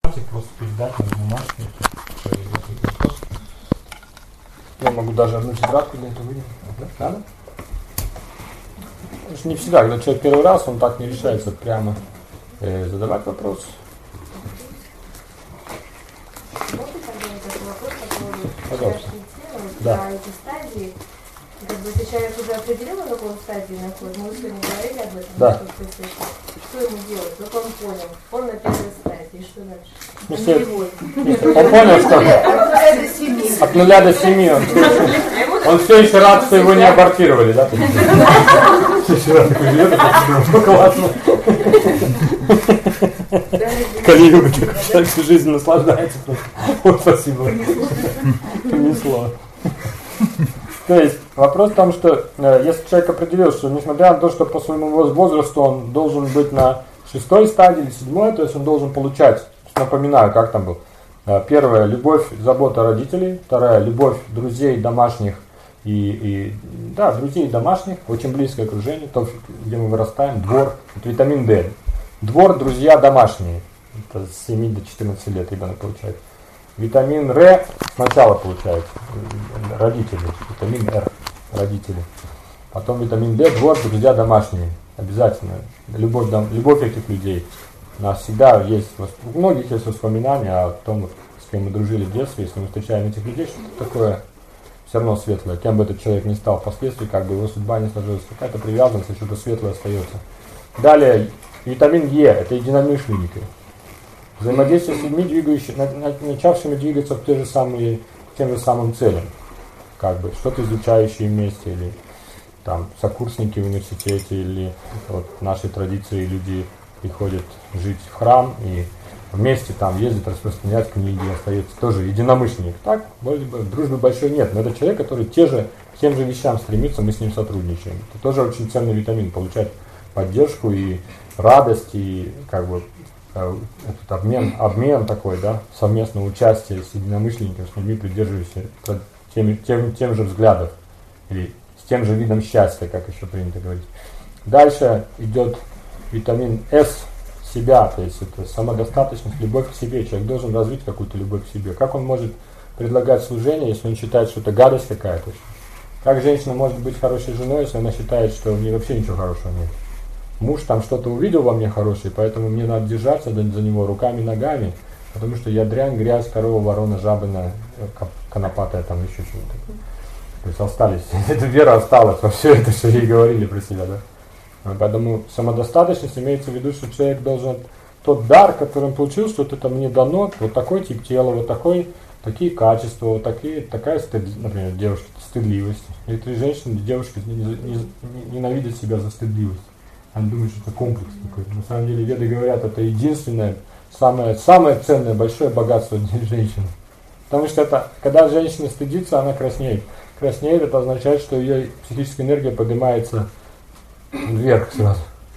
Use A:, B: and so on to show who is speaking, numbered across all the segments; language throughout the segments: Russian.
A: просто передать на бумажке. Я могу даже одну тетрадку для этого выделить. Надо? Потому что не всегда, когда человек первый раз, он так не решается прямо задавать вопрос. Пожалуйста. Да.
B: Эти стадии, как бы если человек уже определил, на какой стадии находится, мы сегодня говорили об этом,
A: да.
B: Что ему делать? Вот он понял, он на первой стадии, что дальше?
A: Он понял, что от 0 до 7 он все еще рад, что его не абортировали, да? Все еще рад, такой живет, ну классно. Кали-юга, человек всю жизнь наслаждается просто. Вот, спасибо. Понесло. То есть вопрос в том, что если человек определил, что несмотря на то, что по своему возрасту он должен быть на 6-й стадии или 7-й, то есть он должен получать, напоминаю, как там был. Первая — любовь, забота родителей. Вторая — любовь друзей, домашних друзей домашних, очень близкое окружение, то, где мы вырастаем, двор, это витамин D. Двор, друзья, домашние. Это с 7 до 14 лет ребенок получает. Витамин Р сначала получает родители, витамин Р родители. Потом витамин D, двор, друзья, домашние. Обязательно. Любовь этих людей. У нас всегда есть, у многих есть воспоминания о том, с кем мы дружили в детстве. Если мы встречаем этих людей, что-то такое все равно светлое. Кем бы этот человек ни стал впоследствии, как бы его судьба не сложилась, какая-то привязанность, что-то светлое остается. Далее, витамин Е, это единомышленники. Взаимодействие с людьми, начавшими двигаться к тем же самым целям. Как бы что-то изучающие вместе, или там сокурсники в университете, или вот в нашей традиции люди приходят жить в храм и вместе там ездят распространять книги, остается тоже единомышленник. Так, вроде бы дружбы большой нет, но это человек, который к тем же вещам стремится, мы с ним сотрудничаем. Это тоже очень ценный витамин, получать поддержку и радость, и как бы этот обмен такой, да, совместное участие с единомышленниками, с людьми, придерживающимися тем же взглядов, или с тем же видом счастья, как еще принято говорить. Дальше идет витамин С, себя, то есть это самодостаточность, любовь к себе. Человек должен развить какую-то любовь к себе. Как он может предлагать служение, если он считает, что это гадость какая-то? Как женщина может быть хорошей женой, если она считает, что в ней вообще ничего хорошего нет? Муж там что-то увидел во мне хорошее, поэтому мне надо держаться за него руками, ногами, потому что я дрянь, грязь, корова, ворона, жабина, конопатая, там еще что-то. То есть остались, эта вера осталась во все это, что ей говорили про себя, да? Поэтому самодостаточность имеется в виду, что человек должен тот дар, который он получил, что это мне дано, вот такой тип тела, вот такие качества, вот такая, например, девушка, стыдливость. Некоторые женщины, девушки ненавидят себя за стыдливость. Они думают, что это комплекс такой. На самом деле веды говорят, это единственное, самое ценное, большое богатство женщины. Потому что когда женщина стыдится, она краснеет. Краснеет, это означает, что ее психическая энергия поднимается вверх сразу.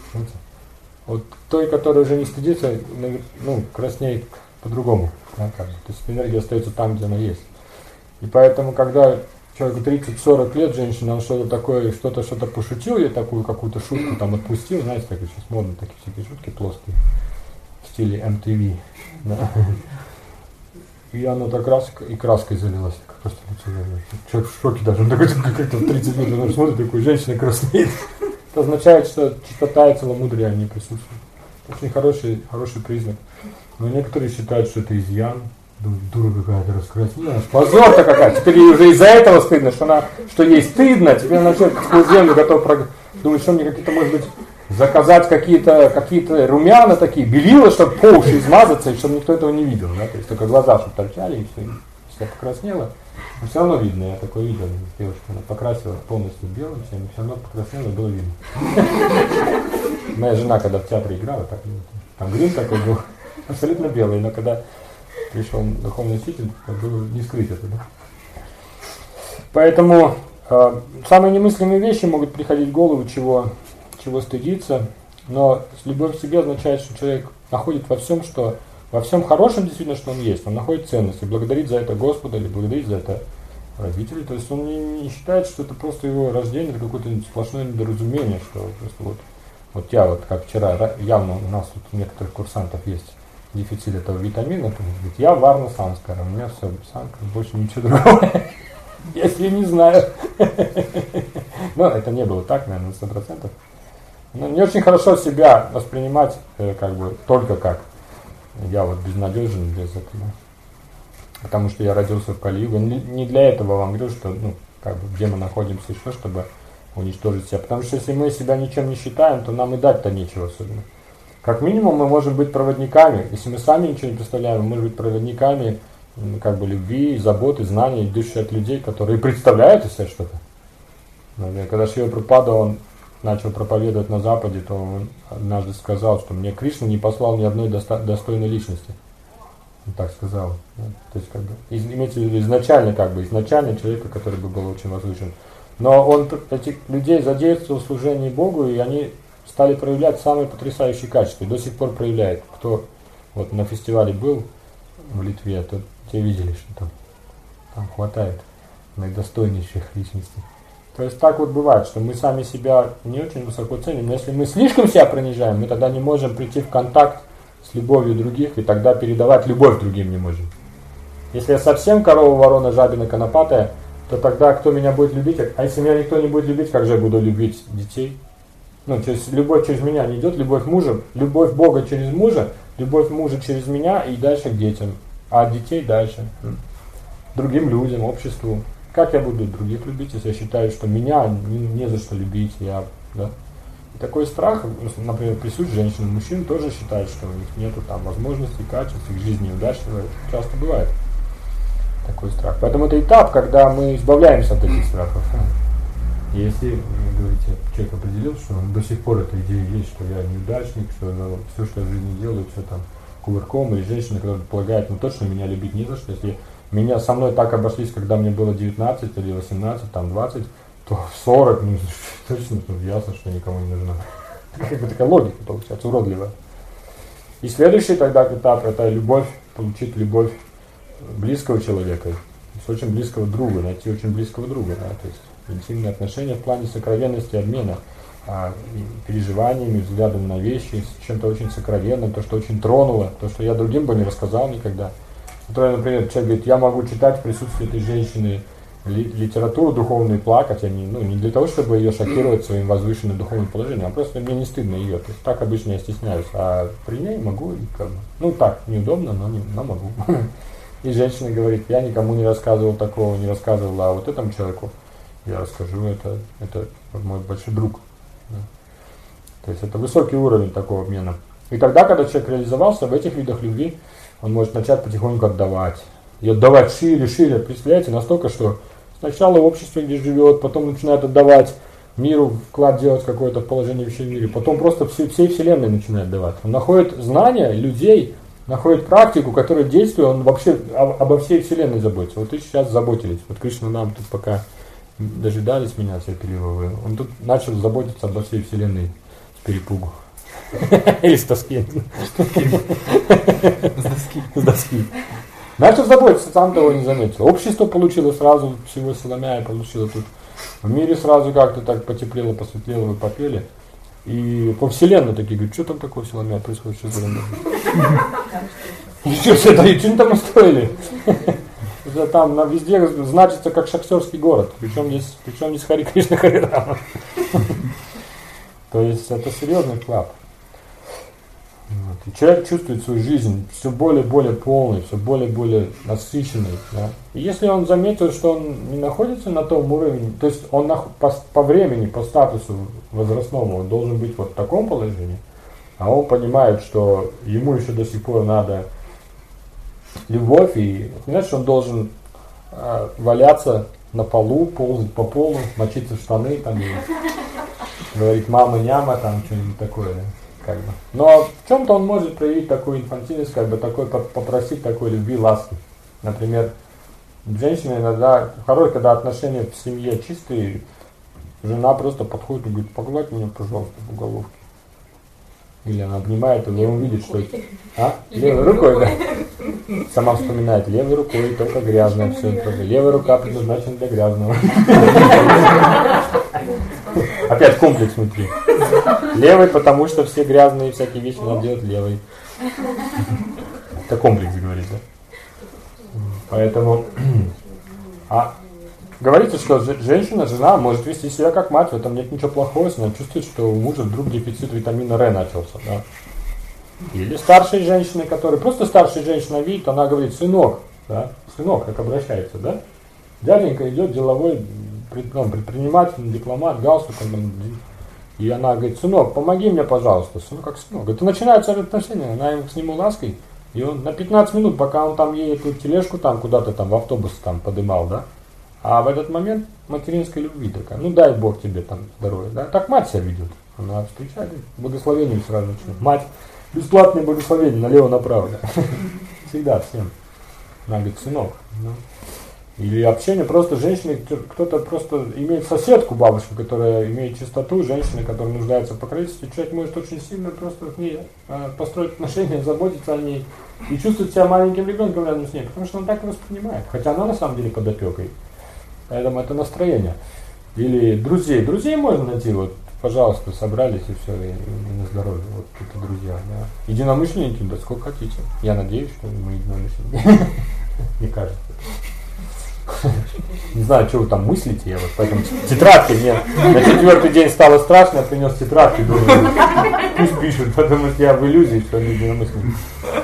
A: Вот той, которая уже не стыдится, краснеет по-другому. Да, как бы. То есть энергия остается там, где она есть. И поэтому, когда человеку 30-40 лет, женщина, он что-то пошутил, ей такую какую-то шутку там отпустил, знаете, так сейчас модно, такие всякие шутки плоские, в стиле MTV. Да. И она так краской залилась, так просто лицо. Человек в шоке даже, он такой, как-то в 30 лет, он смотрит, такой, женщина краснеет. Это означает, что чистота и целомудрие не присутствуют. Очень хороший признак. Но некоторые считают, что это изъян. Думают, дура какая-то раскраснелась. Позор-то какая. Теперь ей уже из-за этого стыдно, что ей стыдно. Теперь она человек сквозь землю готов думать, что мне какие-то, может быть, заказать какие-то румяна такие, белила, чтобы по уши измазаться, и чтобы никто этого не видел. Да? То есть только глаза, чтобы торчали, и все. Если я покраснела, но все равно видно, я такое видел. Девушка, она покрасилась полностью белым, всем, все равно покраснела, было видно. Моя жена, когда в театре играла, там грим такой был, абсолютно белый, но когда пришел духовный учитель, было не скрыть это. Да? Поэтому самые немыслимые вещи могут приходить в голову, чего стыдиться, но любовь к себе означает, что человек находит во всем хорошем действительно, что он есть, он находит ценность и благодарит за это Господа или благодарит за это родителей. То есть он не считает, что это просто его рождение, это какое-то сплошное недоразумение, что просто вот я, как вчера, явно у нас тут у некоторых курсантов есть дефицит этого витамина, то говорит, я варна санскара, у меня все, санскара, больше ничего другого. Если не знаю. Но это не было так, наверное, на 100%. Но не очень хорошо себя воспринимать как бы только как я вот безнадежен без этого. Потому что я родился в Кали-югу. Не для этого вам говорю, что как бы, где мы находимся еще, чтобы уничтожить себя. Потому что если мы себя ничем не считаем, то нам и дать-то нечего особенно. Как минимум мы можем быть проводниками. Если мы сами ничего не представляем, мы можем быть проводниками как бы любви, заботы, знаний, идущие от людей, которые представляют из себя что-то. Например, когда Шрила Прабхупада, он начал проповедовать на Западе, то он однажды сказал, что мне Кришна не послал ни одной достойной личности. Он так сказал. Да? То есть, как бы, имеется в виду изначально человека, который бы был очень возвышен. Но он этих людей задействовал в служении Богу, и они стали проявлять самые потрясающие качества. И до сих пор проявляет. Кто вот на фестивале был в Литве, то те видели, что там хватает наидостойнейших личностей. То есть так вот бывает, что мы сами себя не очень высоко ценим, но если мы слишком себя принижаем, мы тогда не можем прийти в контакт с любовью других, и тогда передавать любовь другим не можем. Если я совсем корова, ворона, жабина, конопатая, то тогда кто меня будет любить? А если меня никто не будет любить, как же я буду любить детей? Любовь через меня не идет, любовь мужа, любовь Бога через мужа, любовь мужа через меня и дальше к детям, а от детей дальше, другим людям, обществу. Как я буду других любить, если я считаю, что меня не за что любить? Да? И такой страх, например, присущ женщинам, мужчин тоже считают, что у них нету там возможностей, качеств, их жизнь неудачливая. Часто бывает такой страх. Поэтому это этап, когда мы избавляемся от этих страхов. Если, вы говорите, человек определил, что до сих пор эта идея есть, что я неудачник, что все, что я в жизни делаю, все там кувырком, или женщина, которая полагает, точно меня любить не за что. Если со мной так обошлись, когда мне было 19 или 18, там 20, то в 40, точно ясно, что никому не нужна. Как бы такая логика получается, уродливая. И следующий тогда этап, это любовь, получить любовь близкого человека, с очень близкого друга, найти очень близкого друга, да, то есть интимные отношения в плане сокровенности обмена переживаниями, взглядом на вещи, с чем-то очень сокровенным, то, что очень тронуло, то, что я другим бы не рассказал никогда. Например, человек говорит, я могу читать в присутствии этой женщины литературу духовную и плакать, не для того, чтобы ее шокировать своим возвышенным духовным положением, а просто мне не стыдно ее. То есть так обычно я стесняюсь, а при ней могу, так, неудобно, но могу. И женщина говорит, я никому не рассказывал такого, не рассказывала, а вот этому человеку я расскажу, это мой большой друг. Да. То есть это высокий уровень такого обмена. И тогда, когда человек реализовался в этих видах любви, он может начать потихоньку отдавать. И отдавать шире, шире. Представляете, настолько, что сначала в обществе, где живет, потом начинает отдавать миру, вклад делать какое-то в положение вещей в мире, потом просто всей вселенной начинает давать. Он находит знания людей, находит практику, которая действует, он вообще обо всей вселенной заботится. Вот и сейчас заботились. Вот Кришна нам тут пока дожидались меня терпеливо, он тут начал заботиться обо всей вселенной с перепугу. Или с тоски. С доски. Начал заботиться, сам того не заметил. Общество получило сразу всего Соломяя, получило тут. В мире сразу как-то так потеплело, посветлело, вы попели. И по вселенной такие говорят, что там такое Соломяя происходит, что за Что они там устроили? Там везде значится как шахтерский город. Причем здесь Хари Кришна, Хари Рама. То есть это серьезный вклад. И человек чувствует свою жизнь все более и более полной, все более и более насыщенной. Да? И если он заметил, что он не находится на том уровне, то есть он по времени, по статусу возрастному, он должен быть вот в таком положении, а он понимает, что ему еще до сих пор надо любовь, и знаешь, что он должен валяться на полу, ползать по полу, мочиться в штаны, там, и говорить мама, няма, там что-нибудь такое. Как бы. Но в чем-то он может проявить такую инфантильность, как бы такой, попросить такой любви, ласки. Например, женщина иногда, когда отношения в семье чистые, жена просто подходит и говорит, погладь меня, пожалуйста, по головке. Или она обнимает его, и он видит, что... Левой рукой, да. Сама вспоминает, левой рукой только грязное все. Левая рука предназначена для грязного. Опять комплекс внутри. Левой, потому что все грязные всякие вещи надо делать левой. Это комплекс, говорит, да? Поэтому... говорится, что женщина, жена может вести себя как мать, в этом нет ничего плохого, если она чувствует, что у мужа вдруг дефицит витамина Р начался, да? Или старшие женщины, которые... Просто старшая женщина видит, она говорит: сынок, да? Сынок, как обращается, да? Дяденька идет деловой, предприниматель, дипломат, галстук, и она говорит: сынок, помоги мне, пожалуйста. Сынок, как сынок. Это начинается отношения, она ему с ним лаской, и он на 15 минут, пока он там едет в тележку, там куда-то там в автобус там подымал, да? А в этот момент материнской любви такая: ну дай Бог тебе там здоровья, да? Так мать себя ведет. Она встречает, благословением сразу начинает. Мать, бесплатное благословение налево-направо. Всегда всем. Она говорит: сынок. Или общение просто женщины, кто-то просто имеет соседку, бабушку, которая имеет чистоту, женщина, которая нуждается в покровительстве, человек может очень сильно просто с ней построить отношения, заботиться о ней и чувствовать себя маленьким ребенком рядом с ней, потому что он так и воспринимает, хотя она на самом деле под опекой. Поэтому это настроение. Или друзей. Друзей можно найти, вот, пожалуйста, собрались и все, и на здоровье. Вот это друзья, да. Единомышленники, да сколько хотите. Я надеюсь, что мы единомышленники. Мне кажется. Не знаю, что вы там мыслите, я вот поэтому тетрадки мне на 4-й день стало страшно, я принес тетрадки, думаю, пусть пишут, потому что я в иллюзии, что они единомышленники.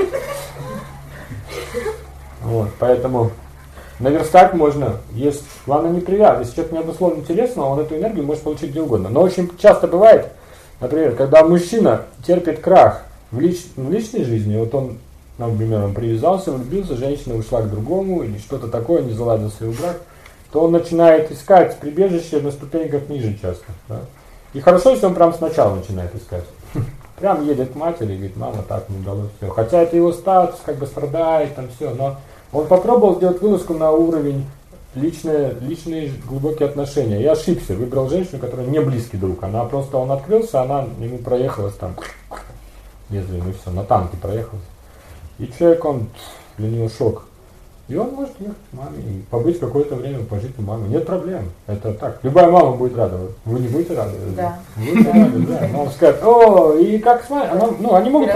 A: Вот, поэтому наверстать можно, есть, главное не привязывать. Если человек необусловленно интересно, он эту энергию может получить где угодно. Но очень часто бывает, например, когда мужчина терпит крах в личной жизни, вот он, например, он привязался, влюбился, женщина ушла к другому, или что-то такое, не заладился его брак, то он начинает искать прибежище на ступеньках ниже часто. Да? И хорошо, если он прям сначала начинает искать. Прям едет к матери и говорит: мама, так не удалось все. Хотя это его статус, как бы страдает, там все, но он попробовал сделать вылазку на уровень личные глубокие отношения. Я ошибся, выбрал женщину, которая не близкий друг. Она просто, он открылся, она ему проехалась там, лезвием и все, на танке проехалась. И человек, он, для него шок. И он может ехать к маме и побыть какое-то время, пожить у мамы. Нет проблем. Это так. Любая мама будет рада. Вы не будете рады?
B: Да.
A: Будете рады, да. Мама скажет: о, и как с вами? Они могут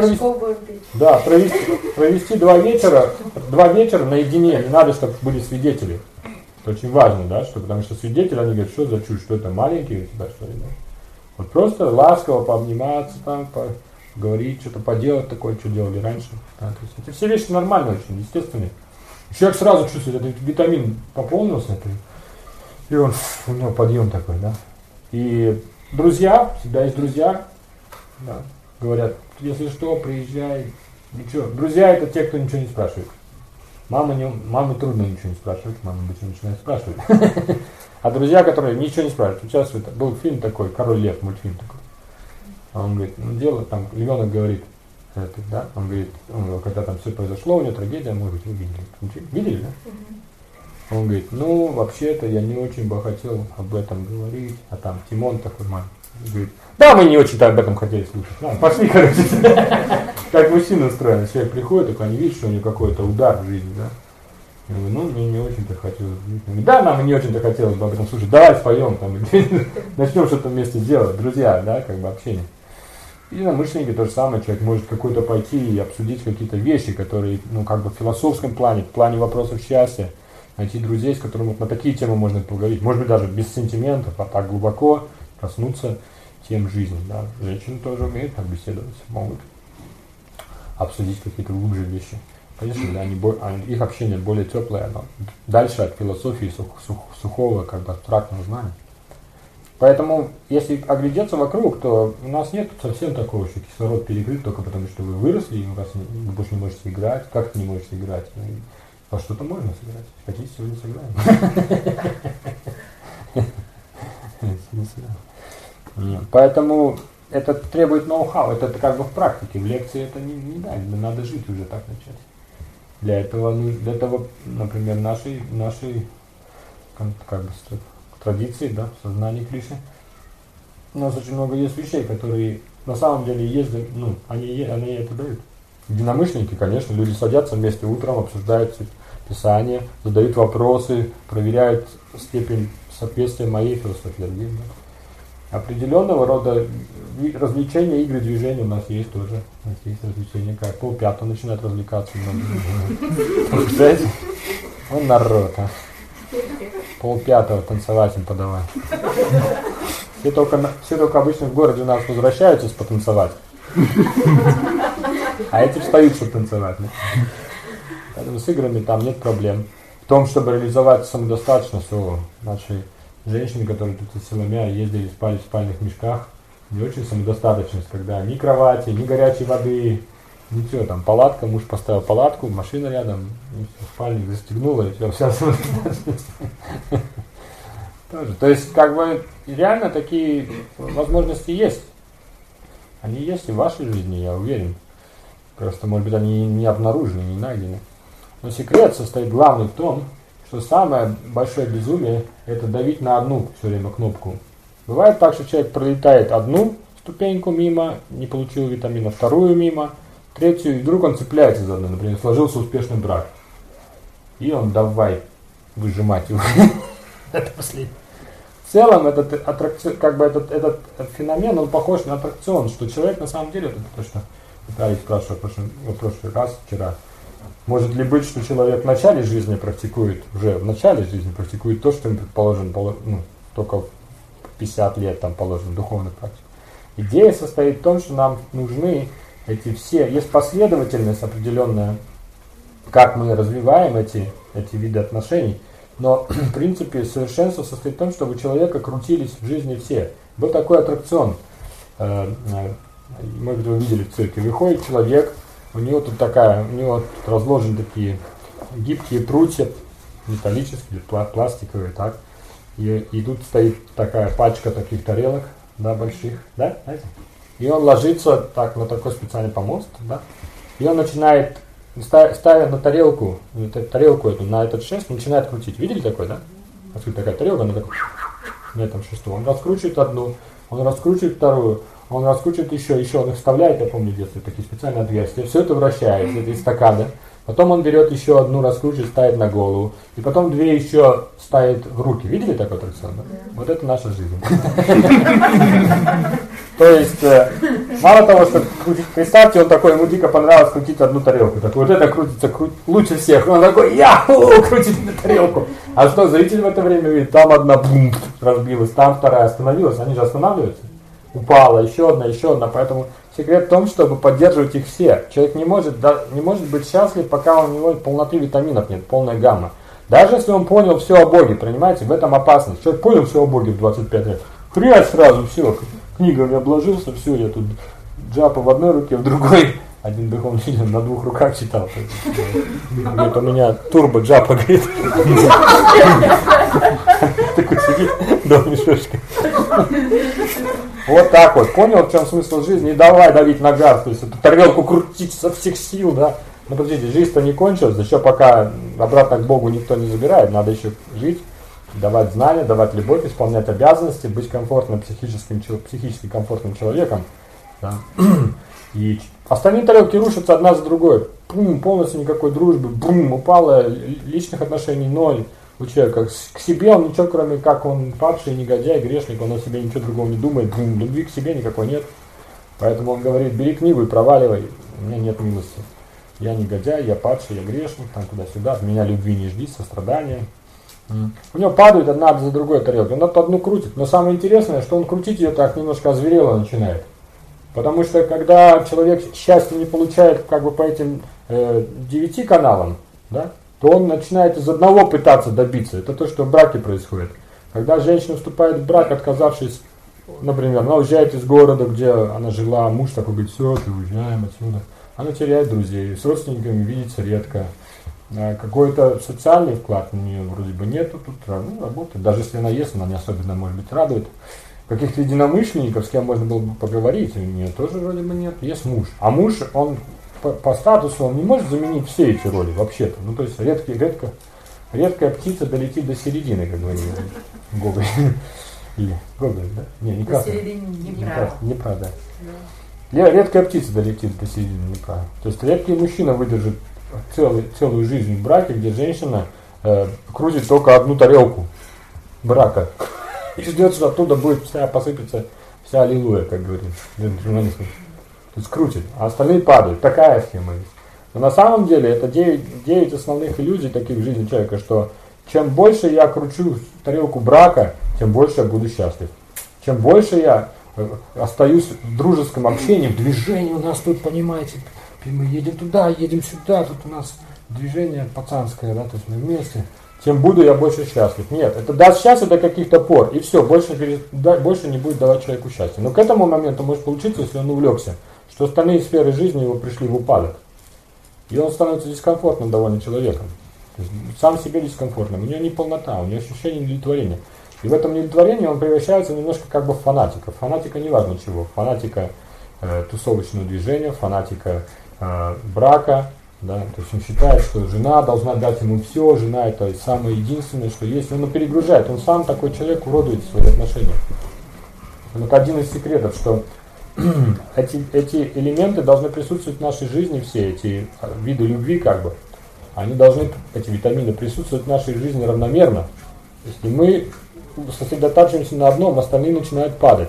A: провести 2 вечера наедине. Не надо, чтобы были свидетели. Это очень важно, да, потому что свидетели, они говорят: что за чушь, что это маленький у тебя, что ли, да? Вот просто ласково пообниматься там, говорить, что-то поделать такое, что делали раньше. Да, то есть эти все вещи нормальные очень, естественные. Человек сразу чувствует, этот витамин пополнился, и он, у него подъем такой, да. И друзья, всегда есть друзья, да, говорят: если что, приезжай, ничего. Друзья — это те, кто ничего не спрашивает. Мамы трудно ничего не спрашивать, мама обычно начинает спрашивать. А друзья, которые ничего не спрашивают. Сейчас был фильм такой, «Король лев», мультфильм такой. Он говорит: ну дело, там, ребенок говорит, да, он говорит, когда там все произошло, у него трагедия, может быть, вы видели. Видели, да? Он говорит: ну, вообще-то я не очень бы хотел об этом говорить, а там Тимон такой, мам, говорит: да, мы не очень-то об этом хотели слушать. Пошли, короче. Как мужчина устроен, человек приходит, только они видят, что у него какой-то удар в жизни, да. Я говорю: ну, мне не очень-то хотелось. Да, нам не очень-то хотелось бы об этом слушать. Давай споем, там, начнем что-то вместе делать, друзья, да, как бы общение. Единомышленники то же самое, человек может какой-то пойти и обсудить какие-то вещи, которые, ну, как бы в философском плане, в плане вопросов счастья, найти друзей, с которыми вот на такие темы можно поговорить, может быть, даже без сентиментов, а так глубоко коснуться тем жизни, да. Женщины тоже умеют так беседовать, могут обсудить какие-то глубже вещи. Конечно, да, их общение более теплое, но дальше от философии сухого, как бы абстрактного знания. Поэтому, если оглядеться вокруг, то у нас нет совсем такого, что кислород перекрыт только потому, что вы выросли, и вы больше не можете играть. Как ты не можешь играть? Во что-то можно сыграть. Хотите, сегодня сыграем. Поэтому это требует ноу-хау, это как бы в практике. В лекции это не да, надо жить уже так начать. Для этого, например, нашей как бы традиции, да, в сознании Кришны. У нас очень много есть вещей, которые на самом деле есть, ну, они это дают. Единомышленники, конечно, люди садятся вместе утром, обсуждают Писание, задают вопросы, проверяют степень соответствия моей философии. определенного рода развлечения, игры, движения у нас есть тоже. У нас есть развлечения, как 4:30 начинают развлекаться. Представляете? Он народ, а. 4:30 танцевать им подавать. Все только обычно в городе у нас возвращаются потанцевать. А эти встают, чтобы танцевать. Да? Поэтому с играми там нет проблем. В том, чтобы реализовать самодостаточность у нашей женщины, которые тут из Соломя ездили, спали в спальных мешках, не очень самодостаточность, когда ни кровати, ни горячей воды, ничего, там палатка, муж поставил палатку, машина рядом, спальник застегнула, и все, вся самодостаточность. Тоже. То есть, как бы, реально такие возможности есть. Они есть и в вашей жизни, я уверен. Просто, может быть, они не обнаружены, не найдены. Но секрет состоит главный в том, что самое большое безумие – это давить на одну все время кнопку. Бывает так, что человек пролетает одну ступеньку мимо, не получил витамина, вторую мимо, третью, и вдруг он цепляется за одну. Например, сложился успешный брак. И он давай выжимать его. Это последнее. В целом этот аттракцион, как бы этот феномен, он похож на аттракцион, что человек на самом деле, это то, что Виталий спрашивал в прошлый раз, вчера, может ли быть, что человек в начале жизни практикует то, что им предположено, только в 50 лет там положено духовных практик. Идея состоит в том, что нам нужны эти все, есть последовательность определенная, как мы развиваем эти виды отношений. Но, в принципе, совершенство состоит в том, чтобы у человека крутились в жизни все. Был такой аттракцион. Может быть, вы видели в цирке. Выходит человек, у него тут разложены такие гибкие прутья, металлические, пластиковые, так. И тут стоит такая пачка таких тарелок, да, больших, да, знаете? И он ложится так на такой специальный помост, да, и он начинает, ставя на тарелку эту, на этот шест, начинает крутить. Видели такой, да? Вот такая тарелка, она так на этом шесту. Он раскручивает одну, он раскручивает вторую, он раскручивает еще он их вставляет, я помню в детстве, такие специальные отверстия, все это вращается, это из стакана. Потом он берет еще одну, раскручивает, ставит на голову, и потом две еще ставит в руки. Видели такой аттракцион? Да? Вот это наша жизнь. То есть, мало того, что крутить, представьте, он такой, ему дико понравилось крутить одну тарелку. Так вот это крутится лучше всех. Он такой, крутит на тарелку. А что, зритель в это время видит, там одна бум, разбилась, там вторая остановилась, они же останавливаются. Упала, еще одна, поэтому секрет в том, чтобы поддерживать их все. Человек не может быть счастлив, пока у него полноты витаминов нет, полная гамма. Даже если он понял все о Боге, понимаете, в этом опасность. Человек понял все о Боге в 25 лет, хрясь сразу, все, книгами обложился, все, я тут джапа в одной руке, в другой. Один духовный лидер на 2 руках читал. Говорит, у меня турбо джапа, говорит. Такой сидит, дом мешочкой. Вот так вот. Понял, в чем смысл жизни? И давай давить на газ. То есть эту тарелку крутить со всех сил, да. Ну, подождите, жизнь-то не кончилась. Еще пока обратно к Богу никто не забирает. Надо еще жить, давать знания, давать любовь, исполнять обязанности, быть комфортным, психически комфортным человеком. Да. И остальные тарелки рушатся одна за другой. Бум, полностью никакой дружбы. Бум, упало, личных отношений ноль. У человека к себе он ничего, кроме как он падший, негодяй, грешник, он о себе ничего другого не думает, любви к себе никакой нет. Поэтому он говорит, бери книгу и проваливай, у меня нет милости. Я негодяй, я падший, я грешник, там туда-сюда, от меня любви не жди, сострадания. У него падают одна за другой тарелки, он одну крутит, но самое интересное, что он крутить ее так немножко озверело начинает. Потому что когда человек счастье не получает как бы по этим 9 каналам, да, то он начинает из одного пытаться добиться. Это то, что в браке происходит. Когда женщина вступает в брак, отказавшись, например, она уезжает из города, где она жила, муж такой говорит, все, ты уезжаем отсюда. Она теряет друзей, с родственниками видится редко. Какой-то социальный вклад у нее вроде бы нету, тут работает. Даже если она есть, она не особенно, может быть, радует. Каких-то единомышленников, с кем можно было бы поговорить, у нее тоже вроде бы нет. Есть муж. А муж, он по статусу он не может заменить все эти роли вообще-то. Ну, то есть редкая птица долетит до середины, как говорили Гоголь. Или Гоголь, да? Не
B: до середины
A: Днепра, да. Редкая птица долетит до середины Днепра. То есть редкий мужчина выдержит целую жизнь в браке, где женщина крутит только одну тарелку брака. и ждет, что оттуда будет посыпаться вся аллилуйя, как говорит журналист. То есть крутит, а остальные падают. Такая схема есть. Но на самом деле это 9 основных иллюзий таких в жизни человека, что чем больше я кручу тарелку брака, тем больше я буду счастлив. Чем больше я остаюсь в дружеском общении, в движении у нас тут, понимаете, мы едем туда, едем сюда, тут у нас движение пацанское, да, то есть мы вместе, тем буду я больше счастлив. Нет, это даст счастье до каких-то пор, и все, больше не будет давать человеку счастья. Но к этому моменту может получиться, если он увлекся, что остальные сферы жизни его пришли в упадок. И он становится дискомфортным довольно человеком. То есть сам себе дискомфортным, у него не полнота, у него ощущение удовлетворения. И в этом удовлетворении он превращается немножко как бы в фанатика. Фанатика не важно чего. Фанатика тусовочного движения, фанатика брака. Да? То есть он считает, что жена должна дать ему все, жена это самое единственное, что есть. Он перегружает, он сам такой человек уродует свои отношения. Вот один из секретов, что эти элементы должны присутствовать в нашей жизни, все эти виды любви, как бы, они должны, эти витамины, присутствовать в нашей жизни равномерно. Если мы сосредотачиваемся на одном, остальные начинают падать.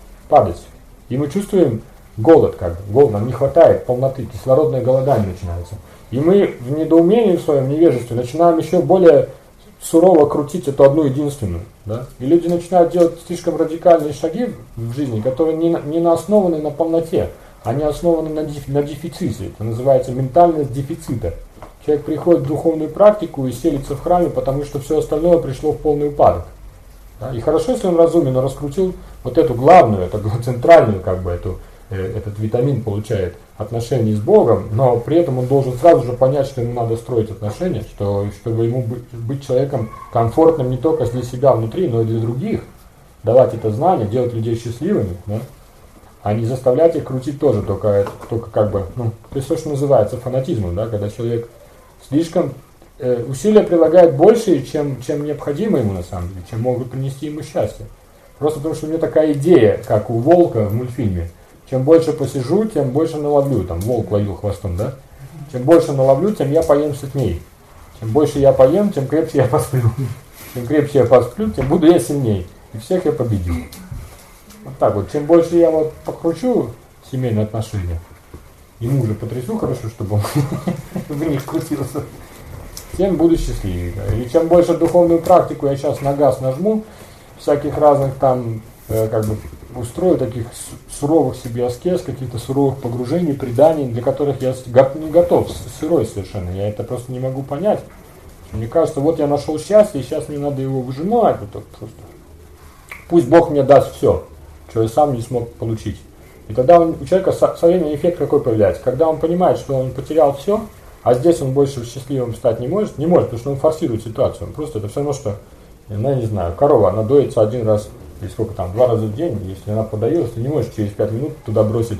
A: И мы чувствуем голод, как бы, голод, нам не хватает полноты, кислородное голодание начинается. И мы в недоумении, в своем невежестве начинаем еще более сурово крутить эту одну единственную. Да? И люди начинают делать слишком радикальные шаги в жизни, которые не основаны на полноте, они основаны на дефиците. Это называется ментальность дефицита. Человек приходит в духовную практику и селится в храме, потому что все остальное пришло в полный упадок. Да? И хорошо, если он разумен, он раскрутил вот эту главную, эту центральную, как бы, этот витамин получает отношения с Богом, но при этом он должен сразу же понять, что ему надо строить отношения, чтобы ему быть человеком комфортным не только для себя внутри, но и для других, давать это знание, делать людей счастливыми, да? А не заставлять их крутить тоже, только как бы, то есть то, что называется фанатизмом, да? Когда человек слишком усилия прилагает больше, чем необходимо ему на самом деле, чем могут принести ему счастье. Просто потому, что у него такая идея, как у волка в мультфильме. Чем больше посижу, тем больше наловлю. Там волк ловил хвостом, да? Чем больше наловлю, тем я поем сытней. Чем больше я поем, тем крепче я посплю. Чем крепче я посплю, тем буду я сильней. И всех я победил. Вот так вот. Чем больше я вот покручу семейные отношения, и мужа потрясу хорошо, чтобы он в них крутился, тем буду счастливее. И чем больше духовную практику я сейчас на газ нажму, всяких разных там, как бы, устрою таких суровых себе аскез, каких-то суровых погружений, преданий, для которых я не готов, сырой совершенно. Я это просто не могу понять. Мне кажется, вот я нашел счастье, и сейчас мне надо его выжимать. Вот просто. Пусть Бог мне даст все, что я сам не смог получить. И тогда у человека со временем эффект какой появляется. Когда он понимает, что он потерял все, а здесь он больше счастливым стать не может, потому что он форсирует ситуацию. Он просто это все равно, что, я не знаю, корова, она доится один раз, или сколько там, 2 раза в день, если она подоилась, ты не можешь через 5 минут туда бросить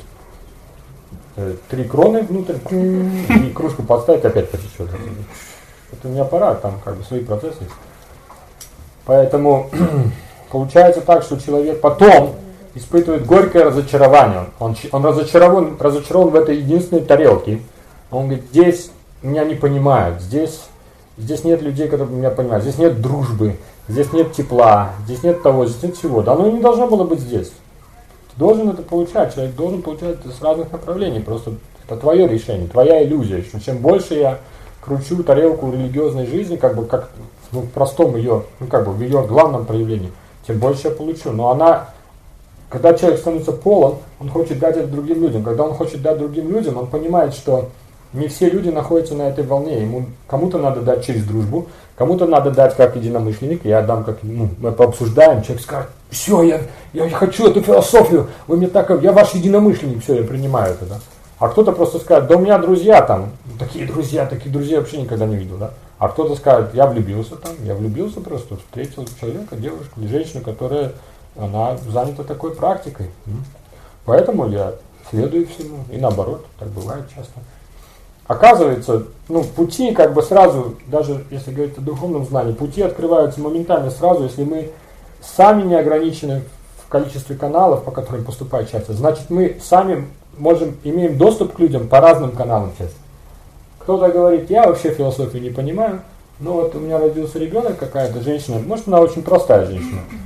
A: 3 кроны внутрь и кружку подставить, опять потечет. Это не аппарат, там как бы свои процессы есть. Поэтому получается так, что человек потом испытывает горькое разочарование. Он разочарован в этой единственной тарелке. Он говорит, здесь меня не понимают, здесь нет людей, которые меня понимают, здесь нет дружбы, здесь нет тепла, здесь нет того, здесь нет всего. Да оно и не должно было быть здесь. Ты должен это получать, человек должен получать это с разных направлений. Просто это твое решение, твоя иллюзия. Что чем больше я кручу тарелку религиозной жизни, как бы как в простом ее, как бы в ее главном проявлении, тем больше я получу. Но она, когда человек становится полон, он хочет дать это другим людям. Когда он хочет дать другим людям, он понимает, что не все люди находятся на этой волне. Ему кому-то надо дать через дружбу, кому-то надо дать как единомышленник. Я дам как, мы пообсуждаем, человек скажет, все, я хочу эту философию, вы мне так, я ваш единомышленник, все, я принимаю это, да. А кто-то просто скажет, да у меня друзья там, таких друзей вообще никогда не видел, да. А кто-то скажет, я влюбился просто, встретил человека, девушку или женщину, которая, она занята такой практикой. Поэтому я следую всему, и наоборот, так бывает часто. Оказывается, пути как бы сразу, даже если говорить о духовном знании, пути открываются моментально сразу, если мы сами не ограничены в количестве каналов, по которым поступает счастье. Значит, мы сами имеем доступ к людям по разным каналам счастья. Кто-то говорит, я вообще философию не понимаю, но вот у меня родился ребенок, какая-то женщина, может она очень простая женщина,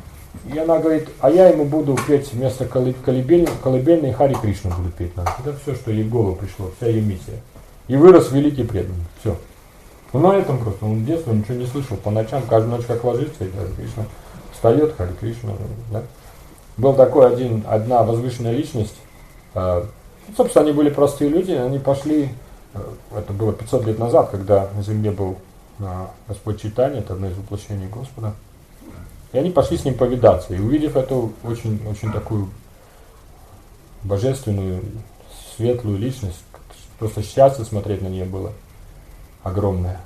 A: И она говорит, а я ему буду петь вместо колыбельной Хари Кришна буду петь. Это все, что ей в голову пришло, вся ее миссия. И вырос великий преданный. Все. Ну на этом просто. Он в детстве ничего не слышал. По ночам, каждую ночь как ложится, и Хари Кришна встает, Хари Кришна. Да? Был такой одна возвышенная личность. Собственно, они были простые люди, они пошли, это было 500 лет назад, когда на земле был Господь Чайтанья, это одно из воплощений Господа. И они пошли с ним повидаться. И увидев эту очень, очень такую божественную, светлую личность, просто счастье смотреть на нее было огромное.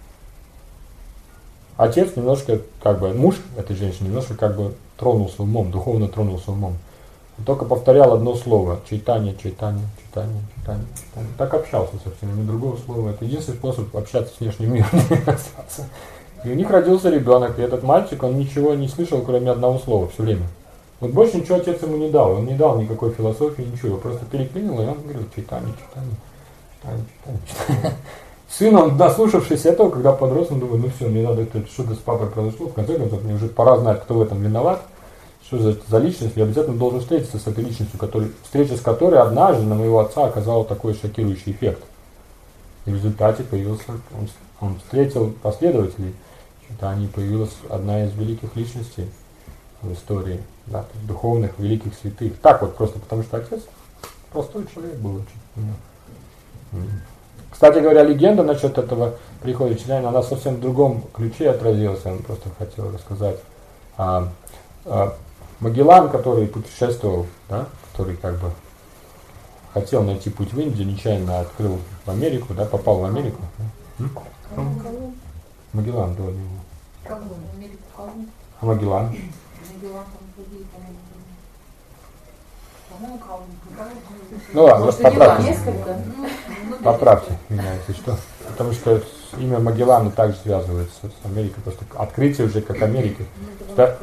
A: Отец немножко, муж этой женщины немножко тронулся умом, духовно тронулся умом. Он только повторял одно слово: Чайтанья, Чайтанья, Чайтанья, Чайтанья. Он так общался со всеми, ни другого слова. Это единственный способ общаться с внешним миром. И у них родился ребенок, и этот мальчик, он ничего не слышал, кроме одного слова все время. Вот больше ничего отец ему не дал, он не дал никакой философии, ничего, его просто переклинил, и он говорил: Чайтанья, Чайтанья, Чайтанья, Чайтанья. Сын, он, дослушавшись этого, когда подрос, он думает, ну все, мне надо, что-то с папой произошло, в конце концов, мне уже пора знать, кто в этом виноват, что за личность, я обязательно должен встретиться с этой личностью, встреча с которой однажды на моего отца оказала такой шокирующий эффект. И в результате он встретил последователей, Чайтаньи, появилась одна из великих личностей в истории, да, духовных, великих святых. Так вот, просто потому что отец простой человек был очень. Кстати говоря, легенда насчет этого прихода Чайтаньи, она совсем в другом ключе отразилась, я вам просто хотел рассказать. Магеллан, который путешествовал, да, который хотел найти путь в Индию, нечаянно открыл в Америку, да, попал в Америку. Магеллан до него. А Магеллан? Ну ладно, поправьте меня, если что. Потому что имя Магеллана также связывается с Америкой, просто открытие уже как Америки. Да?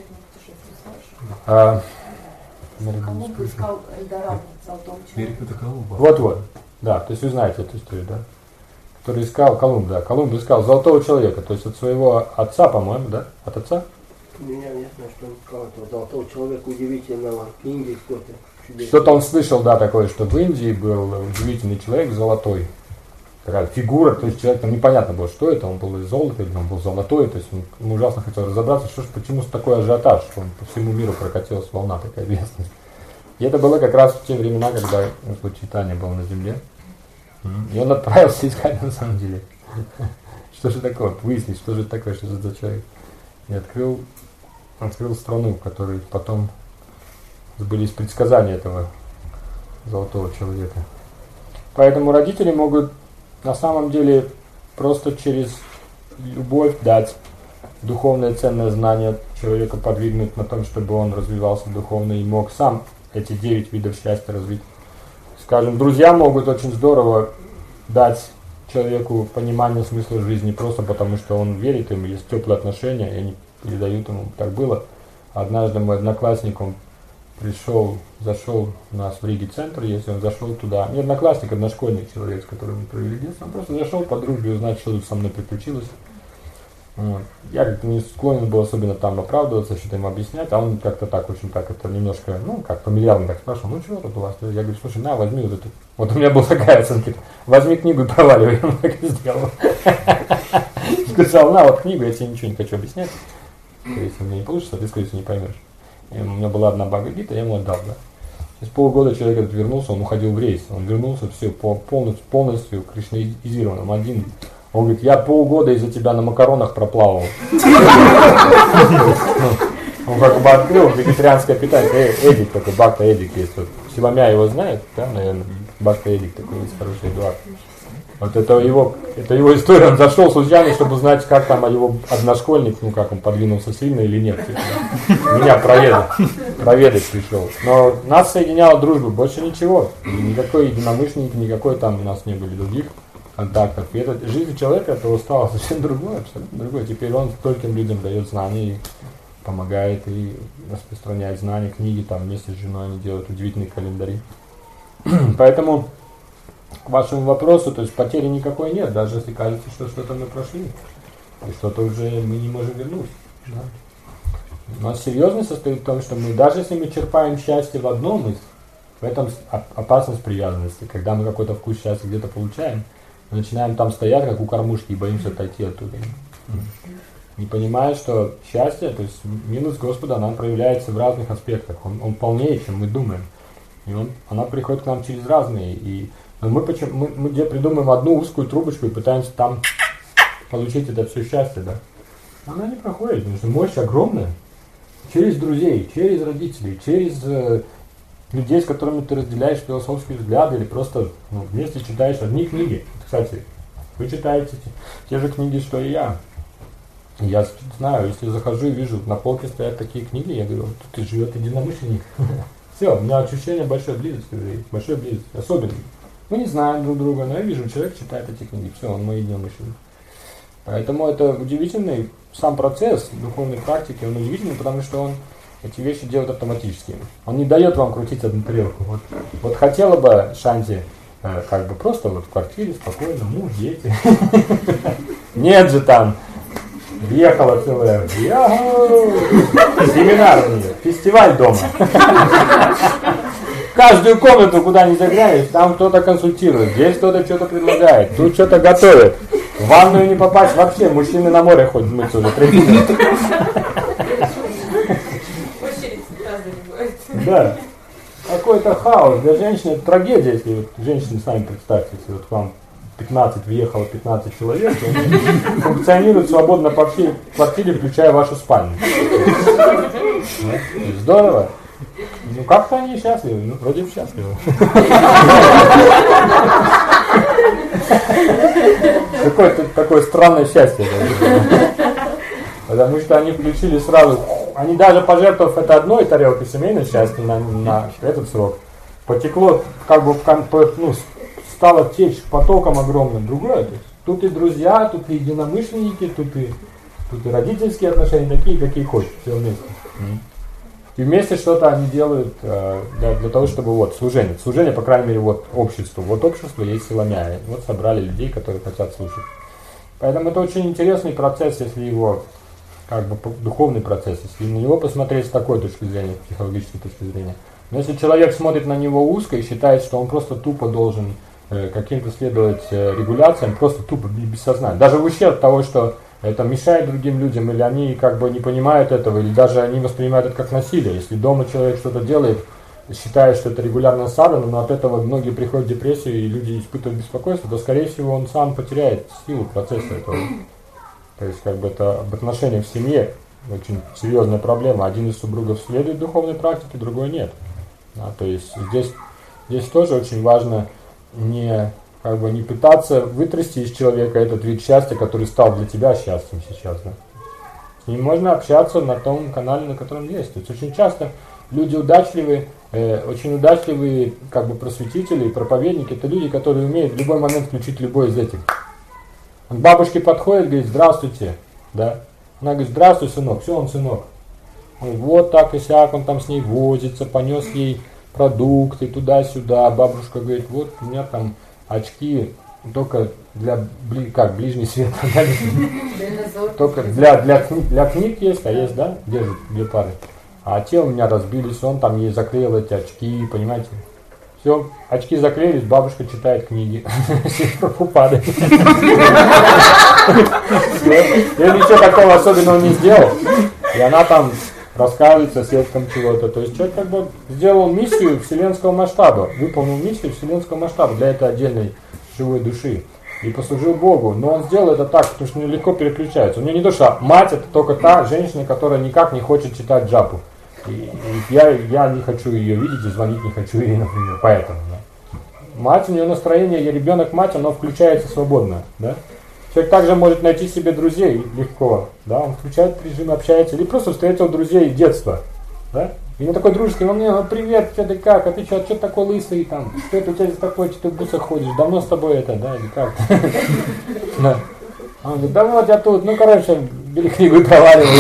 C: Колумб искал Эльдорадо, золотого человека.
A: Вот, да, то есть вы знаете эту историю, да? Который искал Колумб, да. Колумб искал золотого человека, то есть от своего отца, по-моему, да? От отца?
D: Меня не знаю, что он искал этого золотого человека удивительного, Индии какой-то.
A: Что-то он слышал, да, такое, что в Индии был удивительный человек золотой. Такая фигура, то есть человек, там непонятно было, что это, он был из золота или он был золотой, то есть он ужасно хотел разобраться, почему такой ажиотаж, что он по всему миру прокатилась волна такая известность. И это было как раз в те времена, когда Господь Чайтанья был на земле. И он отправился искать на самом деле. Что же такое? Выяснить, что же это такое, что же за человек. И открыл страну, в которой потом сбылись предсказания этого золотого человека. Поэтому родители могут на самом деле просто через любовь дать духовное ценное знание человека, подвигнуть на том, чтобы он развивался духовно и мог сам эти 9 видов счастья развить. Скажем, друзья могут очень здорово дать человеку понимание смысла жизни просто потому, что он верит им, есть теплые отношения, и они передают ему. Так было. Однажды мой одноклассник, он зашел у нас в Риге центр, если он зашел туда, не одноклассник, а одношкольник человек, с которым мы провели детство, он просто зашел по дружбе узнать, что тут со мной приключилось. Вот. Я как-то не склонен был особенно там оправдываться, что-то ему объяснять, а он как-то так, очень так, это немножко, фамильярно так спрашивал, ну чего тут у вас? Я говорю, слушай, на, возьми вот эту. Вот у меня была такая оценка, возьми книгу и проваливай, он так и сделал. Сказал, на, вот книгу, я тебе ничего не хочу объяснять, если у меня не получится, ты, скорее всего, не поймешь. И у меня была одна Бхагавад-гита, я ему отдал, да. Через полгода человек этот вернулся, он уходил в рейс, он вернулся все полностью кришнаизированным, один. Он говорит, я полгода из-за тебя на макаронах проплавал. Он как бы открыл вегетарианское питание. Эдик такой, Бхакта Эдик есть. Силамя его знает, да, наверное, Бхакта Эдик такой есть, хороший Эдуард. Вот это его история, он зашел случайно, чтобы узнать, как там его одношкольник, как он подвинулся сильно или нет. Меня проведать пришел. Но нас соединяла дружба, больше ничего. Никакой единомышленник, никакой там у нас не были других контактов. И жизнь человека этого стала совсем другой, абсолютно другой. Теперь он стольким людям дает знания и помогает, и распространяет знания, книги, там вместе с женой они делают удивительные календари. Поэтому к вашему вопросу, то есть потери никакой нет, даже если кажется, что что-то мы прошли, и что-то уже мы не можем вернуть. Да? Но серьезность состоит в том, что мы, даже если мы черпаем счастье в одном, в этом опасность привязанности. Когда мы какой-то вкус счастья где-то получаем, мы начинаем там стоять, как у кормушки, и боимся отойти оттуда. Не понимая, что счастье, то есть милость Господа, она проявляется в разных аспектах. Он полнее, чем мы думаем. И она приходит к нам через разные. Мы придумаем одну узкую трубочку и пытаемся там получить это все счастье, да? Она не проходит, потому что мощь огромная. Через друзей, через родителей, через людей, с которыми ты разделяешь философские взгляды, или просто вместе читаешь одни книги. Кстати, вы читаете те же книги, что и я. Я знаю, если захожу и вижу, на полке стоят такие книги, я говорю, тут и живет единомышленник. Все, у меня ощущение большой близости, большой близости, особенной. Мы не знаем друг друга, но я вижу, человек читает эти книги, все, он мой единомышленник. Поэтому это удивительный сам процесс духовной практики, он удивительный, потому что он эти вещи делает автоматически. Он не дает вам крутить одну тарелку. Вот хотела бы Шанти как бы просто вот в квартире, спокойно, муж, дети. Нет же там. Въехала целая. Семинар у нее, фестиваль дома. Каждую комнату, куда ни заглянешь, там кто-то консультирует, здесь кто-то что-то предлагает, тут что-то готовит. В ванную не попасть вообще, мужчины на море ходят мыться уже 3 минуты. Да. Какой-то хаос. Для женщины это трагедия, если вот женщины сами представьте, если вот к вам 15 въехало 15 человек, то они функционируют свободно по всей квартире, включая вашу спальню. Здорово. Ну как-то они счастливы, ну вроде счастливы. Такое странное счастье. Потому что они включили сразу, они даже пожертвовав это одной тарелкой семейного счастья на этот срок, потекло, как бы стало течь потоком огромным другое. То есть, тут и друзья, тут и единомышленники, тут и родительские отношения, такие, какие хочешь, все вместе. И вместе что-то они делают для того, чтобы служение. Служение, по крайней мере, обществу. Общество есть силомя. Собрали людей, которые хотят слушать. Поэтому это очень интересный процесс, если его, как бы духовный процесс, если на него посмотреть с такой точки зрения, психологической точки зрения. Но если человек смотрит на него узко и считает, что он просто тупо должен каким-то следовать регуляциям, просто тупо, без сознания. Даже в ущерб того, что это мешает другим людям, или они как бы не понимают этого, или даже они воспринимают это как насилие. Если дома человек что-то делает, считая, что это регулярная садхана, но от этого многие приходят в депрессию, и люди испытывают беспокойство, то, скорее всего, он сам потеряет силу процесса этого. То есть, как бы это об отношениях в семье очень серьезная проблема. Один из супругов следует духовной практике, другой нет. То есть, здесь тоже очень важно не пытаться вытрясти из человека этот вид счастья, который стал для тебя счастьем сейчас. Да? С ним можно общаться на том канале, на котором есть. То есть очень часто люди удачливые, очень удачливые как бы просветители, проповедники, это люди, которые умеют в любой момент включить любой из этих. Он к бабушке подходит, говорит: здравствуйте. Да? Она говорит: здравствуй, сынок. Все, он сынок. Он говорит: вот так и сяк, он там с ней возится, понес ей продукты туда-сюда. Бабушка говорит: вот у меня там очки только для ближний свет, только для книг есть, а есть, да, держит 2 пары. А те у меня разбились, он там ей заклеил эти очки, понимаете? Все, очки заклеились, бабушка читает книги. Прабхупады. Я ничего такого особенного не сделал. И она там рассказывает соседкам чего-то. То есть человек как бы сделал миссию вселенского масштаба, выполнил миссию вселенского масштаба для этой отдельной живой души и послужил Богу. Но он сделал это так, потому что легко переключается. У него не то, что мать это только та женщина, которая никак не хочет читать джапу. И я не хочу ее видеть и звонить не хочу ей, например, поэтому. Да. Мать, у нее настроение, я ребенок мать, оно включается свободно. Да? Человек также может найти себе друзей легко, да, он включает режим, общается, или просто встретил друзей детства, да, и он такой дружеский, он мне: привет, что ты как, а ты что такой лысый, там, что это у тебя здесь такое, что ты в бусах ходишь, давно с тобой это, да, или как? Он говорит: да вот я тут, бери книгу и проваливай.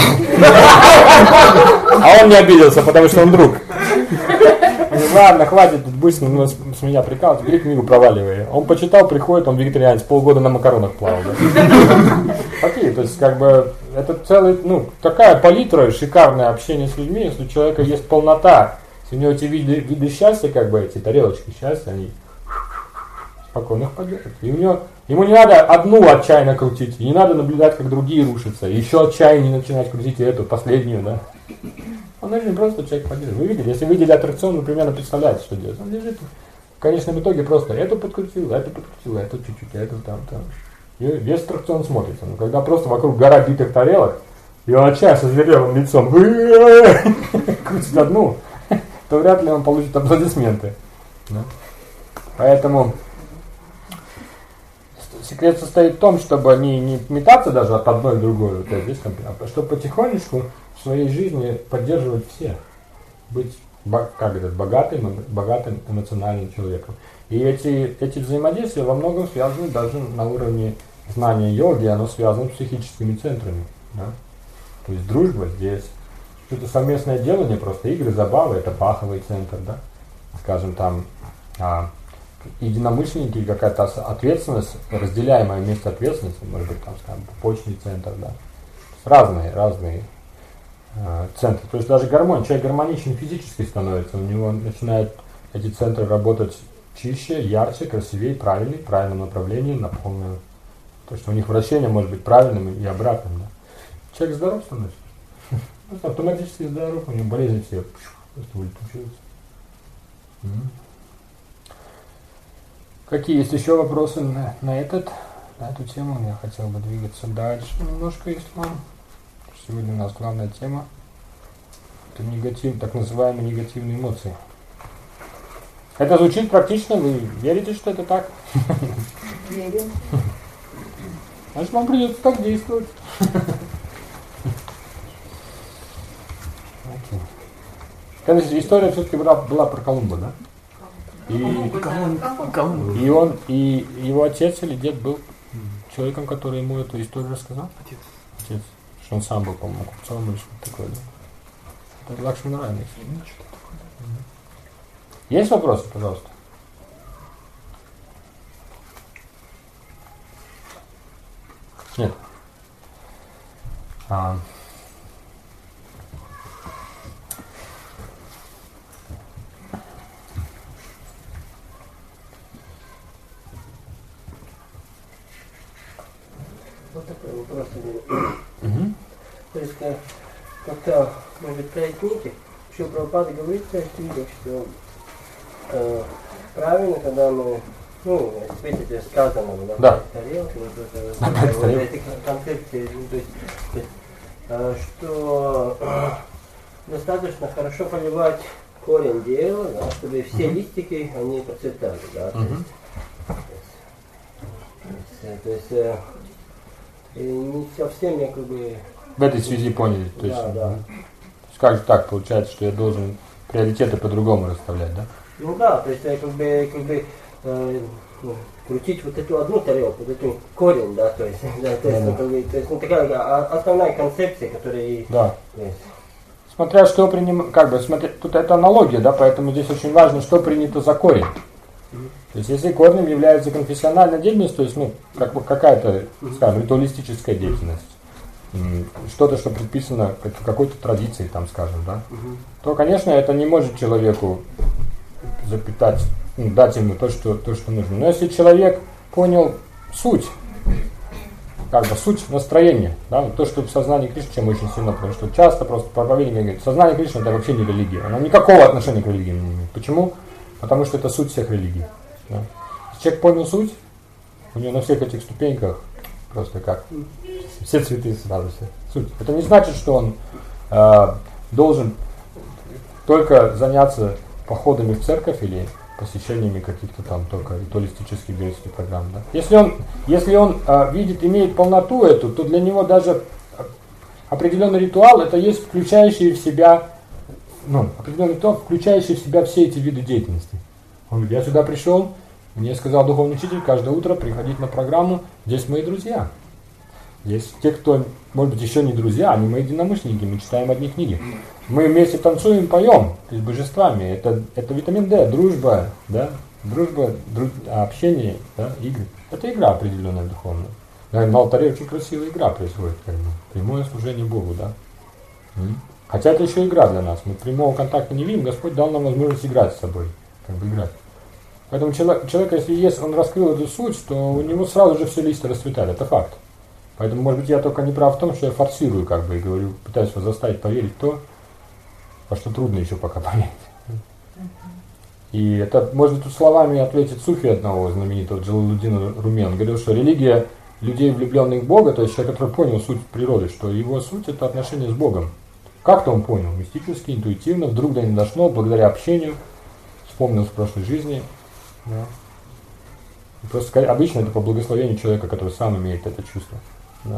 A: А он не обиделся, потому что он друг. Он говорит: ладно, хватит, тут будешь с меня прикалывать, бери книгу, проваливай. Он почитал, приходит, он вегетарианец, полгода на макаронах плавал. Да? Окей, то есть как бы это целый, ну, такая палитра, шикарное общение с людьми, если у человека есть полнота, если у него эти виды счастья, как бы эти тарелочки счастья, они спокойно их поддерживают. И ему не надо одну отчаянно крутить, и не надо наблюдать, как другие рушатся, и еще отчаяннее начинать крутить эту, последнюю, да. Он очень просто человек поддерживает. Вы видели, если вы видели аттракцион, вы примерно представляете, что делать. Он лежит, в конечном итоге просто эту подкрутил, эту чуть-чуть, эту там. И весь аттракцион смотрится. Но когда просто вокруг гора битых тарелок, и он отчаянно со зверевым лицом крутит одну, то вряд ли он получит аплодисменты. Да? Поэтому секрет состоит в том, чтобы не метаться даже от одной к другой, вот здесь, а чтобы потихонечку в своей жизни поддерживать всех, быть богатым эмоциональным человеком. И эти взаимодействия во многом связаны даже на уровне знания йоги, оно связано с психическими центрами. Да? То есть дружба здесь, что-то совместное делание, просто игры, забавы, это баховый центр, да? Скажем там, единомышленники, какая-то ответственность, разделяемое место ответственности, может быть, там, скажем, почный центр, да? Разные центры. То есть даже гармония, человек гармоничный физически становится, у него начинают эти центры работать чище, ярче, красивее, правильнее, в правильном направлении, на полную. То есть у них вращение может быть правильным и обратным. Да? Человек здоров становится. Автоматически здоров, у него болезни все просто улетучиваются. Какие есть еще вопросы на эту тему? Я хотел бы двигаться дальше немножко, если вам. Сегодня у нас главная тема — это так называемые негативные эмоции. Это звучит практично, вы верите, что это так?
C: Верим.
A: Значит, вам придется так действовать. Конечно, история все-таки была про Колумба, да? И его отец или дед был человеком, который ему эту историю рассказал? Отец. Что он сам был, по-моему, купцом или что-то такое, да? Это Лакшминарайна. Есть вопросы, пожалуйста? Нет.
D: Вот такой вопрос у меня. То есть, как-то, может быть, про книги, еще Прабхупада говорит в своих книгах, что правильно, когда мы, ответите сказанному,
A: да,
D: тарелки, вот эти концепции, что достаточно хорошо поливать корень дерева, да, чтобы все листики, они процветали, да, то есть не совсем я как бы...
A: В этой связи поняли, то есть,
D: да.
A: Как же так получается, что я должен приоритеты по-другому расставлять, да?
D: Ну да, то есть крутить вот эту одну тарелку, вот эту корень, да, то есть, такая основная концепция, которая...
A: Да. Смотря что тут это аналогия, да, поэтому здесь очень важно, что принято за корень. То есть, если корнем является конфессиональная деятельность, то есть, какая-то, скажем, ритуалистическая деятельность, что-то, что предписано какой-то традицией, там, скажем, да, то, конечно, это не может человеку запитать, дать ему то, что нужно. Но если человек понял суть, суть настроения, да, то, что в сознании Кришны, чем очень сильно, потому что часто просто проповедник говорит, сознание Кришны — это вообще не религия, оно никакого отношения к религии не имеет. Почему? Потому что это суть всех религий. Да. Если человек понял суть, у него на всех этих ступеньках просто все цветы сразу все. Суть. Это не значит, что он должен только заняться походами в церковь или посещениями каких-то там только ритуалистических греческих программ. Да? Если он видит, имеет полноту эту, то для него даже определенный ритуал — это есть включающий в себя, определенный ритуал, включающий в себя все эти виды деятельности. Он говорит, я сюда пришел, мне сказал духовный учитель, каждое утро приходить на программу, здесь мои друзья. Есть те, кто, может быть, еще не друзья, они мои единомышленники, мы читаем одни книги. Мы вместе танцуем, поем с божествами. Это витамин D, дружба, да? Общение, да? Игры. Это игра определенная духовная. На алтаре очень красивая игра происходит. Прямое служение Богу, да? Хотя это еще игра для нас. Мы прямого контакта не видим, Господь дал нам возможность играть с собой. Как бы играть. Поэтому человек, если он раскрыл эту суть, то у него сразу же все листья расцветали. Это факт. Поэтому, может быть, я только не прав в том, что я форсирую, как бы, и говорю, пытаюсь вас заставить поверить в то, во что трудно еще пока поверить. И это, может быть, тут словами ответит суфи одного знаменитого, Джалалуддина Руми. Он говорил, что религия людей, влюбленных в Бога, то есть человек, который понял суть природы, что его суть – это отношение с Богом. Как-то он понял, мистически, интуитивно, вдруг до него дошло, благодаря общению, вспомнил с прошлой жизни. Да. Просто обычно это по благословению человека, который сам имеет это чувство. Да.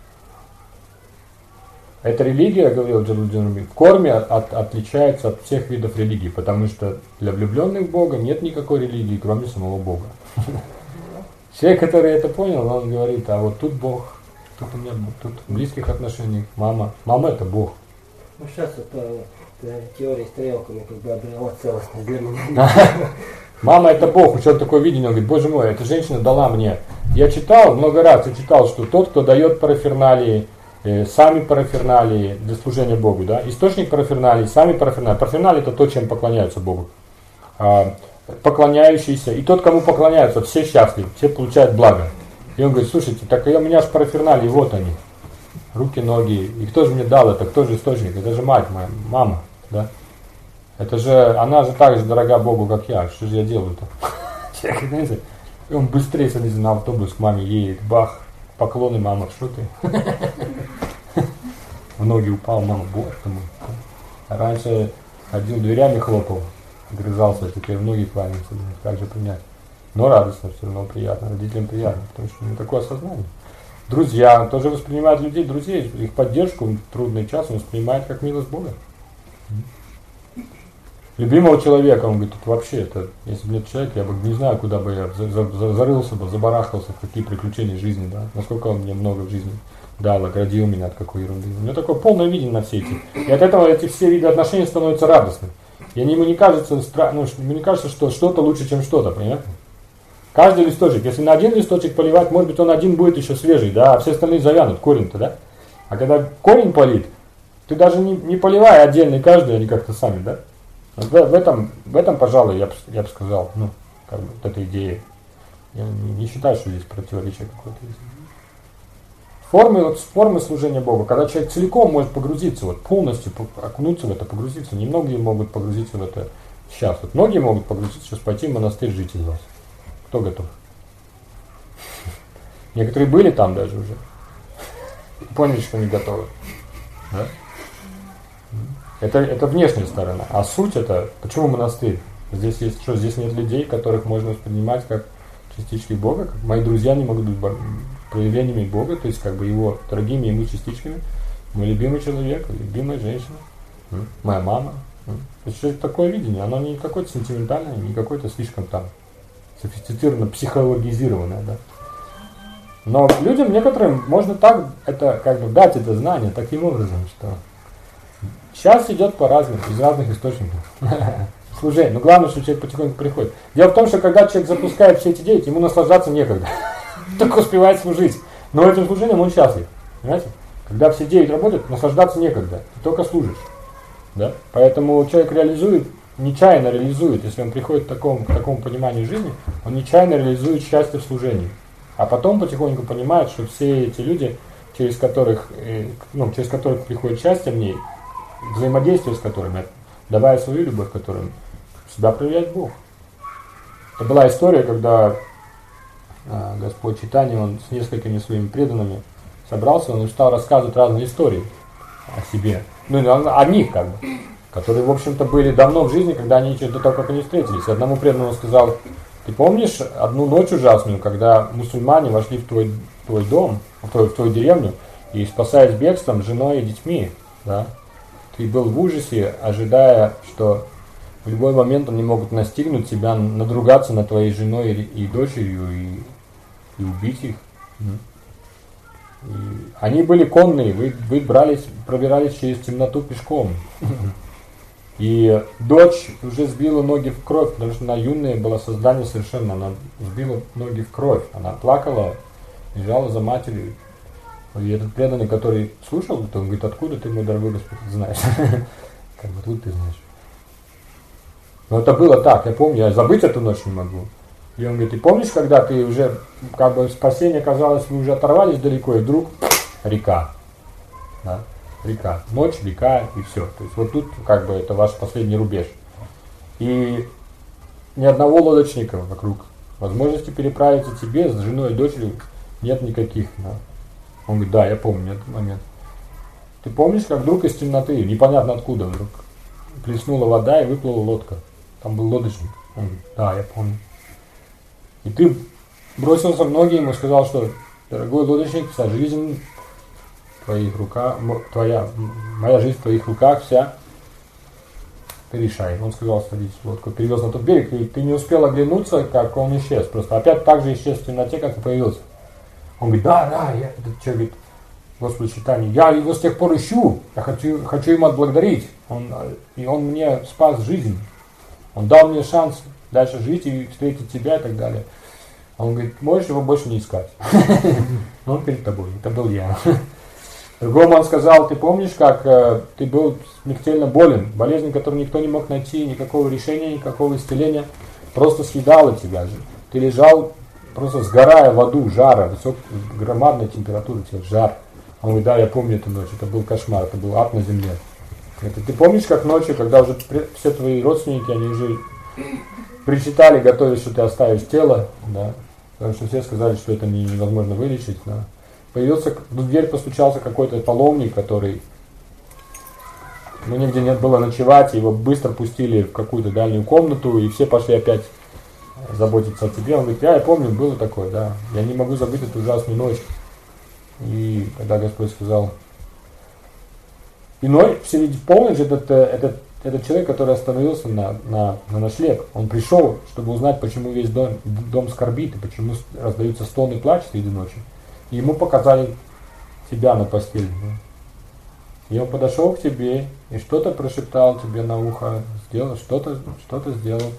A: Эта религия, говорил Джалалуддин Руми, в корне отличается от всех видов религий, потому что для влюбленных в Бога нет никакой религии, кроме самого Бога. Человек, который это понял, он говорит, а вот тут Бог, тут у меня тут в близких отношениях мама. Мама это Бог.
D: Ну сейчас это теория стрелками как бы обрела целостность для меня.
A: Мама это Бог, у человека такое видение, он говорит, боже мой, эта женщина дала мне. Я читал, много раз я читал, что тот, кто дает параферналии, сами параферналии для служения Богу, да, источник параферналии, сами параферналии. Параферналия это то, чем поклоняются Богу. Поклоняющийся, и тот, кому поклоняются, все счастливы, все получают благо. И он говорит, слушайте, так у меня же параферналии, вот они, руки, ноги, и кто же мне дал это, кто же источник, это же мать моя, мама, да. Это же, она же так же дорога Богу, как я, что же я делаю-то? И он быстрее садится на автобус, к маме едет, бах, поклоны, мама, что ты? В ноги упал, мама, боже мой. Раньше ходил, дверями хлопал, грызался, теперь в ноги кланяется, как же принять. Но радостно, все равно приятно, родителям приятно, потому что у него такое осознание. Друзья тоже воспринимают людей, друзей, их поддержку в трудный час он воспринимает как милость Бога. Любимого человека, он говорит, тут вообще, это, если бы нет человека, я бы не знаю, куда бы я зарылся бы, забарахтался, в какие приключения жизни, да, насколько он мне много в жизни дал, оградил меня от какой ерунды. У него такое полное видение на все эти. И от этого эти все виды отношений становятся радостными. И ему не кажется, ему не кажется, что что-то лучше, чем что-то, понимаете? Каждый листочек, если на один листочек поливать, может быть, он один будет еще свежий, да, а все остальные завянут, корень-то, да? А когда корень полит, ты даже не поливай отдельный каждый, они как-то сами, да? Вот в этом, пожалуй, я бы сказал, как бы, вот эта идея. Я не считаю, что здесь противоречие какое-то есть. Формы служения Богу, когда человек целиком может погрузиться, вот полностью окунуться в это, погрузиться. Немногие могут погрузиться в это сейчас. Вот многие могут погрузиться, сейчас пойти в монастырь жить из вас. Кто готов? Некоторые были там даже уже. Поняли, что не готовы. Да? Это внешняя сторона. А суть это, почему монастырь? Здесь есть что? Здесь нет людей, которых можно воспринимать как частички Бога. Как мои друзья не могут быть проявлениями Бога, то есть как бы его дорогими ему частичками. Мой любимый человек, любимая женщина, моя мама. То есть это такое видение, оно не какое-то сентиментальное, не какое-то слишком там софистицированно, психологизированное, да. Но людям некоторым можно так это как бы дать это знание таким образом, что сейчас идет по разным, из разных источников служение. Но главное, что человек потихоньку приходит. Дело в том, что когда человек запускает все эти деятельности, ему наслаждаться некогда. Только успевает служить. Но этим служением он счастлив. Понимаете? Когда все 9 работают, наслаждаться некогда. Ты только служишь. Да? Поэтому человек реализует, нечаянно реализует, если он приходит к такому пониманию жизни, он нечаянно реализует счастье в служении. А потом потихоньку понимает, что все эти люди, через которых приходит счастье в ней, взаимодействие с которыми, давая свою любовь, которым себя проявляет Бог. Это была история, когда Господь Чайтанья, он с несколькими своими преданными собрался, он стал рассказывать разные истории о себе. О них, как бы, которые, в общем-то, были давно в жизни, когда они до того, как они встретились. Одному преданному сказал: ты помнишь одну ночь ужасную, когда мусульмане вошли в твой дом, в твою деревню, и, спасаясь бегством, женой и детьми, да? Ты был в ужасе, ожидая, что в любой момент они могут настигнуть тебя, надругаться над твоей женой и дочерью и убить их. И они были конные, вы пробирались через темноту пешком. И дочь уже сбила ноги в кровь, потому что она юная была, создание совершенно, она сбила ноги в кровь. Она плакала, лежала за матерью. И этот преданный, который слушал, то он говорит, откуда ты, мой дорогой Господь, знаешь? Как бы тут ты знаешь. Но это было так, я помню, я забыть эту ночь не могу. И он говорит, ты помнишь, когда ты уже, как бы спасение казалось, вы уже оторвались далеко, и вдруг река. Да? Река. Ночь, река и все. То есть вот тут как бы это ваш последний рубеж. И ни одного лодочника вокруг. Возможности переправиться тебе с женой и дочерью нет никаких. Да? Он говорит, да, я помню этот момент. Ты помнишь, как вдруг из темноты, непонятно откуда вдруг, плеснула вода и выплыла лодка. Там был лодочник. Он говорит, да, я помню. И ты бросился в ноги ему и сказал, что дорогой лодочник, вся жизнь в твоих руках, моя жизнь в твоих руках вся, ты решай. Он сказал, садись в лодку, перевез на тот берег, и ты не успел оглянуться, как он исчез. Просто опять так же исчез в темноте, как и появился. Он говорит, да, я, этот человек говорит, Господи читание, я его с тех пор ищу, я хочу ему отблагодарить. И он мне спас жизнь. Он дал мне шанс дальше жить и встретить тебя и так далее. Он говорит, можешь его больше не искать. Он перед тобой, это был я. Другому он сказал, ты помнишь, как ты был смертельно болен, болезнь, которую никто не мог найти, никакого решения, никакого исцеления, просто съедала тебя же. Ты лежал, просто сгорая в аду, жара, громадная температура, тебе жар. Он говорит, да, я помню эту ночь, это был кошмар, это был ад на земле. Это, ты помнишь, как ночью, когда уже все твои родственники, они уже причитали, готовились, что ты оставишь тело, да, потому что все сказали, что это невозможно вылечить, да. Появился, в дверь постучался какой-то паломник, который, негде нет было ночевать, его быстро пустили в какую-то дальнюю комнату, и все пошли опять заботиться о тебе. Он говорит, я помню, было такое, да, я не могу забыть эту ужасную ночь. И когда Господь сказал, иной, в полночь этот человек, который остановился на ночлег, он пришел, чтобы узнать, почему весь дом скорбит, и почему раздаются стоны и плач среди ночи. И ему показали тебя на постели. Да? И он подошел к тебе и что-то прошептал тебе на ухо, сделал что-то сделал.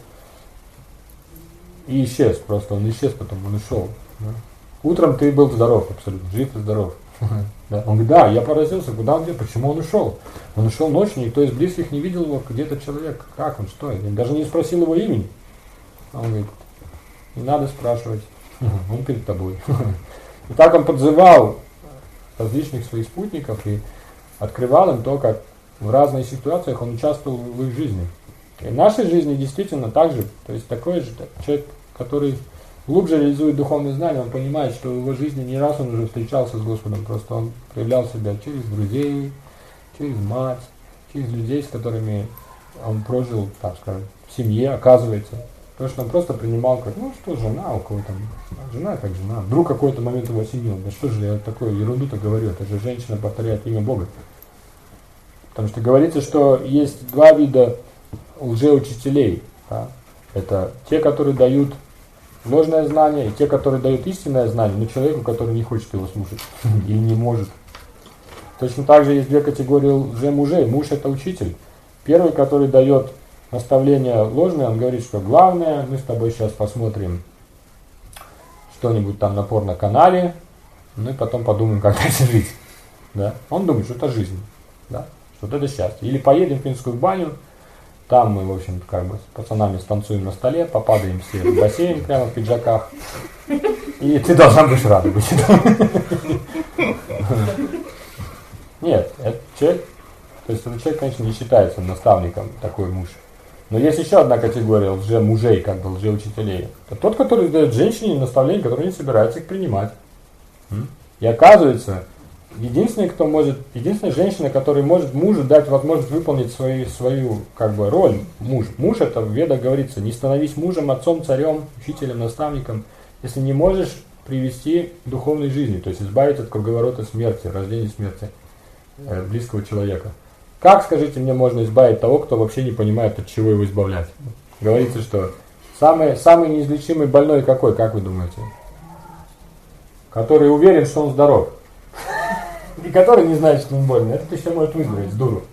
A: И исчез просто, он исчез потом, он ушел. Да? Утром ты был здоров, абсолютно, жив и здоров. Да? Он говорит, да, я поразился, куда он идет, почему он ушел? Он ушел ночью, никто из близких не видел его, где этот человек, как он, что? Я даже не спросил его имени. Он говорит, не надо спрашивать, он перед тобой. И так он подзывал различных своих спутников и открывал им то, как в разных ситуациях он участвовал в их жизни. И в нашей жизни действительно так же, то есть такой же человек, который глубже реализует духовные знания, он понимает, что в его жизни не раз он уже встречался с Господом, просто он проявлял себя через друзей, через мать, через людей, с которыми он прожил, так скажем, в семье, оказывается. Потому что он просто принимал, как, ну что, жена, у кого там, жена как жена. Вдруг какой-то момент его осенил, да что же я такую ерунду-то говорю, это же женщина повторяет имя Бога. Потому что говорится, что есть два вида лжеучителей. Да? Это те, которые дают ложное знание, и те, которые дают истинное знание, но человеку, который не хочет его слушать или не может. Точно так же есть две категории лжемужей. Муж – это учитель. Первый, который дает наставление ложное, он говорит, что главное, мы с тобой сейчас посмотрим что-нибудь там на порно-канале, ну и потом подумаем, как дальше жить. Да? Он думает, что это жизнь, да? Что это счастье. Или поедем в финскую баню, там мы, в общем, как бы с пацанами станцуем на столе, попадаем все в бассейн прямо в пиджаках, и ты должна быть рада быть. Нет, это человек, то есть этот человек, конечно, не считается наставником, такой муж. Но есть еще одна категория лжемужей, как бы лжеучителей. Это тот, который дает женщине наставления, которые не собирается их принимать. И оказывается, единственная женщина, которая может мужу дать возможность выполнить свою как бы роль, муж. Муж, это в Ведах говорится, не становись мужем, отцом, царем, учителем, наставником, если не можешь привести к духовной жизни, то есть избавить от круговорота смерти, рождения смерти близкого человека. Как, скажите мне, можно избавить того, кто вообще не понимает, от чего его избавлять? Говорится, что самый неизлечимый больной какой, как вы думаете? Который уверен, что он здоров. И который не знает, что он больный. Этот еще может выздороветь, с дуру.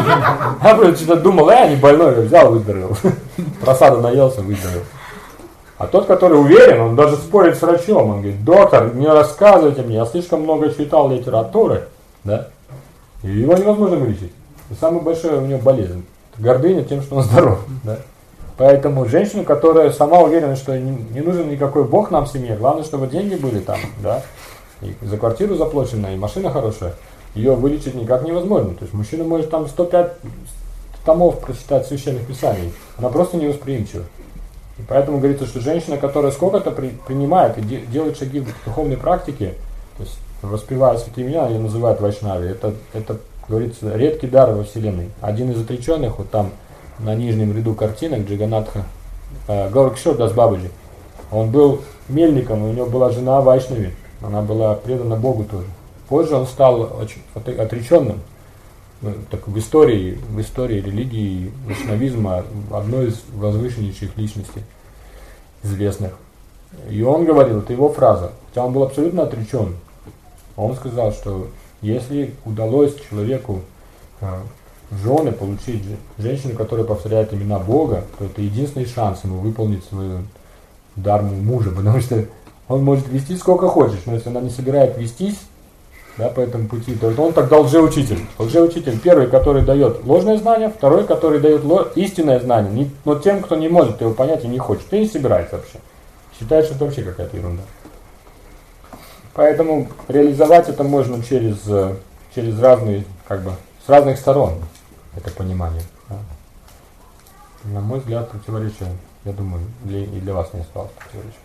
A: Я просто что-то думал, я не больной, взял, выздоровел. Просада наелся, выздоровел. А тот, который уверен, он даже спорит с врачом. Он говорит: доктор, не рассказывайте мне, я слишком много читал литературы, да? И его невозможно вылечить. И самая большая у него болезнь – гордыня тем, что он здоров, да? Поэтому женщина, которая сама уверена, что не нужен никакой Бог нам в семье, главное, чтобы деньги были там, да, и за квартиру заплачено, и машина хорошая, ее вылечить никак невозможно. То есть мужчина может там 105 томов прочитать священных писаний, она просто невосприимчива. И поэтому говорится, что женщина, которая сколько-то принимает и делает шаги в духовной практике, то есть воспевая святые имена, ее называют вайшнави, это говорится, редкий дар во Вселенной. Один из отреченных, вот там на нижнем ряду картинок, Джаганатха, Гауракшор Дас Бабаджи, он был мельником, и у него была жена Вайшнави, она была предана Богу тоже. Позже он стал очень отреченным, так в истории религии, вайшнавизма, одной из возвышеннейших личностей известных. И он говорил, это его фраза, хотя он был абсолютно отречен. Он сказал, что если удалось человеку в жены получить женщину, которая повторяет имена Бога, то это единственный шанс ему выполнить свою дарму мужа, потому что он может вести сколько хочешь, но если она не собирает вестись, да, по этому пути, то он тогда лжеучитель. Лжеучитель первый, который дает ложное знание, второй, который дает истинное знание, но тем, кто не может его понять и не хочет, и не собирается вообще. Считает, что это вообще какая-то ерунда. Поэтому реализовать это можно через разные, с разных сторон, это понимание. Да. На мой взгляд, противоречия, я думаю, и для вас не осталось противоречия.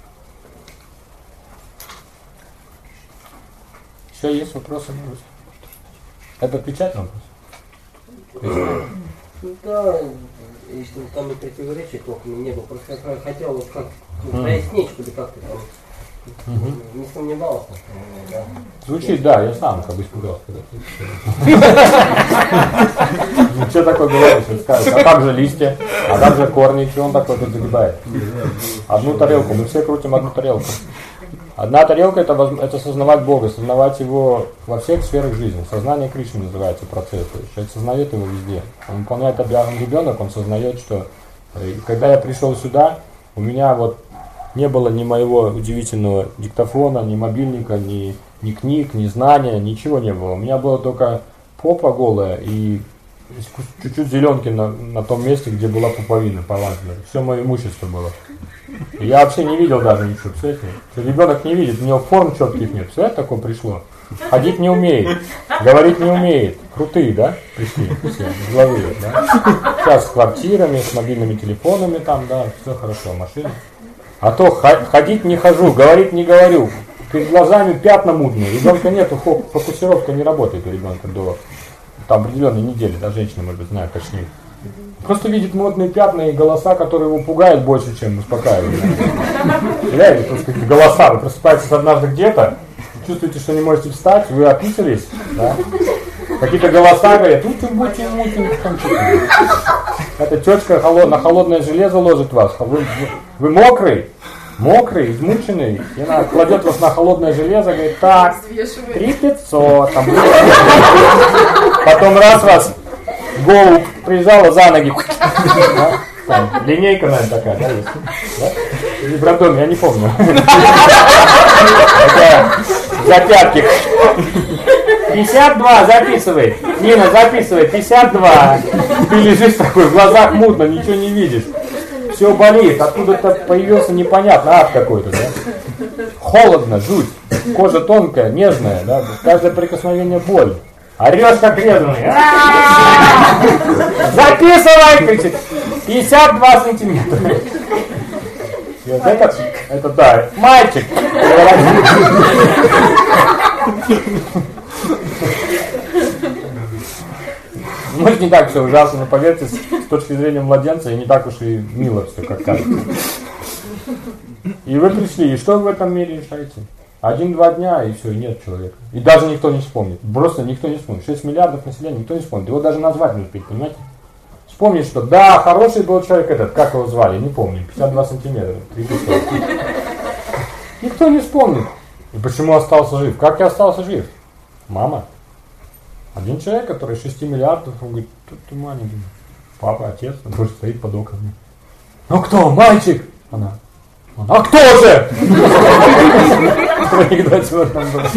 A: Еще есть вопросы? Это отвечать на вопрос?
D: Да, если там и противоречий толком не было, просто я хотел вот как прояснить, чтобы как-то там не сомневался. Да.
A: Звучит, да, я сам испугался. Ну что такое говоришь? Скажешь, а как же листья, а как же корни, что он такой тут загибает? Одну тарелку, мы все крутим одну тарелку. Одна тарелка это сознавать Бога, сознавать Его во всех сферах жизни. Сознание Кришны называется процесс. То есть человек сознает Его везде. Он выполняет обязанность ребенок, он сознает, что когда я пришел сюда, у меня вот не было ни моего удивительного диктофона, ни мобильника, ни книг, ни знания, ничего не было. У меня была только попа голая и чуть-чуть зеленки на том месте, где была пуповина полазная. Все мое имущество было. И я вообще не видел даже ничего, представляете? Ребенок не видит, у него форм четких нет. Представляете, такое пришло? Ходить не умеет, говорить не умеет. Крутые, да? Пришли все, деловые, да? Сейчас с квартирами, с мобильными телефонами там, да, все хорошо, машина. А то ходить не хожу, говорить не говорю. Перед глазами пятна мутные. Ребенка нету, фокусировка не работает у ребенка до там определенной недели, да, женщина, может быть, знает точнее. Просто видит мутные пятна и голоса, которые его пугают больше, чем успокаивают. Реально, просто какие-то голоса, вы просыпаетесь однажды где-то, чувствуете, что не можете встать, вы описались, да? Какие-то голоса говорят, эта тетка на холодное железо ложит вас, вы мокрый, измученный, и она кладет вас на холодное железо, говорит, так, 3500, там, потом раз вас в голову прижала за ноги, да? Там, линейка, наверное, такая, да, есть? Да? Или в роддоме, я не помню. Такая, за пятки. 52, записывай. Нина, записывай, 52. Ты лежишь такой, в глазах мутно, ничего не видишь. Все болит, откуда-то появился непонятно, ад какой-то, да? Холодно, жуть, кожа тонкая, нежная, да? Каждое прикосновение боль. Орешь как резаный. Записывай, кричит. 52 сантиметра. И вот это да, мальчик. Может, не так все ужасно, но поверьте, с точки зрения младенца, и не так уж и мило все, как кажется. И вы пришли, и что вы в этом мире решаете? 1-2 дня, и все, и нет человека. И даже никто не вспомнит. Просто никто не вспомнит. 6 миллиардов населения, никто не вспомнит. Его даже назвать не успеет, понимаете? Вспомнить, что да, хороший был человек этот, как его звали, не помню, 52 сантиметра, 35. Никто не вспомнит. И почему остался жив? Как я остался жив? Мама. Один человек, который 6 миллиардов, он говорит, тут ты маленький. Папа, отец, он тоже стоит под окнами. Ну кто, мальчик? Она. Он, а кто же? В анекдоте вот там было.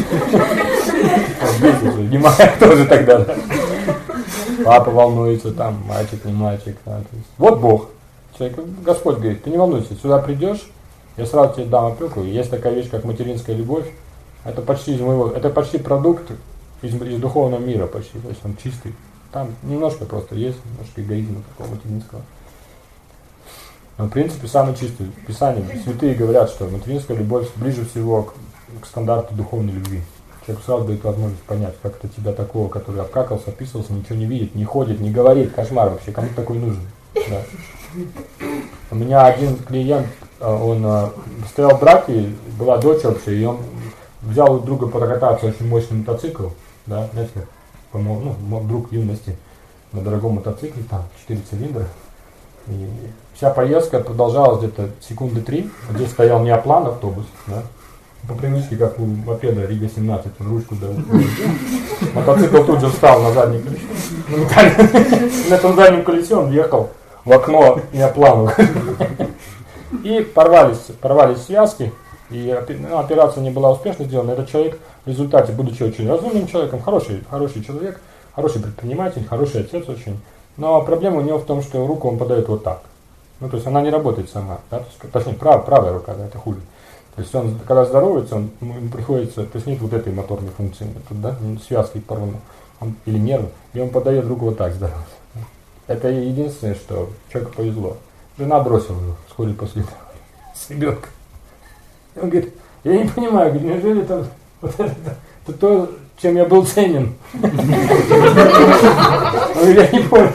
A: Не кто же тогда? Папа волнуется, там, мальчик, не мальчик. Вот Бог. Человек, Господь говорит, ты не волнуйся, сюда придешь, я сразу тебе дам опеку. Есть такая вещь, как материнская любовь. Это почти продукт из духовного мира почти, то есть он чистый. Там немножко просто есть, немножко эгоизма такого материнского. Но в принципе самый чистый. В Писании святые говорят, что материнская любовь ближе всего к стандарту духовной любви. Человек сразу дает возможность понять, как это тебя такого, который обкакался, описывался, ничего не видит, не ходит, не говорит, кошмар вообще, кому такой нужен. Да. У меня один клиент, он стоял в браке, была дочь общая, и он взял у друга прокататься очень мощный мотоцикл, да, знаете, друг юности на дорогом мотоцикле, там 4 цилиндра. И вся поездка продолжалась где-то секунды 3. Здесь стоял Неоплан автобус, да, по привычке, как у мопеда Рига-17, он ручку дал. Мотоцикл тут же встал на заднее колесо. На этом заднем колесе он въехал в окно Неоплану. И порвались связки. И операция не была успешно сделана. Этот человек в результате, будучи очень разумным человеком, хороший человек, хороший предприниматель, хороший отец очень. Но проблема у него в том, что руку он подает вот так. Ну, то есть она не работает сама. Да? Точнее, правая рука, да, это хуже. То есть он, когда здоровается, ему приходится, то есть нет вот этой моторной функции, тут, да, связки порваны, или нервы, и он подает руку вот так здороваться. Это единственное, что человеку повезло. Жена бросила его вскоре после этого с ребенком. Он говорит, я не понимаю, неужели это то, чем я был ценен? Он говорит, я не понял.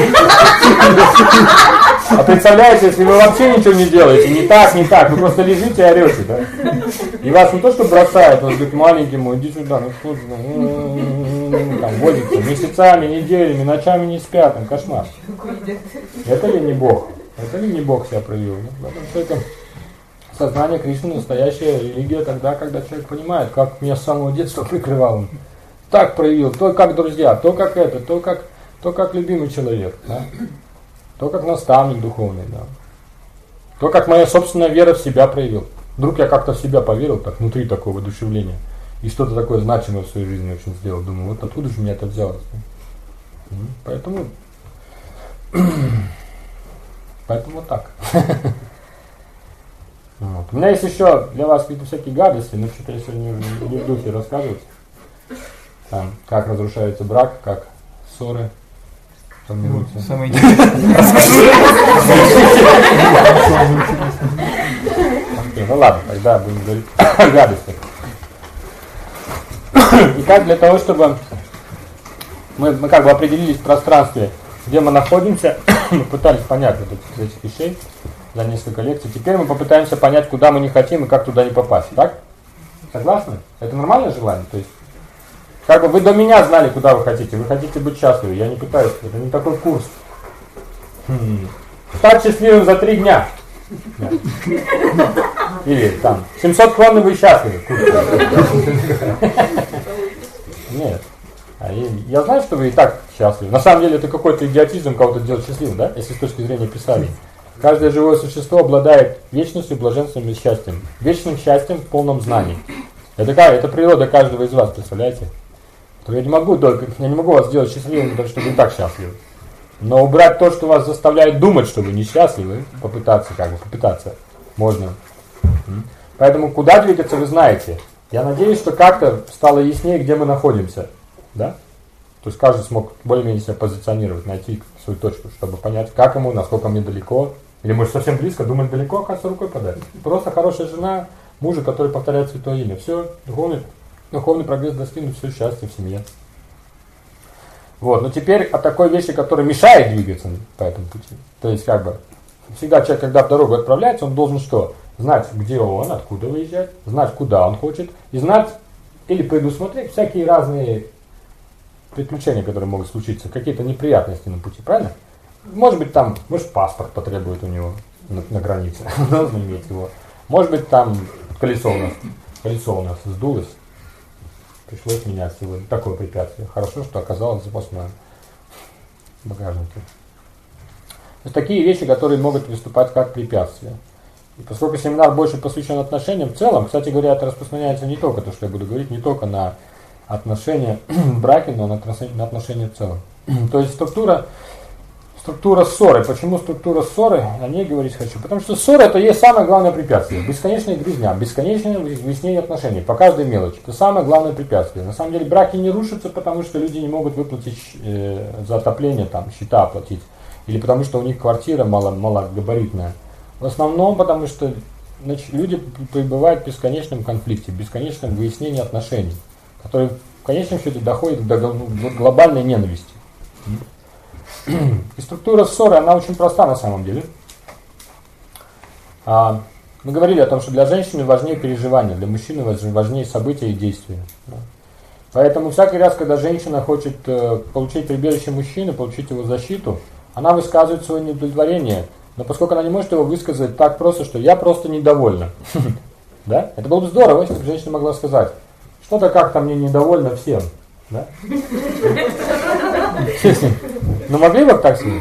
A: А представляете, если вы вообще ничего не делаете, не так, вы просто лежите и орете, да? И вас не то, что бросает, он говорит, маленький мой, иди сюда, ну что же, там возится, месяцами, неделями, ночами не спят, там кошмар. Это ли не Бог? Это ли не Бог себя проявил? Это сознание Кришны, настоящая религия тогда, когда человек понимает, как меня с самого детства прикрывал он. Так проявил, то как друзья, то как это, то как любимый человек, да? То как наставник духовный, да. То как моя собственная вера в себя проявил. Вдруг я как-то в себя поверил, так внутри такого воодушевления, и что-то такое значимое в своей жизни очень сделал. Думаю, вот откуда же у меня это взялось? Поэтому вот так. Вот. У меня есть еще для вас какие-то всякие гадости, но что-то я сегодня не в духе рассказывать. Там, как разрушается брак, как ссоры формируются.
E: Самое интересное.
A: Ну ладно, тогда будем говорить о гадостях. Итак, для того, чтобы мы как бы определились в пространстве, где мы находимся, мы пытались понять вот этих вещей за несколько лекций. Теперь мы попытаемся понять, куда мы не хотим и как туда не попасть. Так? Согласны? Это нормальное желание? То есть, как бы вы до меня знали, куда вы хотите быть счастливы. Я не пытаюсь, это не такой курс. Стать счастливым за 3 дня. Да. Или там 700 крон и вы счастливы. Нет. Я знаю, что вы и так счастливы. На самом деле это какой-то идиотизм кого-то делать счастливым, да? Если с точки зрения Писания. Каждое живое существо обладает вечностью, блаженством и счастьем. Вечным счастьем в полном знании. Это природа каждого из вас, представляете? Я не могу вас сделать счастливым, потому что вы и так счастливы. Но убрать то, что вас заставляет думать, что вы несчастливы, попытаться можно. Поэтому куда двигаться, вы знаете. Я надеюсь, что как-то стало яснее, где мы находимся. Да? То есть каждый смог более-менее себя позиционировать, найти свою точку, чтобы понять, как ему, насколько мне далеко. Или может совсем близко, думать далеко, оказывается, рукой подать. Просто хорошая жена, мужа, который повторяет святое имя. Все, духовный прогресс достигнут, все счастье в семье. Вот, но теперь о такой вещи, которая мешает двигаться по этому пути. То есть, как бы, всегда человек, когда в дорогу отправляется, он должен что? Знать, где он, откуда выезжать, знать, куда он хочет, и знать или предусмотреть всякие разные приключения, которые могут случиться, какие-то неприятности на пути, правильно? Может быть, паспорт потребует у него на границе, должен иметь его. Может быть, там колесо у нас сдулось, пришлось менять сегодня. Такое препятствие. Хорошо, что оказалось запас на багажнике. То есть такие вещи, которые могут выступать как препятствия. И поскольку семинар больше посвящен отношениям в целом, кстати говоря, это распространяется не только, то, что я буду говорить, не только на отношения в браке, но на отношения в целом. То есть структура ссоры. Почему структура ссоры? О ней говорить хочу. Потому что ссора это есть самое главное препятствие. Бесконечная грязня, бесконечное выяснение отношений по каждой мелочи. Это самое главное препятствие. На самом деле браки не рушатся, потому что люди не могут выплатить за отопление, там, счета оплатить. Или потому что у них квартира малогабаритная. В основном потому что люди пребывают в бесконечном конфликте, в бесконечном выяснении отношений, который в конечном счете доходит до глобальной ненависти. И структура ссоры, она очень проста на самом деле. Мы говорили о том, что для женщины важнее переживания, для мужчины важнее события и действия. Поэтому всякий раз, когда женщина хочет получить прибежище мужчины, получить его защиту, она высказывает свое неудовлетворение, но поскольку она не может его высказать так просто, что я просто недовольна. Да? Это было бы здорово, если бы женщина могла сказать, что-то как-то мне недовольно всем. Да? Ну могли бы так сказать?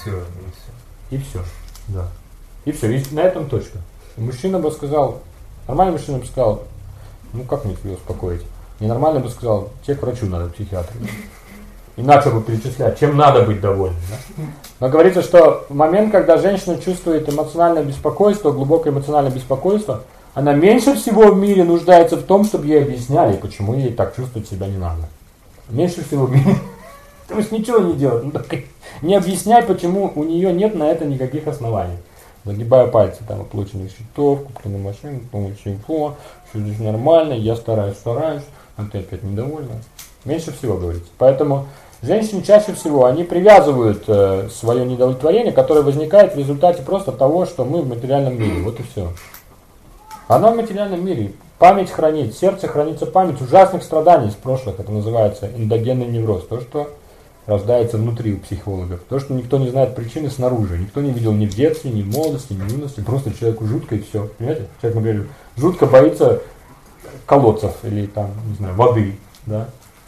A: И все. Да. И все. И на этом точка. Мужчина бы сказал, нормальный мужчина бы сказал, ну как мне тебя успокоить? Ненормальный бы сказал, тебе к врачу надо, к психиатру. И начал бы перечислять, чем надо быть довольным. Да? Но говорится, что в момент, когда женщина чувствует эмоциональное беспокойство, глубокое эмоциональное беспокойство, она меньше всего в мире нуждается в том, чтобы ей объясняли, почему ей так чувствовать себя не надо. Меньше всего в мире. То есть ничего не делать. Не объясняй, почему у нее нет на это никаких оснований. Загибая пальцы, там, о получении счетов, купленной машины, получении фо, все здесь нормально, я стараюсь, а ты опять недовольна. Меньше всего говорится. Поэтому женщины чаще всего, они привязывают свое недовлетворение, которое возникает в результате просто того, что мы в материальном мире. Вот и все. Она в материальном мире. Память хранит, сердце хранится память ужасных страданий из прошлых. Это называется эндогенный невроз. То, что рождается внутри у психологов. То, что никто не знает причины снаружи. Никто не видел ни в детстве, ни в молодости, ни в юности. Просто человеку жутко и все. Понимаете? Человек, например, жутко боится колодцев или там, не знаю, воды. Да?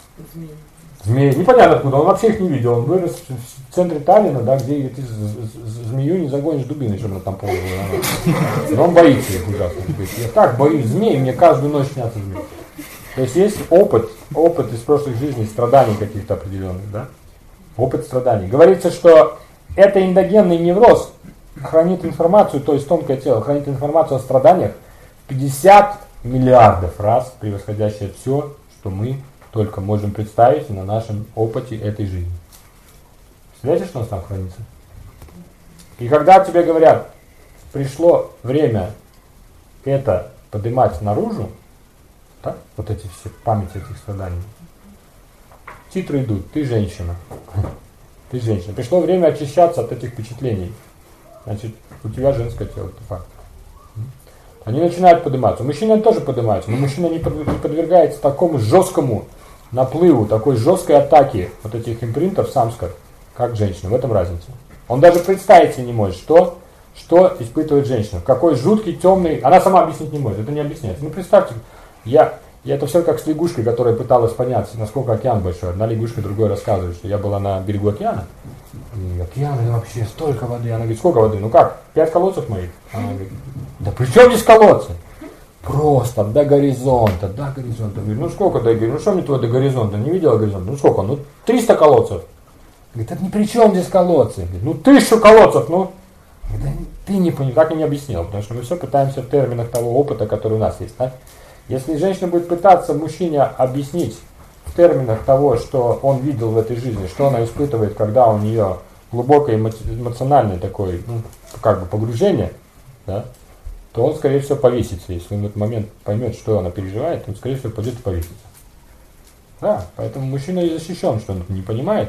A: Змеи. Непонятно откуда. Он вообще их не видел. Он вырос в центре Таллина, да, где ты змею не загонишь дубиной, чтобы она там ползала. Но он боится их ужасно. Я так боюсь змей, мне каждую ночь снятся змеи. То есть есть опыт из прошлых жизней, страданий каких-то определенных, да? Опыт страданий. Говорится, что это эндогенный невроз хранит информацию, то есть тонкое тело хранит информацию о страданиях 50 миллиардов раз, превосходящее все, что мы только можем представить на нашем опыте этой жизни. Представляете, что у нас там хранится? И когда тебе говорят, пришло время это поднимать наружу, да, вот эти все памяти этих страданий, титры идут, ты женщина. Ты женщина. Пришло время очищаться от этих впечатлений. Значит, у тебя женское тело, это факт. Они начинают подниматься. Мужчины тоже поднимаются, но мужчина не подвергается такому жесткому наплыву, такой жесткой атаке вот этих импринтов самскар, как женщина. В этом разница. Он даже представить себе не может, что испытывает женщина. Какой жуткий, темный. Она сама объяснить не может. Это не объясняется. Ну представьте, я это все как с лягушкой, которая пыталась понять, насколько океан большой. Одна лягушка другой рассказывает, что я была на берегу океана. И океан, и вообще столько воды. Она говорит, сколько воды? Ну как, 5 колодцев моих? Она говорит, да при чем здесь колодцы? Просто до горизонта, до горизонта. Говорит, ну сколько до горизонта? Ну что мне твое до горизонта? Не видела горизонта? Ну сколько? Ну 300 колодцев. Говорит, это ни при чем здесь колодцы? Говорит, ну 1000 колодцев, ну. Говорит, да ты не понял, так и не объяснил, потому что мы все пытаемся в терминах того опыта, который у нас есть. Так? Если женщина будет пытаться мужчине объяснить в терминах того, что он видел в этой жизни, что она испытывает, когда у нее глубокое эмоциональное такое, ну, как бы погружение, да, то он, скорее всего, повесится. Если он в этот момент поймет, что она переживает, он, скорее всего, пойдет и повесится. Да, поэтому мужчина и защищен, что он не понимает.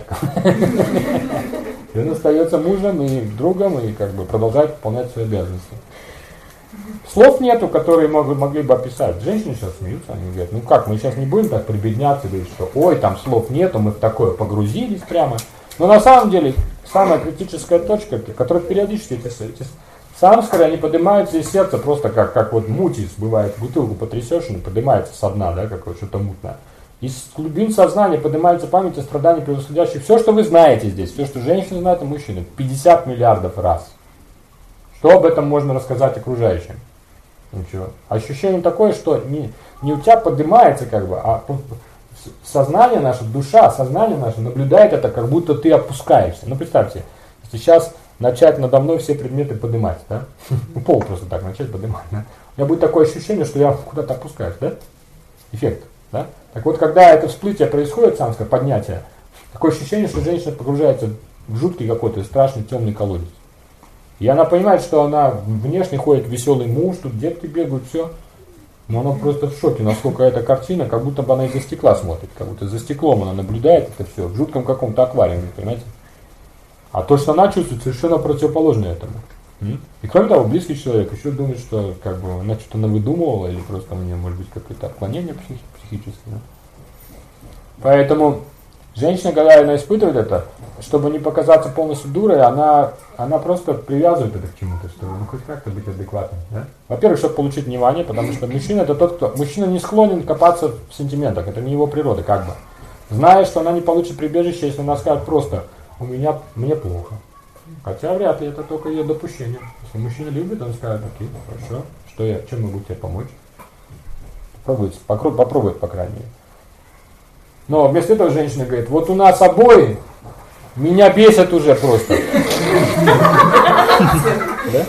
A: И он остается мужем и другом, и как бы продолжает выполнять свои обязанности. Слов нету, которые могли бы описать. Женщины сейчас смеются, они говорят, ну как, мы сейчас не будем так прибедняться, говорить, что ой, там слов нету, мы в такое погрузились прямо. Но на самом деле, самая критическая точка, которая периодически эти самскары, они поднимаются из сердца просто как вот мутис, бывает, бутылку потрясешь, и поднимается со дна, да, как вот что-то мутное. Из глубин сознания поднимается память о страданиях превосходящих. Все, что вы знаете здесь, все, что женщины знают, а мужчины, 50 миллиардов раз. Что об этом можно рассказать окружающим? Ничего. Ощущение такое, что не у тебя поднимается как бы, а сознание наше, душа, сознание наше наблюдает это, как будто ты опускаешься. Ну представьте, если сейчас начать надо мной все предметы поднимать, да? Пол просто так начать поднимать, да? У меня будет такое ощущение, что я куда-то опускаюсь, да? Эффект, да? Так вот, когда это всплытие происходит, самское поднятие, такое ощущение, что женщина погружается в жуткий какой-то страшный темный колодец. И она понимает, что она внешне ходит веселый муж, тут детки бегают, все. Но она просто в шоке, насколько эта картина, как будто бы она из-за стекла смотрит, как будто за стеклом она наблюдает это все, в жутком каком-то аквариуме, понимаете? А то, что она чувствует, совершенно противоположно этому. И кроме того, близкий человек еще думает, что как бы она что-то навыдумывала, или просто у нее может быть какое-то отклонение психическое. Да? Поэтому женщина, когда она испытывает это, чтобы не показаться полностью дурой, она просто привязывает это к чему-то, что ну хоть как-то быть адекватным. Да? Во-первых, чтобы получить внимание, потому что мужчина это тот, кто... Мужчина не склонен копаться в сентиментах, это не его природа, как бы. Зная, что она не получит прибежище, если она скажет просто мне плохо. Хотя вряд ли это только ее допущение. Если мужчина любит, он скажет, окей, хорошо, чем могу тебе помочь? Попробует, по крайней мере. Но вместо этого женщина говорит, вот у нас обои, меня бесят уже просто. Да?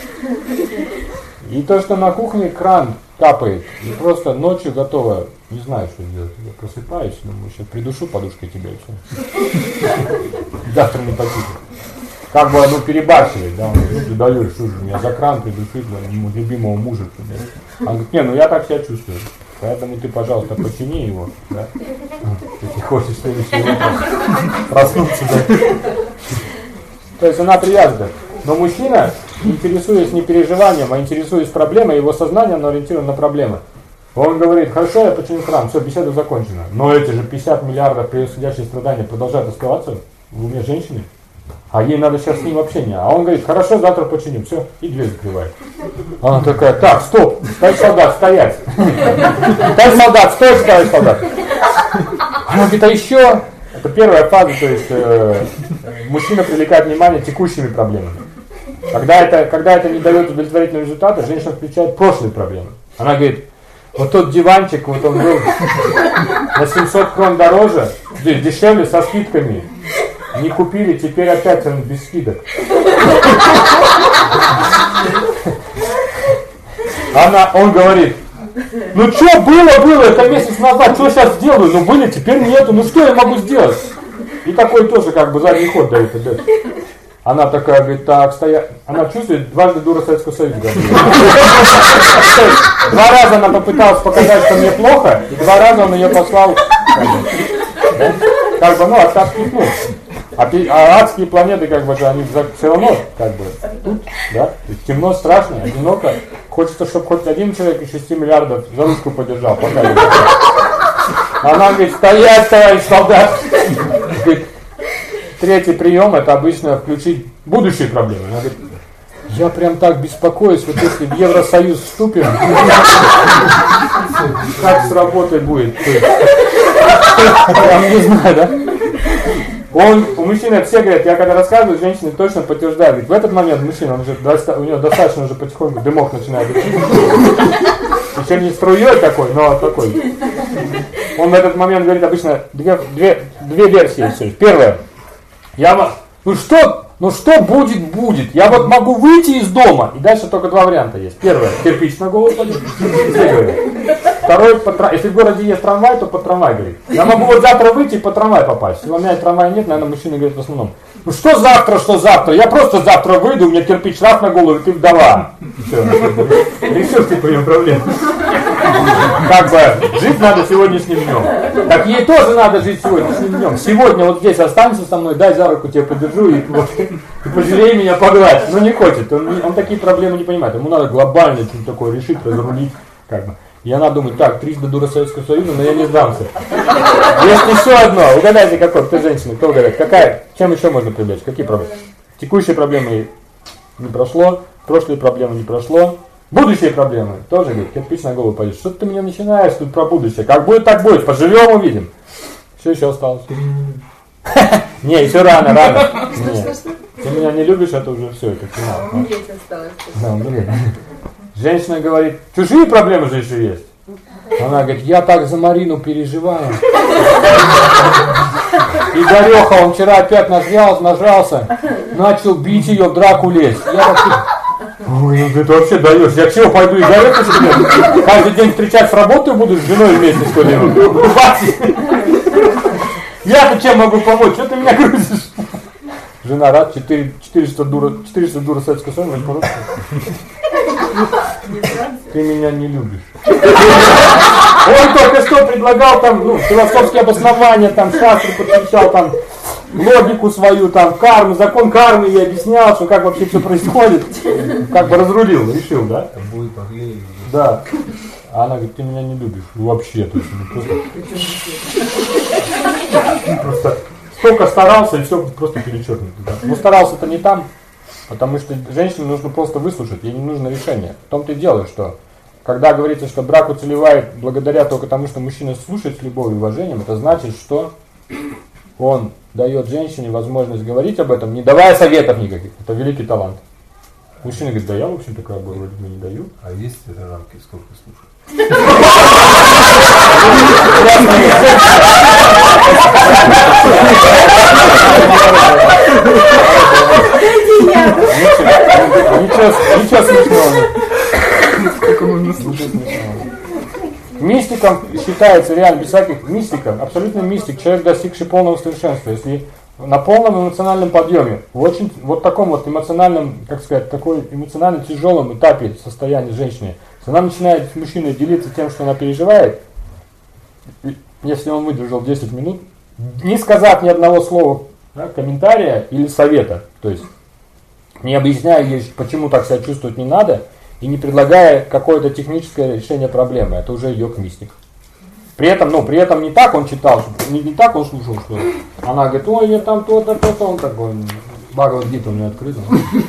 A: И то, что на кухне кран капает, и просто ночью готова, не знаю, что делать. Я просыпаюсь, думаю, сейчас придушу подушкой тебя и все. Завтра не потихо. Как бы оно перебарщивает, да, ты даешь, что же, меня за кран придушить, моему любимого мужа. Он говорит, не, я так себя чувствую. Поэтому ты, пожалуйста, почини его, да? Если хочешь следующий утром проснуться, да? То есть она привязана. Но мужчина, интересуясь не переживанием, а интересуясь проблемой, его сознание ориентировано на проблемы. Он говорит, хорошо, я починю кран, все, беседа закончена. Но эти же 50 миллиардов происходящих страданий продолжают оставаться в уме женщины. А ей надо сейчас с ним общение. А он говорит, хорошо, завтра починим. Все, и дверь закрывает. Она такая, так, стоп, товарищ солдат, стоять. Товарищ солдат, стой, товарищ солдат. Она говорит, а еще, это первая фаза, то есть мужчина привлекает внимание текущими проблемами. Когда это не дает удовлетворительного результата, женщина включает прошлые проблемы. Она говорит, вот тот диванчик, вот он был на 700 крон дороже, дешевле, со скидками. Не купили, теперь опять он без скидок. Он говорит, ну что было, это месяц назад, что сейчас сделаю? Ну были, теперь нету, ну что я могу сделать? И такой тоже как бы задний ход дает. Она такая говорит, так, стоять. Она чувствует, дважды дура Советского Союза. 2 раза она попыталась показать, что мне плохо, и 2 раза он ее послал, отпихнул. А адские планеты, как бы, они все равно, как бы, тут, да, темно, страшно, одиноко. Хочется, чтобы хоть один человек из 6 миллиардов за ручку подержал, пока я. Она говорит, стоять, товарищ солдат. Говорит, 3-й прием, это обычно включить будущие проблемы. Она говорит, я прям так беспокоюсь, вот если в Евросоюз вступим, как с работой будет? Я не знаю, да? У мужчины все говорят, я когда рассказываю, женщины точно подтверждают. Ведь в этот момент мужчина, у него достаточно уже потихоньку дымок начинает идти. Еще не струей такой, но такой. Он в этот момент говорит обычно две версии. Все. Первая. Ну что будет. Я вот могу выйти из дома. И дальше только 2 варианта есть. Первое, кирпич на голову пойдет. Второй, если в городе есть трамвай, то под трамвай говорит. Я могу вот завтра выйти и под трамвай попасть. Если у меня трамвая нет, наверное, мужчины говорят в основном. Ну что завтра? Я просто завтра выйду, у меня кирпич раз на голову, и ты вдова. Все. Решил ты твою проблему. Как бы жить надо сегодняшним днем. Так ей тоже надо жить сегодняшним днем. Сегодня вот здесь останься со мной, дай за руку, тебя подержу и пожалей меня, погладь. Но не хочет, он такие проблемы не понимает. Ему надо глобально что-то такое решить, разрулить. Как бы. И она думает, так, 300 дура Советского Союза, но я не сдамся. Есть еще одно. Угадайте, какой, кто женщина, кто угадает? Чем еще можно привлечь? Какие проблемы? Текущие проблемы не прошло, прошлые проблемы не прошло. Будущие проблемы тоже, говорит, кирпич на голову пойдет. Что ты меня начинаешь тут про будущее? Как будет, так будет. Поживем, увидим. Что еще осталось? Не, еще рано. Ты меня не любишь, это уже все, это финал.
B: Умереть осталось.
A: Да, умереть. Женщина говорит, чужие проблемы же еще есть. Она говорит, я так за Марину переживаю. Игореха, он вчера опять нажрался, начал бить ее, в драку лезть. Я так, ой, ну ты вообще даешь. Я чего, пойду Игореху себе? Каждый день встречать с работы буду, с женой вместе что ли? Я-то чем могу помочь? Что ты меня грузишь? Жена рад, 400 дура Советского Союза, по-русски. Ты меня не любишь. Он только что предлагал там, философские обоснования, там, шастры подключал, там, логику свою, там, карму, закон кармы, и объяснял, что как вообще все происходит. Как бы разрулил, решил, да? Да. А она говорит, ты меня не любишь. Вообще точно. Просто столько старался, и все просто перечеркнуто. Да? Но старался-то не там. Потому что женщине нужно просто выслушать, ей не нужно решение. В том-то и дело, что когда говорится, что брак уцелевает благодаря только тому, что мужчина слушает с любовью и уважением, это значит, что он дает женщине возможность говорить об этом, не давая советов никаких. Это великий талант. Мужчина говорит, да я, в общем-то, как бы вроде бы не даю.
E: А есть рамки, сколько слушать?
A: Ничего смешного. Сколько можно слушать? Мистиком считается, реально, без всяких мистиком, абсолютно мистик, человек, достигший полного совершенства. Если на полном эмоциональном подъеме, в очень вот таком вот эмоциональном, как сказать, такой эмоционально тяжелом этапе состояния женщины, если она начинает с мужчиной делиться тем, что она переживает, если он выдержал 10 минут, не сказав ни одного слова, да, комментария или совета, то есть не объясняя ей, почему так себя чувствовать не надо, и не предлагая какое-то техническое решение проблемы, это уже идет мистик. При этом не так он читал, не так он слушал, что она говорит, ой, я там то-то, он такой, Бхагавад-гита у меня открыта.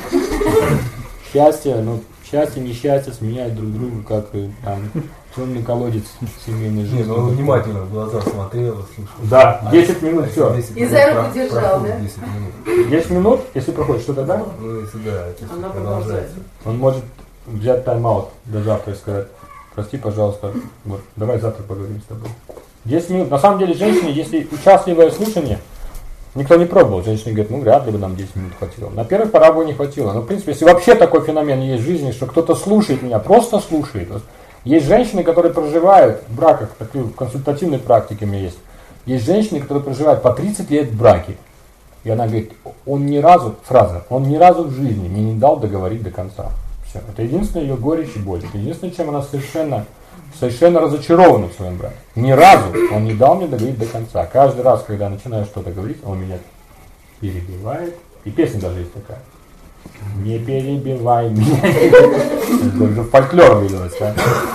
A: Счастье, несчастье сменяют друг друга, как там темный колодец семейной жизни.
E: Он внимательно в глаза смотрел, слушал.
A: Да, 10 минут все.
B: И за руку держал, да?
E: 10 минут.
A: 10 минут, если проходит что-то, да?
E: Ну, если да,
B: Она
E: продолжается.
A: Он может взять тайм-аут до завтра и сказать, прости, пожалуйста, вот, давай завтра поговорим с тобой. 10 минут. На самом деле, женщине, если участливое слушание, никто не пробовал. Женщина говорит, вряд ли бы нам 10 минут хватило. На первых порах бы не хватило. Но, в принципе, если вообще такой феномен есть в жизни, что кто-то слушает меня, просто слушает. Есть женщины, которые проживают в браках, такие в консультативной практике у меня есть. Есть женщины, которые проживают по 30 лет в браке. И она говорит, он ни разу в жизни мне не дал договорить до конца. Все. Это единственная ее горечь и боль. Это единственное, чем она совершенно разочарована в своем браке. Ни разу он не дал мне договорить до конца. Каждый раз, когда я начинаю что-то говорить, он меня перебивает. И песня даже есть такая. Не перебивай меня. Это уже фольклор вылилось, да?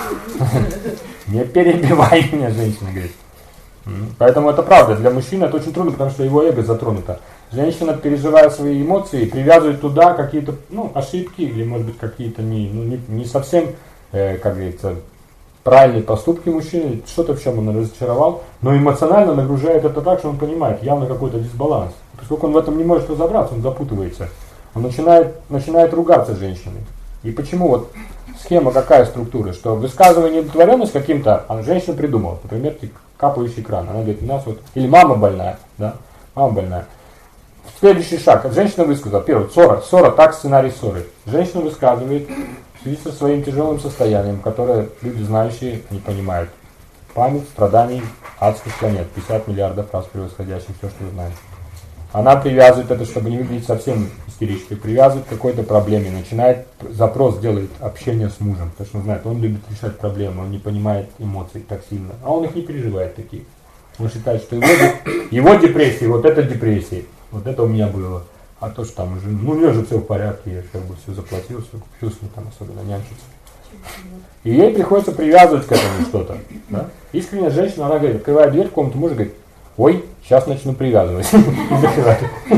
A: Не перебивай меня, женщина говорит. Поэтому это правда. Для мужчины это очень трудно, потому что его эго затронуто. Женщина, переживая свои эмоции, привязывает туда какие-то ошибки или, может быть, какие-то не совсем, как говорится, правильные поступки мужчины, что-то, в чем он разочаровал, но эмоционально нагружает это так, что он понимает, явно какой-то дисбаланс. Поскольку он в этом не может разобраться, он запутывается. Он начинает ругаться с женщиной. И почему вот схема какая структура, что высказывая неудовлетворенность каким-то, а женщина придумала, например, капающий кран. Она говорит, у нас вот, или мама больная, да, мама больная. Следующий шаг. Женщина высказала. Первый. Ссора. Так сценарий ссоры. Женщина высказывает в связи со своим тяжелым состоянием, которое люди знающие не понимают. Память, страданий, адских планет. 50 миллиардов раз превосходящих все, что вы знаете. Она привязывает это, чтобы не выглядеть совсем истеричкой, привязывает к какой-то проблеме, начинает запрос, делает общение с мужем. Потому что он знает, он любит решать проблемы, он не понимает эмоций так сильно. А он их не переживает такие. Он считает, что его депрессия, вот это депрессия. Вот это у меня было. А то, что там уже, у нее же все в порядке, я как бы все заплатил, все купил, с ней там особенно нянчиться. И ей приходится привязывать к этому что-то. Да? Искренняя женщина, она говорит, открывает дверь в комнату, муж говорит, ой, сейчас начну привязывать. И закрывает.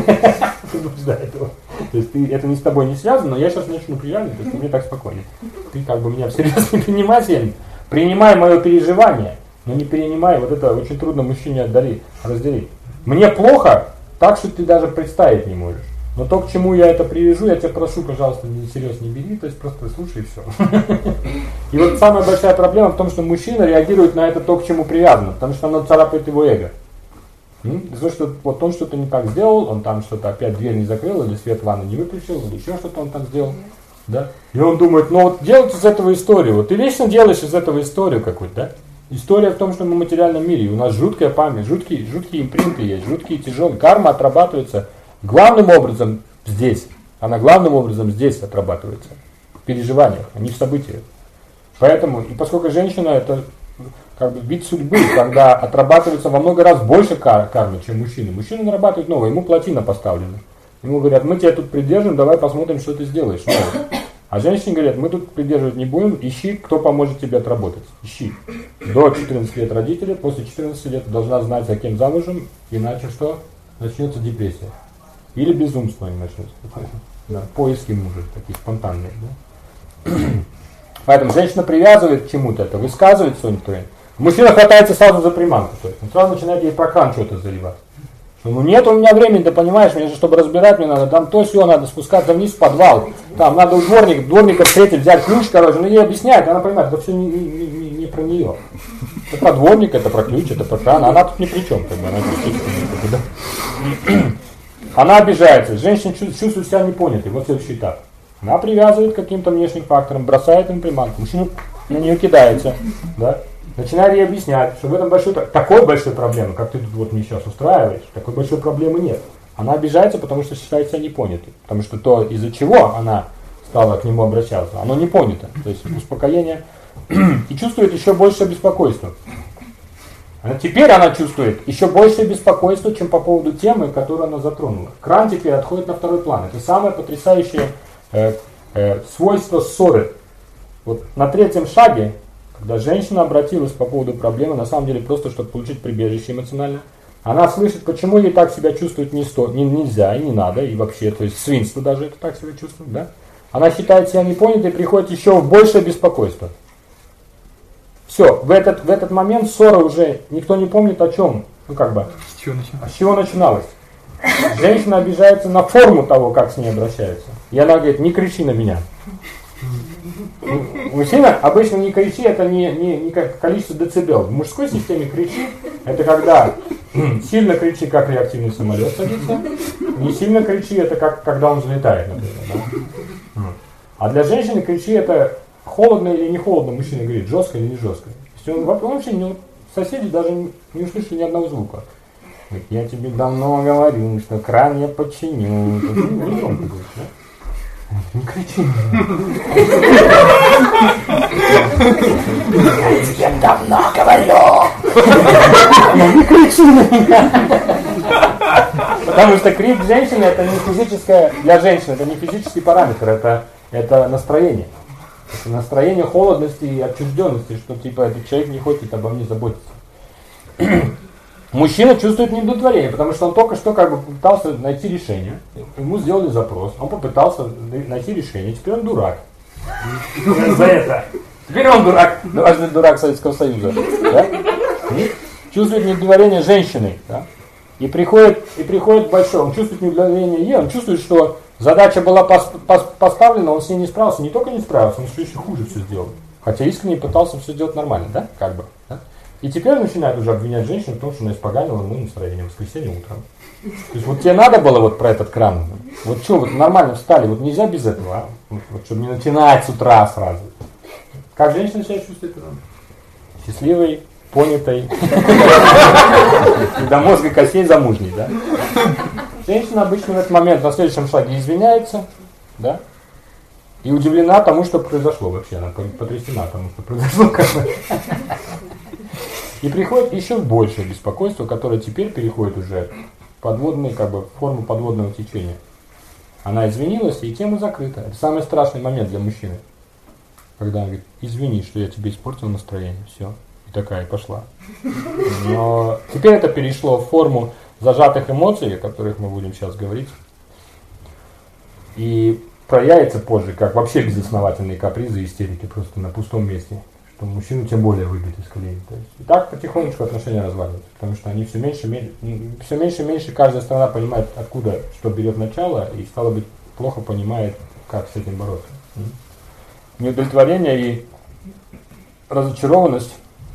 A: То есть это не с тобой не связано, но я сейчас начну привязывать, то есть мне так спокойнее. Ты как бы меня всерьез не принимай сильно. Принимай мое переживание, но не перенимай, вот это очень трудно мужчине разделить. Мне плохо, так что ты даже представить не можешь. Но то, к чему я это привяжу, я тебя прошу, пожалуйста, всерьез не бери, то есть просто слушай и все. И вот самая большая проблема в том, что мужчина реагирует на это то, к чему привязано, потому что оно царапает его эго. Потому что вот он что-то не так сделал, он там что-то опять дверь не закрыл, или свет в ванной не выключил, или еще что-то он там сделал. Да? И он думает, ну вот делать из этого историю. Вот ты вечно делаешь из этого историю какую-то, да? История в том, что мы в материальном мире, у нас жуткая память, жуткие импринты есть, жуткие тяжелые. Карма отрабатывается главным образом здесь. Она главным образом здесь отрабатывается. В переживаниях, а не в событиях. Поэтому, и поскольку женщина это как бы вид судьбы, когда отрабатывается во много раз больше кармы, чем мужчина. Мужчина нарабатывает новое, ему плотина поставлена. Ему говорят, мы тебя тут придержим, давай посмотрим, что ты сделаешь. А женщине говорят, мы тут придерживать не будем, ищи, кто поможет тебе отработать. Ищи. До 14 лет родители, после 14 лет должна знать, за кем замужем, иначе что? Начнется депрессия. Или безумство они начнутся. Да, поиски мужа, такие спонтанные. Да? Поэтому женщина привязывает к чему-то это, высказывает свое настроение. Мужчина хватается сразу за приманку, то есть он сразу начинает ей про кран что-то заливать. Ну нет у меня времени, ты понимаешь, мне же, чтобы разбирать, мне надо там то все, надо спускаться вниз в подвал, там надо у дворника встретить, взять ключ, короче, ну ей объясняет, она понимает, это все не про нее. Это про дворник, это про ключ, это про кран, она тут ни при чем, как бы, она обижается, женщина чувствует себя непонятой, вот следующий этап. Она привязывает к каким-то внешним факторам, бросает им приманку, мужчина на нее кидается, да? Начинает ей объяснять, что в этом такой большой проблемы, как ты тут вот мне сейчас устраиваешь, такой большой проблемы нет. Она обижается, потому что считает себя непонятой. Потому что то, из-за чего она стала к нему обращаться, оно не понято. То есть успокоение. И чувствует еще больше беспокойства. Теперь она чувствует еще больше беспокойства, чем по поводу темы, которую она затронула. Кран теперь отходит на второй план. Это самое потрясающее свойство ссоры. Вот на третьем шаге, когда женщина обратилась по поводу проблемы, на самом деле просто, чтобы получить прибежище эмоционально, она слышит, почему ей так себя чувствовать нельзя и не надо, и вообще, то есть свинство даже это так себя чувствует, да? Она считает себя непонятой и приходит еще в большее беспокойство. Все, в этот момент ссора уже никто не помнит о чем, с чего начиналось. Женщина обижается на форму того, как с ней обращаются. И она говорит, не кричи на меня. Мужчина обычно не кричи, это не как количество децибел. В мужской системе кричи, это когда сильно кричи, как реактивный самолет садится, не сильно кричи, это как когда он взлетает, например. Да? А для женщины кричи, это холодно или не холодно, мужчина говорит, жестко или не жестко. Он вообще соседи даже не услышали ни одного звука. Я тебе давно говорю, что кран я починю. Не кричи. Я тебе давно говорю. Не кричи на меня. Потому что крик женщины это не физическое, для женщины это не физический параметр, это настроение. Это настроение холодности и отчужденности, что типа этот человек не хочет обо мне заботиться. Мужчина чувствует неудовлетворение, потому что он только что как бы пытался найти решение. Ему сделали запрос, он попытался найти решение, теперь он дурак. За это. Теперь он дурак, важный дурак Советского Союза. Да? Чувствует неудовлетворение женщины. Да? И приходит большой, он чувствует неудовлетворение, он чувствует, что задача была поставлена, он с ней не справился, не только не справился, он еще хуже все сделал. Хотя искренне пытался все сделать нормально, да? Как бы. Да? И теперь начинает уже обвинять женщину в том, что она испоганила ему настроение в воскресенье утром. То есть вот тебе надо было вот про этот кран. Вот что, вот нормально встали, вот нельзя без этого, а? Вот, чтобы не начинать с утра сразу. Как женщина себя чувствует? Счастливой, понятой. До мозга костей замужней, да? Женщина обычно в этот момент на следующем шаге извиняется, да? И удивлена тому, что произошло вообще. Она потрясена тому, что произошло. И приходит еще большее беспокойство, которое теперь переходит уже в форму подводного течения. Она извинилась, и тема закрыта. Это самый страшный момент для мужчины. Когда он говорит, извини, что я тебе испортил настроение. Все. И такая пошла. Но теперь это перешло в форму зажатых эмоций, о которых мы будем сейчас говорить. И проявится позже, как вообще безосновательные капризы и истерики просто на пустом месте. то мужчину тем более выбить из колеи. То есть, и так потихонечку отношения разваливаются, потому что они все меньше и меньше каждая сторона понимает, откуда что берет начало, и стало быть плохо понимает, как с этим бороться. Неудовлетворение и разочарованность,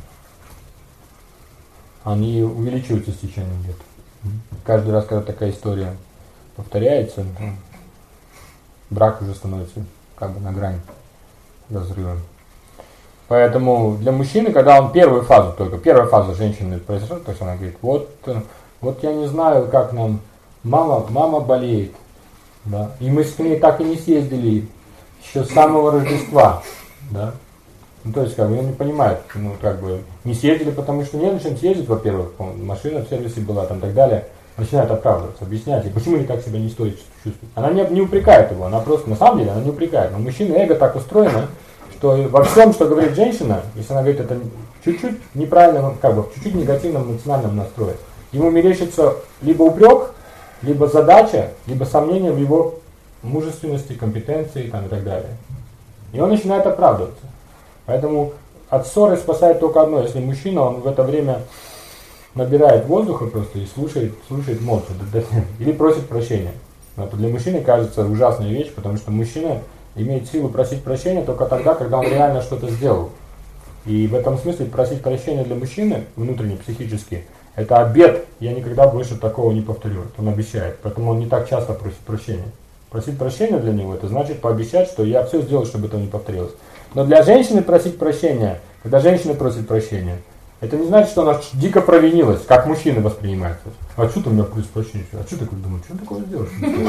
A: они увеличиваются с течением лет. Каждый раз, когда такая история повторяется, брак уже становится как бы на грани разрыва. Поэтому для мужчины, когда он первая фаза женщины произошла, то есть она говорит, вот я не знаю, как нам, мама болеет, да, и мы с ней так и не съездили еще с самого Рождества, да. Ну, то есть, как бы, он не понимает, не съездили, потому что не на чем съездить, во-первых, машина в сервисе была, там, и так далее. Начинает оправдываться, объяснять, и почему не так себя не стоит чувствовать. Она не упрекает его, она просто, на самом деле, она не упрекает. Но мужчина эго так устроено, что во всем, что говорит женщина, если она говорит это чуть-чуть неправильно, в чуть-чуть негативном эмоциональном настрое, ему мерещится либо упрек, либо задача, либо сомнение в его мужественности, компетенции и так далее. И он начинает оправдываться. Поэтому от ссоры спасает только одно. Если мужчина, он в это время набирает воздуха просто и слушает молча, или просит прощения. Это для мужчины кажется ужасная вещь, потому что мужчина имеет силу просить прощения только тогда, когда он реально что-то сделал. И в этом смысле просить прощения для мужчины, внутренне, психически, это обет, я никогда больше такого не повторю. Он обещает, поэтому он не так часто просит прощения. Просить прощения для него, это значит пообещать, что я все сделаю, чтобы это не повторилось. Но для женщины просить прощения, когда женщина просит прощения, это не значит, что она дико провинилась, как мужчина воспринимается. А что ты у меня просишь прощения? А что ты такой думаешь, что ты такое сделаешь?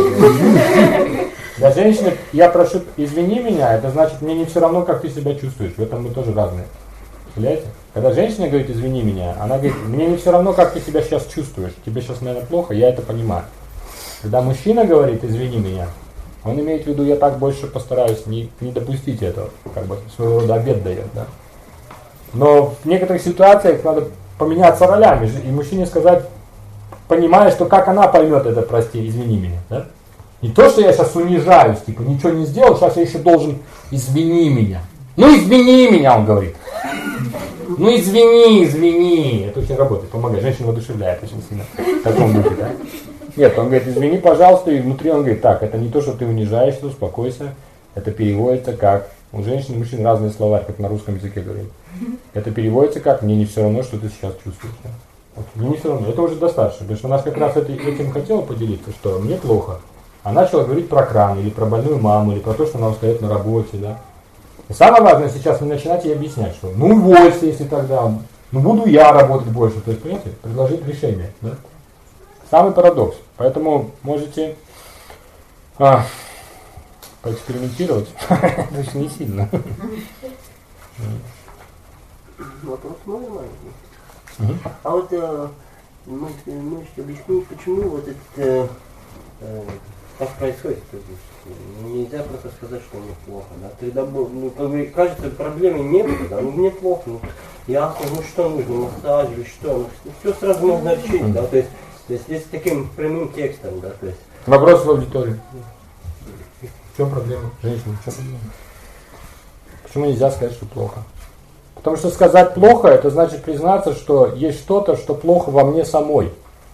A: Для женщины я прошу, извини меня, это значит, мне не все равно, как ты себя чувствуешь. В этом мы тоже разные. Представляете? Когда женщина говорит, извини меня, она говорит, мне не все равно, как ты себя сейчас чувствуешь. Тебе сейчас, наверное, плохо, я это понимаю. Когда мужчина говорит, извини меня, он имеет в виду, я так больше постараюсь не допустить этого. Как бы своего рода обет дает, да? Но в некоторых ситуациях надо поменяться ролями и мужчине сказать, понимая, что как она поймет это, прости, извини меня, да? Не то, что я сейчас унижаюсь, типа, ничего не сделал, сейчас я еще должен, извини меня. Ну извини меня, он говорит. Ну извини. Это очень работает, помогает. Женщина воодушевляет очень сильно. В таком духе, да? Нет, он говорит, извини, пожалуйста, и внутри он говорит, так, это не то, что ты унижаешься, успокойся. Это переводится как, у женщин и мужчин разные слова, как на русском языке говорим. Это переводится как, мне не все равно, что ты сейчас чувствуешь. Да? Вот, мне не все равно, это уже достаточно. Потому что у нас как раз этим хотела поделиться, что мне плохо. А начала говорить про кран, или про больную маму, или про то, что она устает на работе, да. И самое важное сейчас не начинать ей объяснять, что ну уволься, если тогда, ну буду я работать больше. То есть, понимаете, предложить решение, да. Самый парадокс. Поэтому можете поэкспериментировать. Это очень не сильно.
D: Вопрос мой маленький. А вот можете объяснить, почему вот это так происходит? Нельзя просто сказать, что мне плохо. Да? Тогда, кажется, проблемы не было, да? Ну мне плохо, ну ясно, ну что нужно, массаж или что? Ну, все сразу можно решить, да? То есть если таким прямым текстом, да, то есть.
A: Вопрос в аудитории. В чем проблема? Женщина, в чем проблема? Почему нельзя сказать, что плохо? Потому что сказать плохо, это значит признаться, что есть что-то, что плохо во мне самой.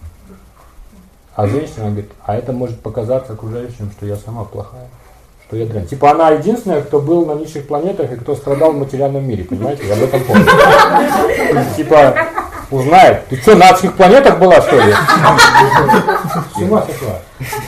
A: А женщина говорит, а это может показаться окружающим, что я сама плохая, что я дрянь. Типа она единственная, кто был на низших планетах и кто страдал в материальном мире, понимаете? Я об этом помню. Типа узнает, ты что, на адских планетах была, что ли? С ума сошла.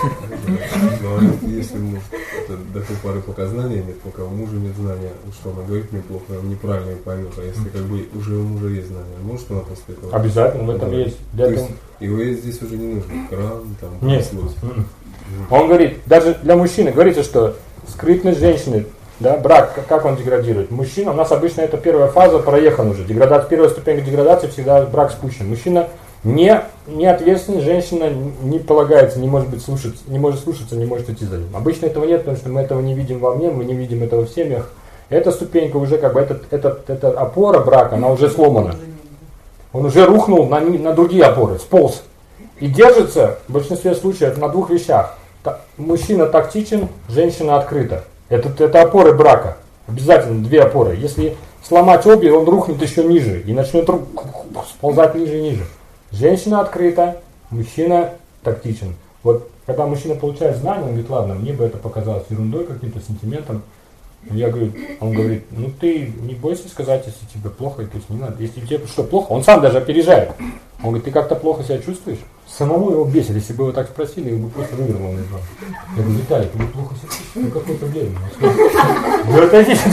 E: Если до той поры пока знания нет, пока у мужа нет знания, что она говорит мне плохо, он неправильно поймет. А если как бы уже у мужа есть знания, может она после этого?
A: Обязательно, в этом есть.
E: То есть его здесь уже не нужно кран, там,
A: нет. Он говорит, даже для мужчины, говорится, что скрытность женщины, да, брак, как он деградирует? Мужчина, у нас обычно это первая фаза, проехана уже. Первая ступень деградации всегда брак спущен. Мужчина не ответственный, женщина не полагается, не может слушаться, не может идти за ним. Обычно этого нет, потому что мы этого не видим во мне, мы не видим этого в семьях. Эта ступенька уже как бы, эта опора брака, она уже сломана. Он уже рухнул на другие опоры, сполз. И держится в большинстве случаев на двух вещах. Мужчина тактичен, женщина открыта. Это опоры брака. Обязательно две опоры. Если сломать обе, он рухнет еще ниже и начнет сползать ниже и ниже. Женщина открыта, мужчина тактичен. Вот когда мужчина получает знания, он говорит, ладно, мне бы это показалось ерундой, каким-то сентиментом. Я говорю, он говорит, ну ты не бойся сказать, если тебе плохо, то есть не надо. Если тебе что, плохо, он сам даже опережает. Он говорит, ты как-то плохо себя чувствуешь? Самому его бесит, если бы его так спросили, его бы просто вывернул из вас. Я говорю, Виталий, ты плохо себя чувствуешь? Ну какой проблема? Вы отойдите.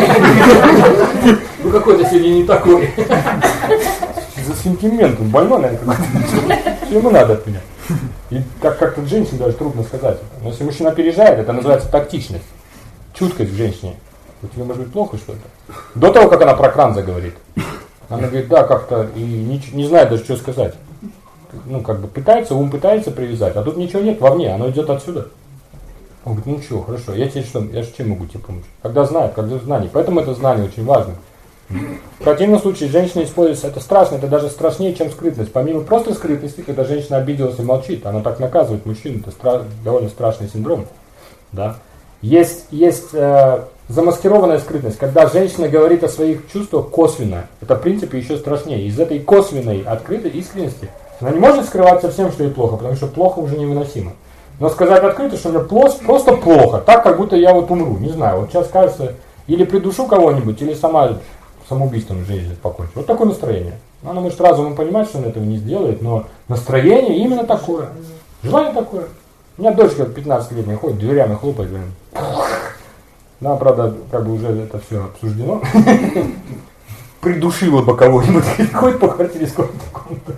A: Ну какой-то сегодня не такой. За сентимент, он больной, наверное, какой-то. Что ему надо от меня? И как-то женщине даже трудно сказать. Но если мужчина опережает, это называется тактичность. Чуткость к женщине. У тебя может быть плохо что-то. До того, как она про кран заговорит. Она говорит, да, как-то, и не знает даже, что сказать. Ну, как бы пытается, ум пытается привязать, а тут ничего нет вовне, оно идет отсюда. Он говорит, ну что, хорошо, я тебе что, я же чем могу тебе помочь? Когда знаю, когда знание. Поэтому это знание очень важно. В противном случае женщина используется, это страшно, это даже страшнее, чем скрытность. Помимо просто скрытности, когда женщина обиделась и молчит, она так наказывает мужчину, это довольно страшный синдром. Да? Есть замаскированная скрытность, когда женщина говорит о своих чувствах косвенно. Это, в принципе, еще страшнее. Из этой косвенной, открытой искренности она не может скрывать совсем, что ей плохо, потому что плохо уже невыносимо. Но сказать открыто, что мне просто плохо, так, как будто я вот умру, не знаю. Вот сейчас кажется, или придушу кого-нибудь, или сама самоубийством жизнь покончу. Вот такое настроение. Она может разумом понимать, что он этого не сделает, но настроение именно такое. Желание такое. У меня дочка 15-летняя ходит, дверями хлопает, говорит. Да, правда, как бы уже это все обсуждено. Придушила бы кого-нибудь, ходит по квартире с комнаты.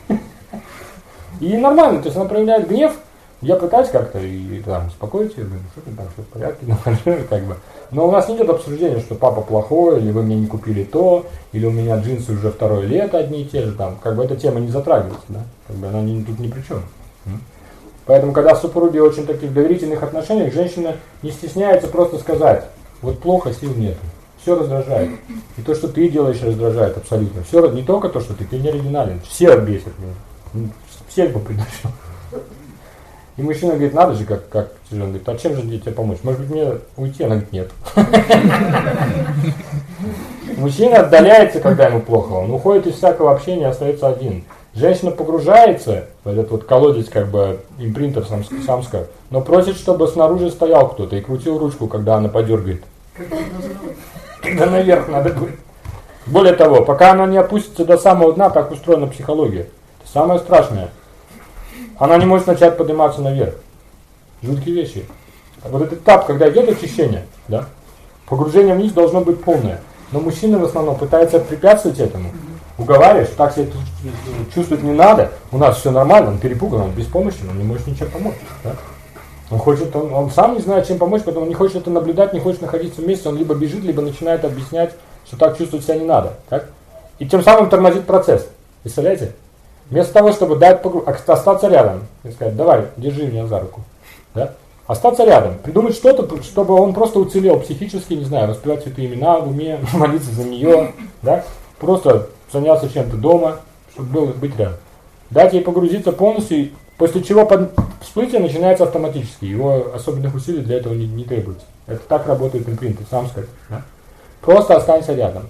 A: И нормально, то есть она проявляет гнев, я пытаюсь как-то и там успокоить ее, говорю, что ты там, все в порядке, ну, как бы. Но у нас не идет обсуждения, что папа плохой, или вы мне не купили то, или у меня джинсы уже 2-е лето одни и те же, там, как бы эта тема не затрагивается, да, как бы она тут ни при чем. Поэтому, когда в супруге очень таких доверительных отношениях, женщина не стесняется просто сказать, вот плохо, сил нет, все раздражает. И то, что ты делаешь, раздражает абсолютно. Все, не только то, что ты не оригинален, все бесит меня. Всех бы придушил. И мужчина говорит, надо же, как тяжело. Он говорит, а чем же тебе помочь? Может быть, мне уйти? Она говорит, нет. Мужчина отдаляется, когда ему плохо. Он уходит из всякого общения, остается один. Женщина погружается в этот вот колодец, как бы, импринтов самскар, но просит, чтобы снаружи стоял кто-то и крутил ручку, когда она подергает. Когда наверх надо будет. Более того, пока она не опустится до самого дна, так устроена психология. Это самое страшное. Она не может начать подниматься наверх. Жуткие вещи. Вот этот этап, когда идет очищение, да, погружение вниз должно быть полное. Но мужчина в основном пытается препятствовать этому. Уговариваешь, так себя чувствовать не надо, у нас все нормально, он перепуган, он беспомощен, он не может ничем помочь. Да? Он сам не знает, чем помочь, поэтому он не хочет это наблюдать, не хочет находиться вместе, он либо бежит, либо начинает объяснять, что так чувствовать себя не надо. Так? И тем самым тормозит процесс. Представляете? Вместо того, чтобы дать остаться рядом и сказать, давай, держи меня за руку. Да? Остаться рядом, придумать что-то, чтобы он просто уцелел психически, не знаю, распевать святые имена в уме, молиться за нее, да? Просто заняться чем-то дома, чтобы быть рядом. Дать ей погрузиться полностью, после чего всплытие начинается автоматически, его особенных усилий для этого не требуется. Это так работает импринты, самскар. Да? Просто останься рядом.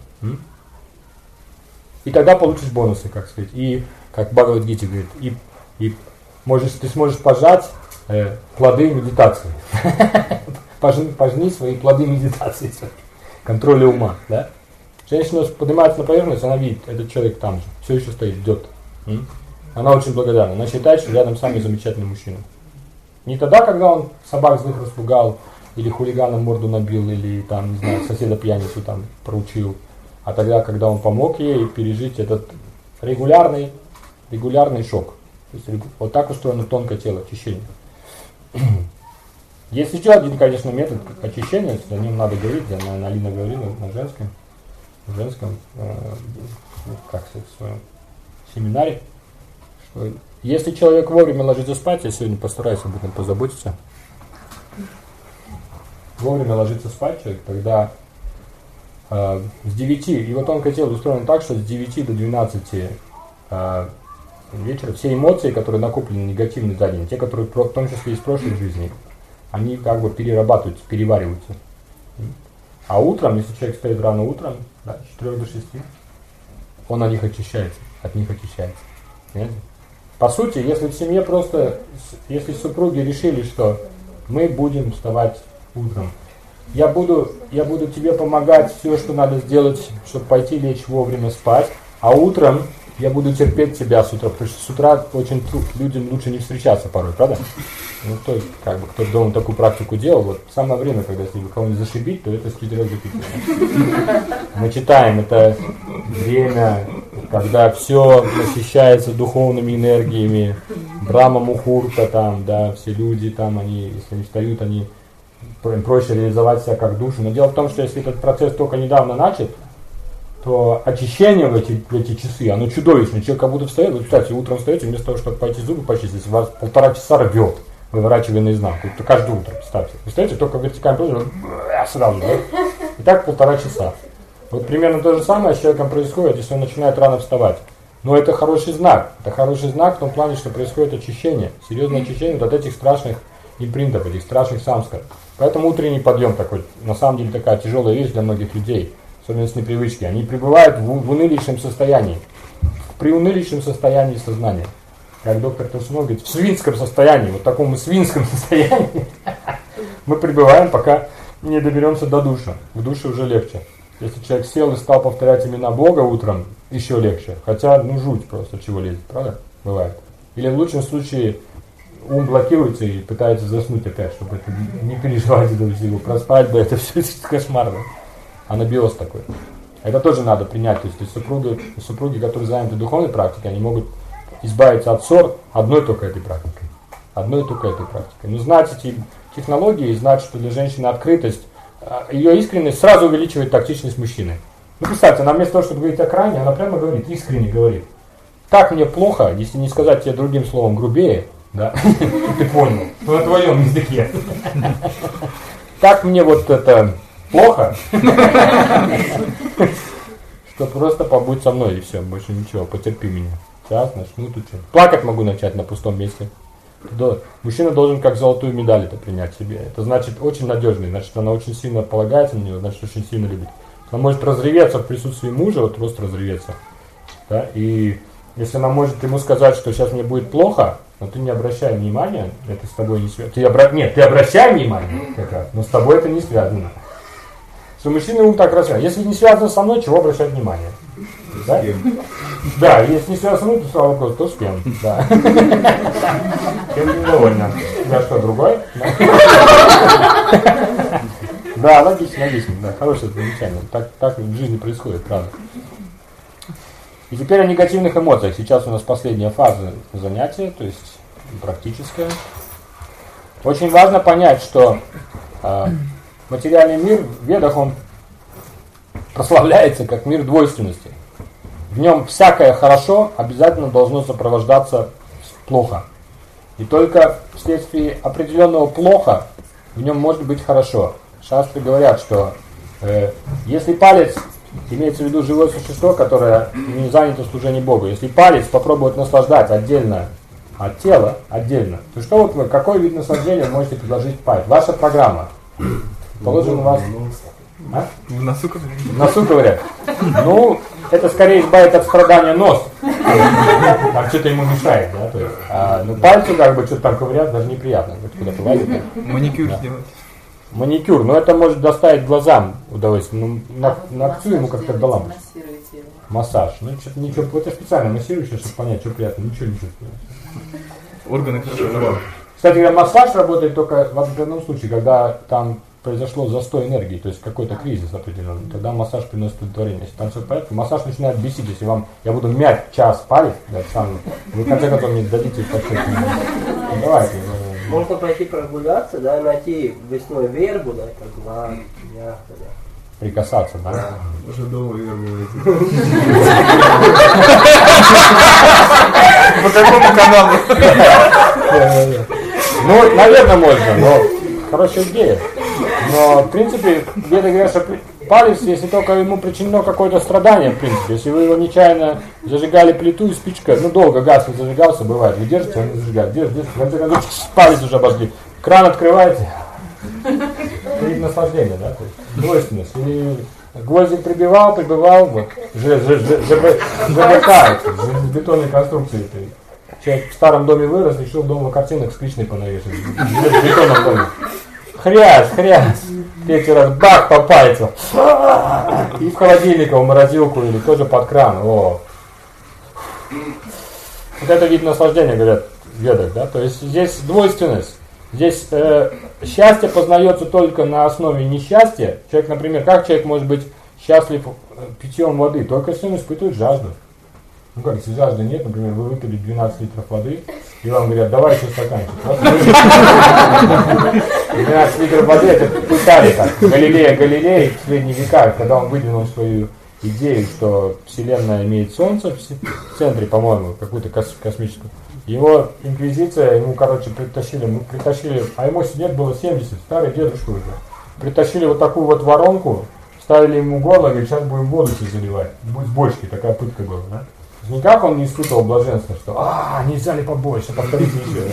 A: И тогда получишь бонусы, как сказать. И, как Бхагавад-гите говорит, ты сможешь пожать плоды медитации. Пожни свои плоды медитации, контроля ума. Да? Женщина поднимается на поверхность, она видит, этот человек там же, все еще стоит, ждет. Она очень благодарна. Она считает, что рядом самый замечательный мужчина. Не тогда, когда он собак злых распугал, или хулиганом морду набил, или там, не знаю, соседа пьяницу там проучил, а тогда, когда он помог ей пережить этот регулярный шок. То есть, вот так устроено тонкое тело, очищение. Есть еще один, конечно, метод очищения, о нем надо говорить, наверное, Алина говорила на женском как сказать, в своем семинаре, что если человек вовремя ложится спать, я сегодня постараюсь об этом позаботиться, вовремя ложится спать человек, тогда с 9, его тонкое тело устроено так, что с 9 до 12 вечера все эмоции, которые накоплены негативные за день, те, которые в том числе из прошлой жизни, они как бы перерабатываются, перевариваются. А утром, если человек стоит рано утром, да, с 4 до 6, он от них очищается. Понимаете? По сути, если в семье просто, если супруги решили, что мы будем вставать утром, я буду тебе помогать все, что надо сделать, чтобы пойти лечь вовремя спать, а утром я буду терпеть тебя с утра, потому что с утра очень людям лучше не встречаться порой, правда? Ну, то есть, как бы, кто дома такую практику делал, вот самое время, когда если кого-нибудь зашибить, то это с 4 до 5. Мы читаем, это время, когда все насыщается духовными энергиями, Брахма Мухурта там, да, все люди там, они, если они встают, они проще реализовать себя как душу. Но дело в том, что если этот процесс только недавно начат, то очищение в эти часы, оно чудовищное. Человек как будто встает, вы представьте, утром встаете, вместо того, чтобы пойти зубы почистить, вас 1,5 часа рвет, выворачивая наизнанку. Это каждое утро, представьте. Вы встаете, только вертикально положено, сразу, да? И так 1,5 часа. Вот примерно то же самое с человеком происходит, если он начинает рано вставать. Но это хороший знак. Это хороший знак в том плане, что происходит очищение, серьезное очищение вот от этих страшных импринтов, этих страшных самскар. Поэтому утренний подъем такой, на самом деле, такая тяжелая вещь для многих людей, особенно с непривычки. Они пребывают в унылейшем состоянии, в приунылейшем состоянии сознания. Как доктор Турсунов говорит, в свинском состоянии, вот таком свинском состоянии мы пребываем, пока не доберемся до душа. В душе уже легче. Если человек сел и стал повторять имена Бога утром, еще легче. Хотя, жуть просто, чего лезет, правда? Бывает. Или в лучшем случае ум блокируется и пытается заснуть опять, чтобы это не переживать этого всего. Проспать бы, это все кошмар, да? Анабиоз такой. Это тоже надо принять. То есть супруги, которые заняты духовной практикой, они могут избавиться от ссор одной только этой практикой. Но знать эти технологии и знать, что для женщины открытость, ее искренность сразу увеличивает тактичность мужчины. Представьте, она вместо того, чтобы говорить о крайне, она прямо говорит, искренне говорит. Так мне плохо, если не сказать тебе другим словом грубее, да, ты понял, на твоем языке. Так мне вот это плохо, что просто побудь со мной и все, больше ничего, потерпи меня. Сейчас начну тут что. Плакать могу начать на пустом месте. Мужчина должен как золотую медаль это принять себе. Это значит очень надежный, значит она очень сильно полагается на него, значит очень сильно любит. Она может разреветься в присутствии мужа, вот просто разреветься. Да? И если она может ему сказать, что сейчас мне будет плохо, но ты не обращай внимания, это с тобой не связано. Нет, ты обращай внимание, как раз, но с тобой это не связано. Что мужчина ум так развивает. Если не связано со мной, чего обращать внимание? Да? Да, если не связано со мной, то сразу вопрос, то с кем? Да. Кем недовольна? Я что, другой? Да, логично, да, хорошее замечание. Так в жизни происходит, правда. И теперь о негативных эмоциях. Сейчас у нас последняя фаза занятия, то есть практическая. Очень важно понять, что материальный мир в Ведах, он прославляется как мир двойственности. В нем всякое хорошо обязательно должно сопровождаться плохо. И только вследствие определенного плохо в нем может быть хорошо. Шастры говорят, что если палец, имеется в виду живое существо, которое не занято в служении Богу, если палец попробовать наслаждать отдельно от тела, отдельно, то что вот вы, какой вид наслаждения вы можете предложить палец? Ваша программа. Положим у вас... А?
F: В носу ковырять.
A: В носу ковырять. Ну, это скорее избавит от страдания нос. Там что-то ему мешает, да? То есть, пальцу как бы что-то там ковырять даже неприятно. Куда-то лазит.
F: Маникюр сделать.
A: Маникюр, но это может доставить глазам удовольствие. Ну, ногтю ему как-то до лампы. Массаж. Ну, что-то ничего, это специально массирующее, чтобы понять, что приятно. Ничего не чувствую.
F: Органы хорошо работают.
A: Кстати говоря, массаж работает только в определенном случае, когда там произошло застой энергии, то есть какой-то кризис определенный, тогда массаж приносит удовлетворение. Если там все в порядке, массаж начинает бесить, если я буду мять час палец, да, сам, вы в конце концов мне дадите почти. Давайте.
D: Можно пойти прогуляться, да, найти весной вербу, да, как гладко, мягко, да.
A: Прикасаться, да?
E: Уже дома вербу найти.
F: По какому каналу?
A: Ну, наверное, можно, но хорошая идея. Но, в принципе, веды говорят, что палец, если только ему причинено какое-то страдание, в принципе, если вы его нечаянно зажигали плиту и спичка, ну, долго газ не зажигался, бывает, вы держите, он не зажигает, держите, в конце концов, палец уже обожгли. Кран открываете, 3 вид наслаждения, да, то есть двойственность. Или гвоздик прибивал, вот, ЖВК, бетонной конструкции. Человек в старом доме вырос, решил дома картинок с Кришной понавешивать. В бетонном доме. Хрясь, третий раз бах по пальцу. И в холодильник, в морозилку или тоже под кран. О. Вот это вид наслаждения, говорят в ведах, да? То есть здесь двойственность. Здесь счастье познается только на основе несчастья. Человек, например, как человек может быть счастлив питьем воды? Только если он испытывает жажду. Ну как, если жажды нет, например, вы выпили 12 литров воды, и вам говорят, давай еще стаканчик. 12 литров воды, это пытали так. Галилей в средние века, когда он выдвинул свою идею, что Вселенная имеет Солнце в центре, по-моему, какую-то космическую. Его инквизиция, ему, притащили, а ему лет было 70, старый дедушка уже. Притащили вот такую вот воронку, ставили ему горло, говорит, сейчас будем воду себе заливать. Будет с бочки, такая пытка была, да? Никак он не испытывал блаженства, что не взяли побольше, повторить ничего.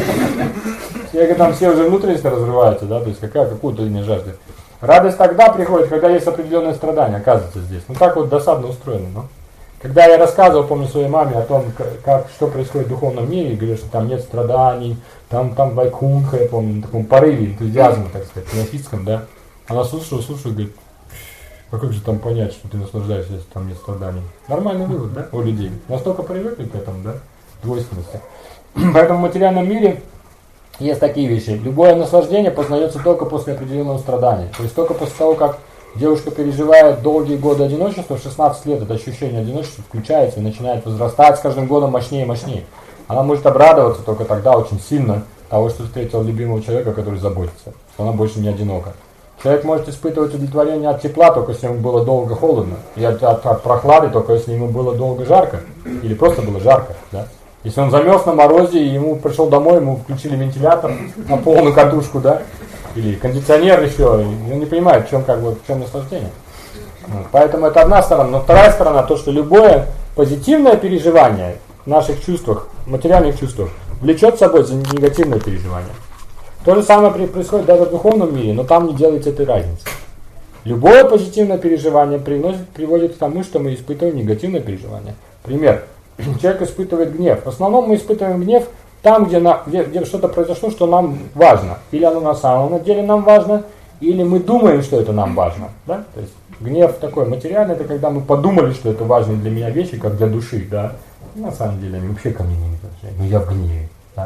A: Я говорю, там все уже внутренности разрываются, да, то есть какую-то линию жажды. Радость тогда приходит, когда есть определенное страдание, оказывается здесь. Ну так вот досадно устроено, но. Когда я рассказывал, помню, своей маме о том, что происходит в духовном мире, и говорю, что там нет страданий, там вайкунха, я помню, на таком порыве энтузиазма, так сказать, неофитском, да. Она слушала, говорит, а как же там понять, что ты наслаждаешься, если там нет страданий? Нормальный вывод, да, у людей. Настолько привыкли к этому, да, двойственности. Поэтому в материальном мире есть такие вещи. Любое наслаждение познается только после определенного страдания. То есть только после того, как девушка переживает долгие годы одиночества, в 16 лет это ощущение одиночества включается и начинает возрастать с каждым годом мощнее и мощнее. Она может обрадоваться только тогда очень сильно того, что встретила любимого человека, который заботится, что она больше не одинока. Человек может испытывать удовлетворение от тепла, только если ему было долго холодно, и от прохлады, только если ему было долго жарко, или просто было жарко, да? Если он замерз на морозе, и ему пришел домой, ему включили вентилятор на полную катушку, да? Или кондиционер еще, и он не понимает, в чем наслаждение. Поэтому это одна сторона. Но вторая сторона, то, что любое позитивное переживание в наших чувствах, материальных чувствах, влечет с собой за негативное переживание. То же самое происходит даже в духовном мире, но там не делается этой разницы. Любое позитивное переживание приводит к тому, что мы испытываем негативное переживание. Пример. Человек испытывает гнев. В основном мы испытываем гнев там, где что-то произошло, что нам важно. Или оно на самом деле нам важно, или мы думаем, что это нам важно. Да? То есть гнев такой материальный, это когда мы подумали, что это важные для меня вещи, как для души. Да? На самом деле они вообще ко мне не имеют отношения. Но я в гневе. Да?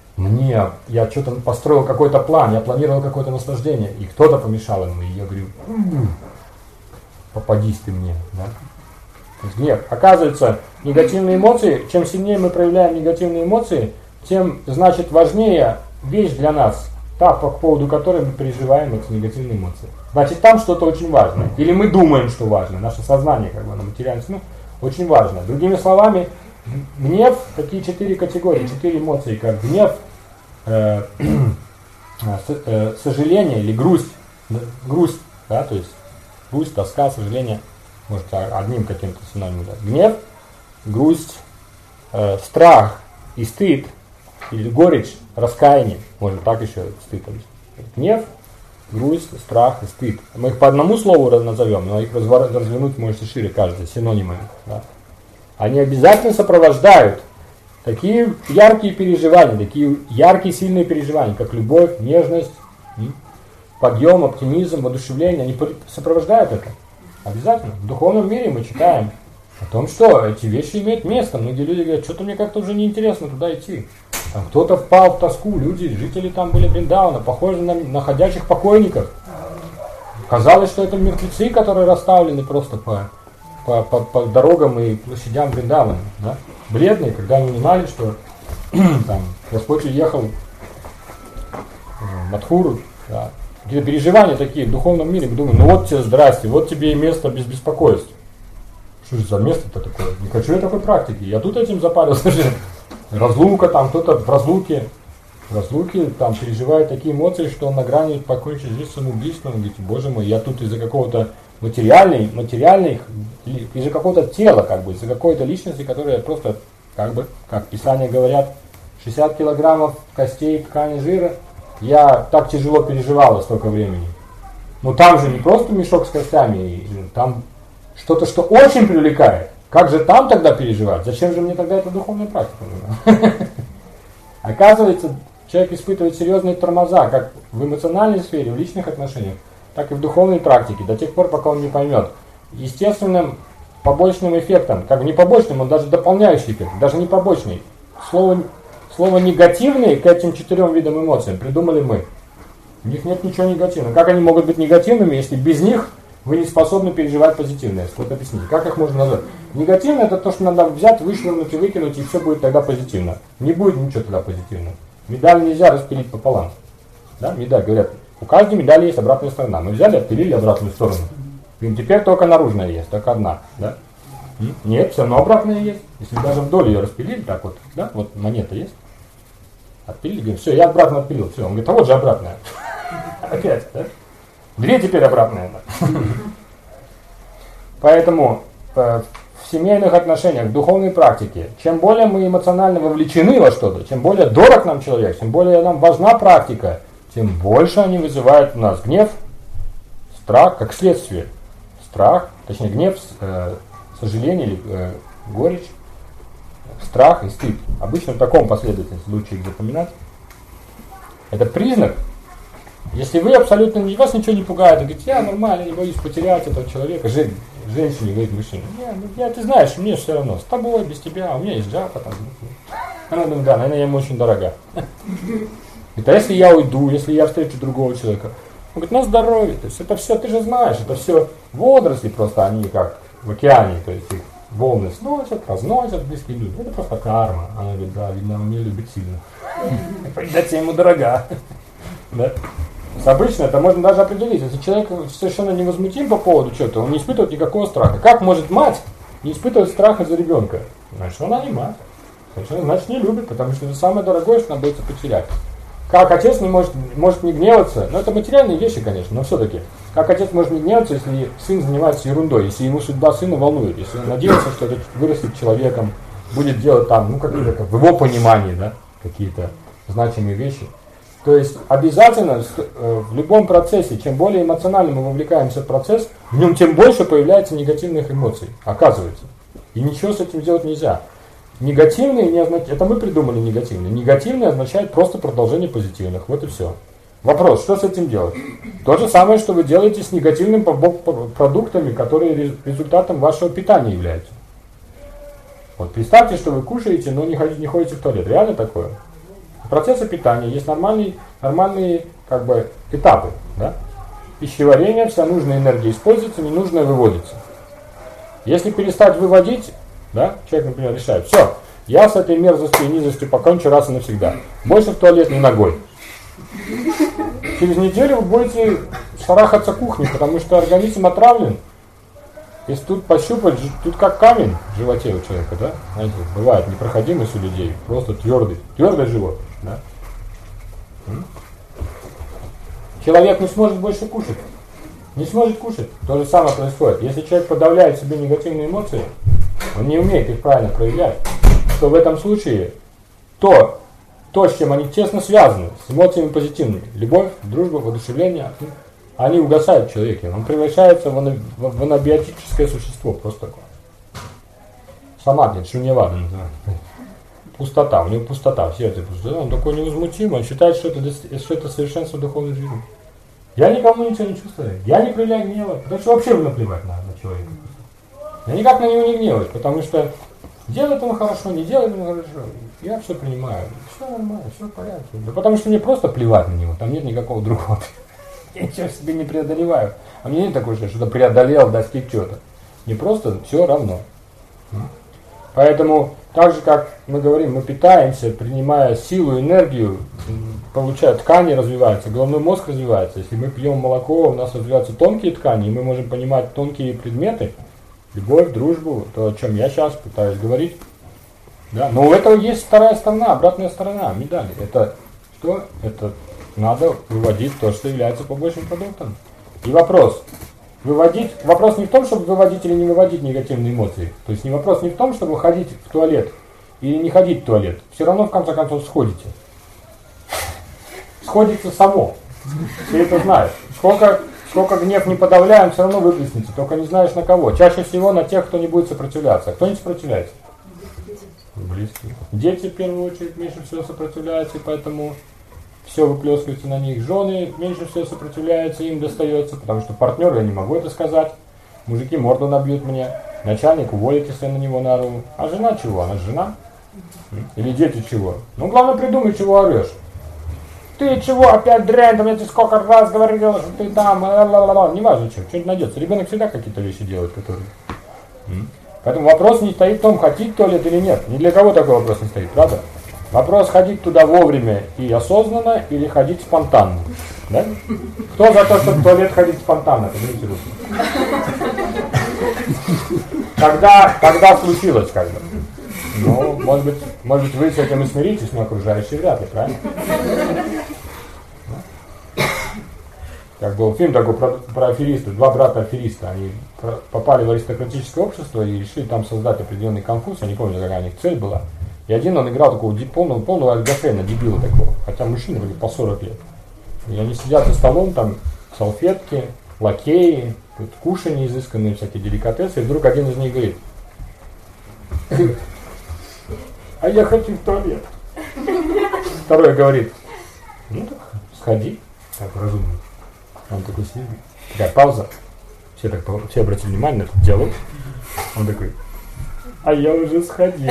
A: Я что-то построил какой-то план, я планировал какое-то наслаждение, и кто-то помешал ему, и я говорю, попадись ты мне. Да? То есть гнев. Оказывается, негативные эмоции, чем сильнее мы проявляем негативные эмоции, тем, значит, важнее вещь для нас, та, по поводу которой мы переживаем эти негативные эмоции. Значит, там что-то очень важное. Или мы думаем, что важно, наше сознание, на материальность, очень важно. Другими словами, гнев, такие 4 категории, 4 эмоции, как гнев, сожаление или грусть. Грусть, да, то есть грусть, тоска, сожаление, может одним каким-то синонимом. Гнев, грусть, страх и стыд, или горечь, раскаяние, можно так еще стыд. Гнев, грусть, страх и стыд. Мы их по одному слову назовем, но их развернуть можете шире, каждый, синонимами. Да. Они обязательно сопровождают такие яркие переживания, такие яркие, сильные переживания, как любовь, нежность, подъем, оптимизм, воодушевление. Они сопровождают это. Обязательно. В духовном мире мы читаем о том, что эти вещи имеют место. Многие люди говорят, что-то мне как-то уже неинтересно туда идти. Там кто-то впал в тоску, жители там были Вриндавана, похожи на ходячих покойников. Казалось, что это мертвецы, которые расставлены просто по дорогам и площадям Вриндавана. Да? Бледные, когда они узнали, что там Господь уехал в Мадхуру. Да. Какие-то переживания такие в духовном мире. Мы думаем, вот тебе здрасте, вот тебе и место без беспокойств. Что же за место-то такое? Не хочу я такой практики. Я тут этим запарился. Разлука, там кто-то в разлуке там переживает такие эмоции, что он на грани покончит жизнь самоубийством. Он говорит, боже мой, я тут из-за какого-то материальных, из-за какого-то тела, из-за какой-то личности, которая просто, как Писания говорят, 60 килограммов костей, ткани, жира. Я так тяжело переживала столько времени. Но там же не просто мешок с костями, там что-то, что очень привлекает. Как же там тогда переживать? Зачем же мне тогда эта духовная практика? Оказывается, человек испытывает серьезные тормоза, как в эмоциональной сфере, в личных отношениях, так и в духовной практике, до тех пор, пока он не поймет. Естественным побочным эффектом, как не побочным, он даже дополняющий эффект, даже не побочный. Слово негативные к этим 4 видам эмоций придумали мы. У них нет ничего негативного. Как они могут быть негативными, если без них вы не способны переживать позитивное? Вот объясните, как их можно назвать? Негативное — это то, что надо взять, вышвырнуть и выкинуть, и все будет тогда позитивно. Не будет ничего тогда позитивного. Медаль нельзя распилить пополам. Да? Медаль, говорят, у каждой медали есть обратная сторона. Мы взяли, отпилили обратную сторону. И теперь только наружная есть, только одна. Да? Нет, все равно обратная есть. Если даже вдоль ее распилили, так вот, да, вот монета есть. Отпилили, говорим, все, я обратно отпилил. Все, он говорит, а вот же обратная. Опять, да? 2 теперь обратные. Поэтому в семейных отношениях, в духовной практике, чем более мы эмоционально вовлечены во что-то, чем более дорог нам человек, чем более нам важна практика, тем больше они вызывают у нас гнев, страх, как следствие. Страх, точнее гнев, сожаление или горечь, страх и стыд. Обычно в таком последовательности лучше их запоминать. Это признак. Если вы абсолютно, вас ничего не пугает, вы говорите, я нормально, не боюсь потерять этого человека, женщине говорит мужчине, ты знаешь, мне все равно, с тобой, без тебя, у меня есть Джапа там. Она думает, да, наверное, я ему очень дорога. Говорит, а если я уйду, если я встречу другого человека? Он говорит, на здоровье, то есть это все, ты же знаешь, это все водоросли просто, они как в океане, то есть их волны сносят, разносят близкие люди. Это просто карма. Она говорит, да, видно, он не любит сильно. Видать, я ему дорога. Да? Обычно это можно даже определить. Если человек совершенно невозмутим по поводу чего-то, он не испытывает никакого страха. Как может мать не испытывать страха за ребенка? Значит, она не мать. Значит, не любит, потому что это самое дорогое, что она боится потерять. Как отец не может не гневаться, это материальные вещи, конечно, но все-таки. Как отец может не гневаться, если сын занимается ерундой, если ему судьба сына волнует, если он надеется, что этот вырастет человеком, будет делать там, какие-то, в его понимании, да, какие-то значимые вещи. То есть обязательно в любом процессе, чем более эмоционально мы вовлекаемся в процесс, в нем тем больше появляется негативных эмоций, оказывается. И ничего с этим сделать нельзя. Негативные не означает, это мы придумали негативные. Негативные означает просто продолжение позитивных. Вот и все. Вопрос, что с этим делать? То же самое, что вы делаете с негативными продуктами, которые результатом вашего питания являются. Вот представьте, что вы кушаете, но не ходите в туалет. Реально такое? В процессе питания есть нормальные этапы. Да? Пищеварение, вся нужная энергия используется, ненужная выводится. Если перестать выводить, да, человек, например, решает, все, я с этой мерзостью и низостью покончу раз и навсегда. Больше в туалет не ногой. Через неделю вы будете шарахаться кухней, потому что организм отравлен. Если тут пощупать, тут как камень в животе у человека, да? Знаете, бывает непроходимость у людей, просто твердый живот, да? Человек не сможет больше кушать. Не сможет кушать. То же самое происходит. Если человек подавляет в себе негативные эмоции, он не умеет их правильно проявлять, то в этом случае то, с чем они тесно связаны, с эмоциями позитивными, любовь, дружба, воодушевление, они угасают в человеке, он превращается в анабиотическое существо, просто такое. Самадхи, шуньявада называется. Пустота, у него пустота, в сердце пустота, он такой невозмутимый, он считает, что это совершенство духовной жизни. Я никому ничего не чувствую, я не проявляю гнева, потому что вообще наплевать на человека. Я никак на него не гневаюсь, потому что делает он хорошо, не делает он хорошо, я все принимаю, все нормально, все в порядке. Да потому что мне просто плевать на него, там нет никакого другого. Я ничего себе не преодолеваю. А мне нет такого, что что-то преодолел, достиг чего-то. Мне просто все равно. Поэтому, так же, как мы говорим, мы питаемся, принимая силу, энергию, получая ткани развиваются, головной мозг развивается. Если мы пьем молоко, у нас развиваются тонкие ткани, и мы можем понимать тонкие предметы, любовь, дружбу, то, о чем я сейчас пытаюсь говорить. Да? Но у этого есть вторая сторона, обратная сторона медали. Это что? Это надо выводить то, что является побочным продуктом. И вопрос не в том, чтобы выводить или не выводить негативные эмоции. То есть вопрос не в том, чтобы ходить в туалет или не ходить в туалет. Все равно в конце концов сходите. Сходится само. Все это знают. Сколько сколько гнев не подавляем, все равно выплеснется, только не знаешь на кого. Чаще всего на тех, кто не будет сопротивляться. Кто не сопротивляется? Близкие. Дети, в первую очередь, меньше всего сопротивляются, и поэтому все выплескивается на них. Жены меньше всего сопротивляются, им достается, потому что партнеру я не могу это сказать. Мужики морду набьют мне, начальник уволит, если я на него наору. А жена чего? Она жена. Или дети чего? Ну, главное придумай, чего орешь. Ты чего, опять дрянь, там я тебе сколько раз говорил, что ты там, не важно что, что-нибудь найдется. Ребенок всегда какие-то вещи делает, которые... Поэтому вопрос не стоит в том, хотите в туалет или нет. Ни для кого такой вопрос не стоит, правда? Вопрос, ходить туда вовремя и осознанно, или ходить спонтанно. Да? Кто за то, чтобы в туалет ходить спонтанно? Поднимите руку. Когда случилось, как бы? Ну, может быть, вы с этим и смиритесь, но окружающие вряд ли, правильно? Как был фильм такой про аферистов, два брата-афериста, они попали в аристократическое общество и решили там создать определенный конфуз, я не помню, какая у них цель была. И один он играл такого полного альгофрена, дебила такого, хотя мужчины были по 40 лет. И они сидят за столом, там салфетки, лакеи, кушанье изысканные, всякие деликатесы, и вдруг один из них говорит: а я хочу в туалет. Второй говорит: ну так сходи, так разумно. Он такой сидит, такая пауза, все обратили внимание на этот диалог. Он такой: а я уже сходил.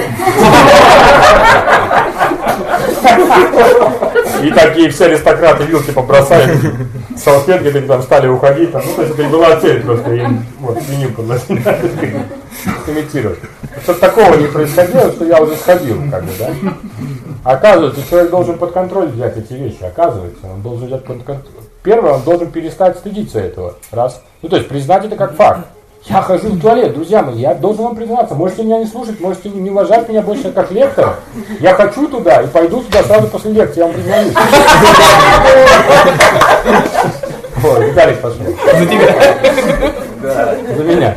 A: И такие все аристократы вилки побросали, салфетки там стали уходить. Там, ну, то есть это была цель просто им вот, свинью имитировать. Чтобы такого не происходило, что я уже сходил, как бы, да? Оказывается, человек должен под контроль взять эти вещи. Оказывается, он должен взять под контроль. Первое, он должен перестать стыдиться этого. Раз. Ну, то есть признать это как факт. Я хожу в туалет, друзья мои, я должен вам признаться. Можете меня не слушать, можете не уважать меня больше как лектора. Я хочу туда и пойду туда сразу после лекции, я вам признаюсь. Ой, Виталик пошел.
F: За тебя.
A: Да, за меня.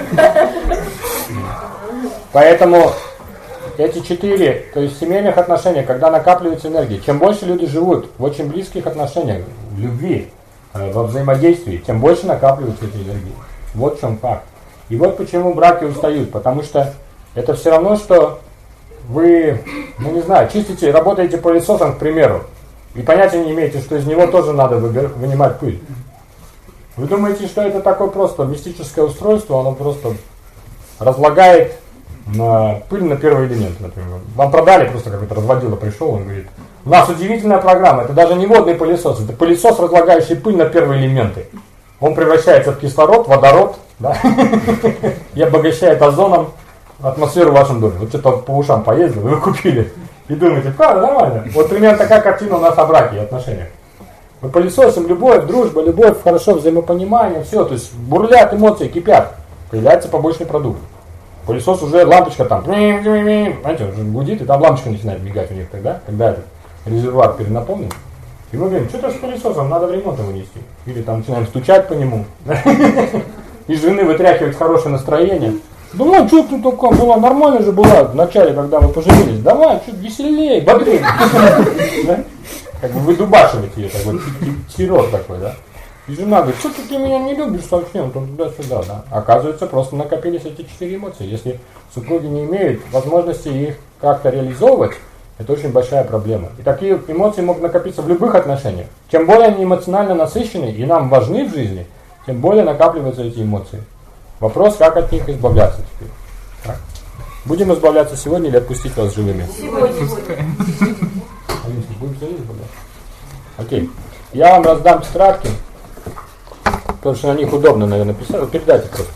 A: Поэтому эти 4, то есть в семейных отношениях, когда накапливается энергия, чем больше люди живут в очень близких отношениях, в любви, во взаимодействии, тем больше накапливается эта энергия. Вот в чем факт. И вот почему браки устают, потому что это все равно, что вы, ну не знаю, чистите, работаете пылесосом, к примеру, и понятия не имеете, что из него тоже надо вынимать пыль. Вы думаете, что это такое просто мистическое устройство, оно просто разлагает пыль на первый элемент, например. Вам продали, просто какой-то разводила пришел, он говорит: у нас удивительная программа, это даже не водный пылесос, это пылесос, разлагающий пыль на первые элементы. Он превращается в кислород, водород, да? И обогащает озоном атмосферу в вашем доме. Вот что-то по ушам поездил, вы купили. И думаете: правда, нормально. Вот примерно такая картина у нас о браке и отношениях. Мы пылесосим любовь, дружба, любовь, хорошо, взаимопонимание, все. То есть бурлят эмоции, кипят. Появляется побочный продукт. Пылесос уже, лампочка там, знаете, уже гудит, и там лампочка начинает мигать у них тогда, когда этот резервуар перенаполнен. И мы говорим: что-то с пылесосом, надо в ремонт его нести. Или там начинаем стучать по нему. Из жены вытряхивать хорошее настроение. Думаю, что ты такое была, нормально же была в начале, когда мы поженились. Давай, что-то веселее, бодрее. Как бы вы дубашиваете ее, такой террор такой, да. И жена говорит: что ты меня не любишь совсем, туда-сюда, да. Оказывается, просто накопились эти 4 эмоции. Если супруги не имеют возможности их как-то реализовывать, это очень большая проблема. И такие эмоции могут накопиться в любых отношениях. Чем более они эмоционально насыщены и нам важны в жизни, тем более накапливаются эти эмоции. Вопрос, как от них избавляться теперь. Так. Будем избавляться сегодня или отпустить вас живыми?
B: Сегодня будем.
A: Будем сегодня избавляться. Окей. Я вам раздам тетрадки, потому что на них удобно, наверное, писать. Передайте просто.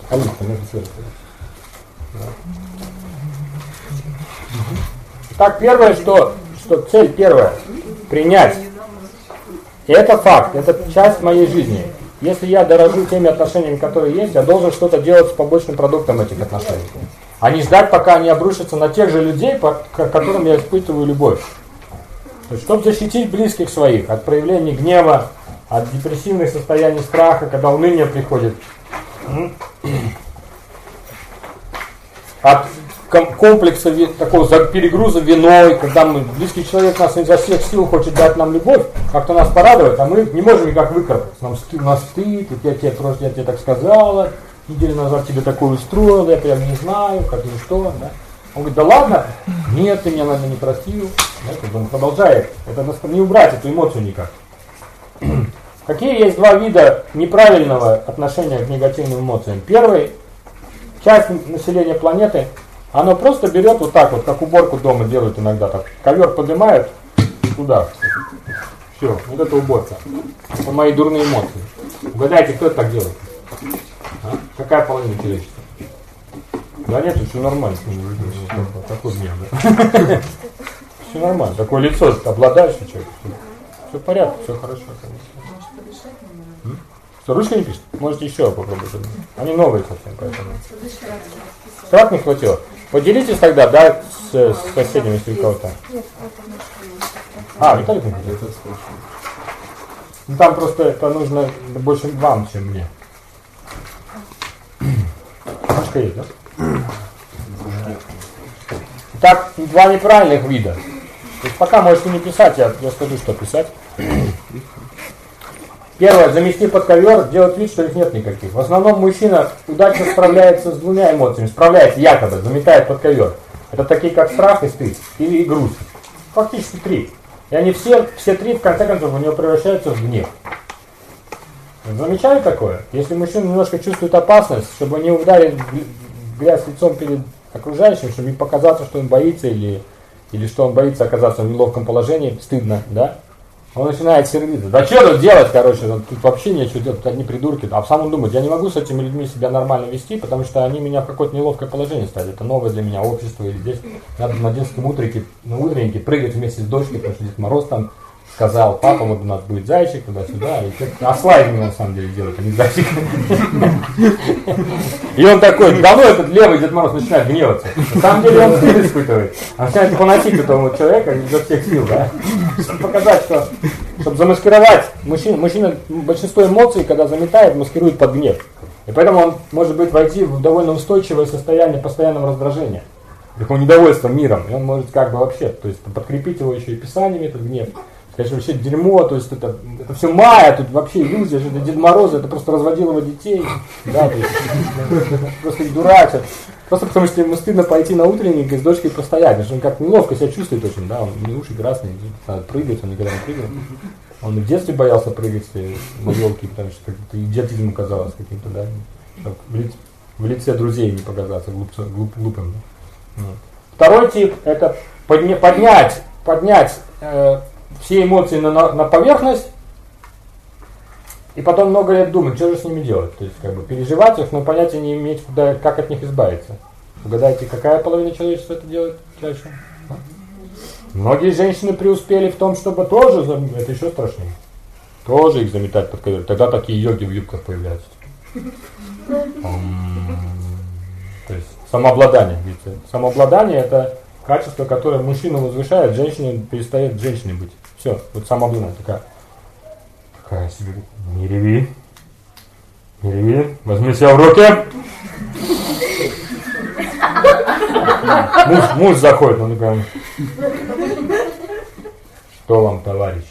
A: Так, первое, что цель первая, принять. И это факт, это часть моей жизни. Если я дорожу теми отношениями, которые есть, я должен что-то делать с побочным продуктом этих отношений. А не ждать, пока они обрушатся на тех же людей, к которым я испытываю любовь. То есть, чтобы защитить близких своих от проявлений гнева, от депрессивных состояний страха, когда уныние приходит, от комплекса, такого перегруза виной, когда близкий человек нас изо всех сил хочет дать нам любовь, как-то нас порадовать, а мы не можем никак выкарабкаться. Нас стыд, я тебе так сказала, неделю назад тебе такое устроил, я прям не знаю, как ни что. Да? Он говорит, да ладно, нет, ты меня, наверное, не простил. Да? Он продолжает, это не убрать эту эмоцию никак. Какие есть два вида неправильного отношения к негативным эмоциям? Первый, часть населения планеты, оно просто берет вот так вот, как уборку дома делают иногда, так ковер поднимают туда. Все, вот это уборка. Это мои дурные эмоции. Угадайте, кто это так делает? А? Какая половина человечества? Да нет, все нормально. Такой гнев, да? Все нормально. Такое лицо обладающее человек. Все в порядке, все хорошо. Что, ручка не пишет? Можете еще попробовать. Они новые совсем, поэтому. Страх не хватило. Поделитесь тогда, да, с соседями, если у кого-то. Виталик не хотел. Ну там просто это нужно больше вам, чем мне. Ручка есть, да? Так, два неправильных вида. То есть пока можете не писать, я скажу, что писать. Первое, замести под ковер, делать вид, что их нет никаких. В основном мужчина удачно справляется с двумя эмоциями. Справляется якобы, заметает под ковер. Это такие, как страх и стыд, и грусть. Фактически три. И они все три, в конце концов, у него превращаются в гнев. Замечали такое? Если мужчина немножко чувствует опасность, чтобы не ударить в грязь лицом перед окружающим, чтобы не показаться, что он боится, или что он боится оказаться в неловком положении, стыдно, да? Он начинает сердиться. Да что тут делать, короче, тут вообще нечего делать, тут одни придурки. А сам он думает, я не могу с этими людьми себя нормально вести, потому что они меня в какое-то неловкое положение ставят. Это новое для меня общество, или здесь надо на детском утреннике прыгать вместе с дочкой, потому что Дед Мороз там сказал, папа, вот у нас будет зайчик туда-сюда, и осла из него на самом деле делают, а не зайчик. И он такой, давно этот левый Дед Мороз начинает гневаться. На самом деле он стыд испытывает. Он начинает поносить этого человека изо всех сил, да? Чтобы показать, что, чтобы замаскировать, мужчина большинство эмоций, когда заметает, маскирует под гнев. И поэтому он может войти в довольно устойчивое состояние постоянного раздражения, такого недовольства миром. И он может как бы вообще, то есть подкрепить его еще и писаниями, этот гнев. Конечно, вообще дерьмо, то есть это все майя, тут вообще иллюзия, что это Дед Мороз, это просто разводил его детей, да, то есть, просто их дурак. Просто потому что ему стыдно пойти на утренник и с дочкой постоять, потому что он как неловко себя чувствует очень, да, он не уши красный, надо прыгать, он никогда не прыгал. Он и в детстве боялся прыгать на елке, потому что как-то идиотизмом казалось каким-то, да, в лице друзей не показаться глупым. Да. Второй тип – это поднять все эмоции на поверхность и потом много лет думать, что же с ними делать. То есть как бы переживать их, но понятия не иметь, как от них избавиться. Угадайте, какая половина человечества это делает чаще? Многие женщины преуспели в том, чтобы тоже, это еще страшнее, тоже их заметать под ковер. Тогда такие йоги в юбках появляются. То есть самообладание. Видите? Самообладание – это качество, которое мужчину возвышает, женщина перестает женщиной быть. Все, вот самообладание такая себе, не реви, возьми себя в руки. Муж заходит, он такой, что вам, товарищ?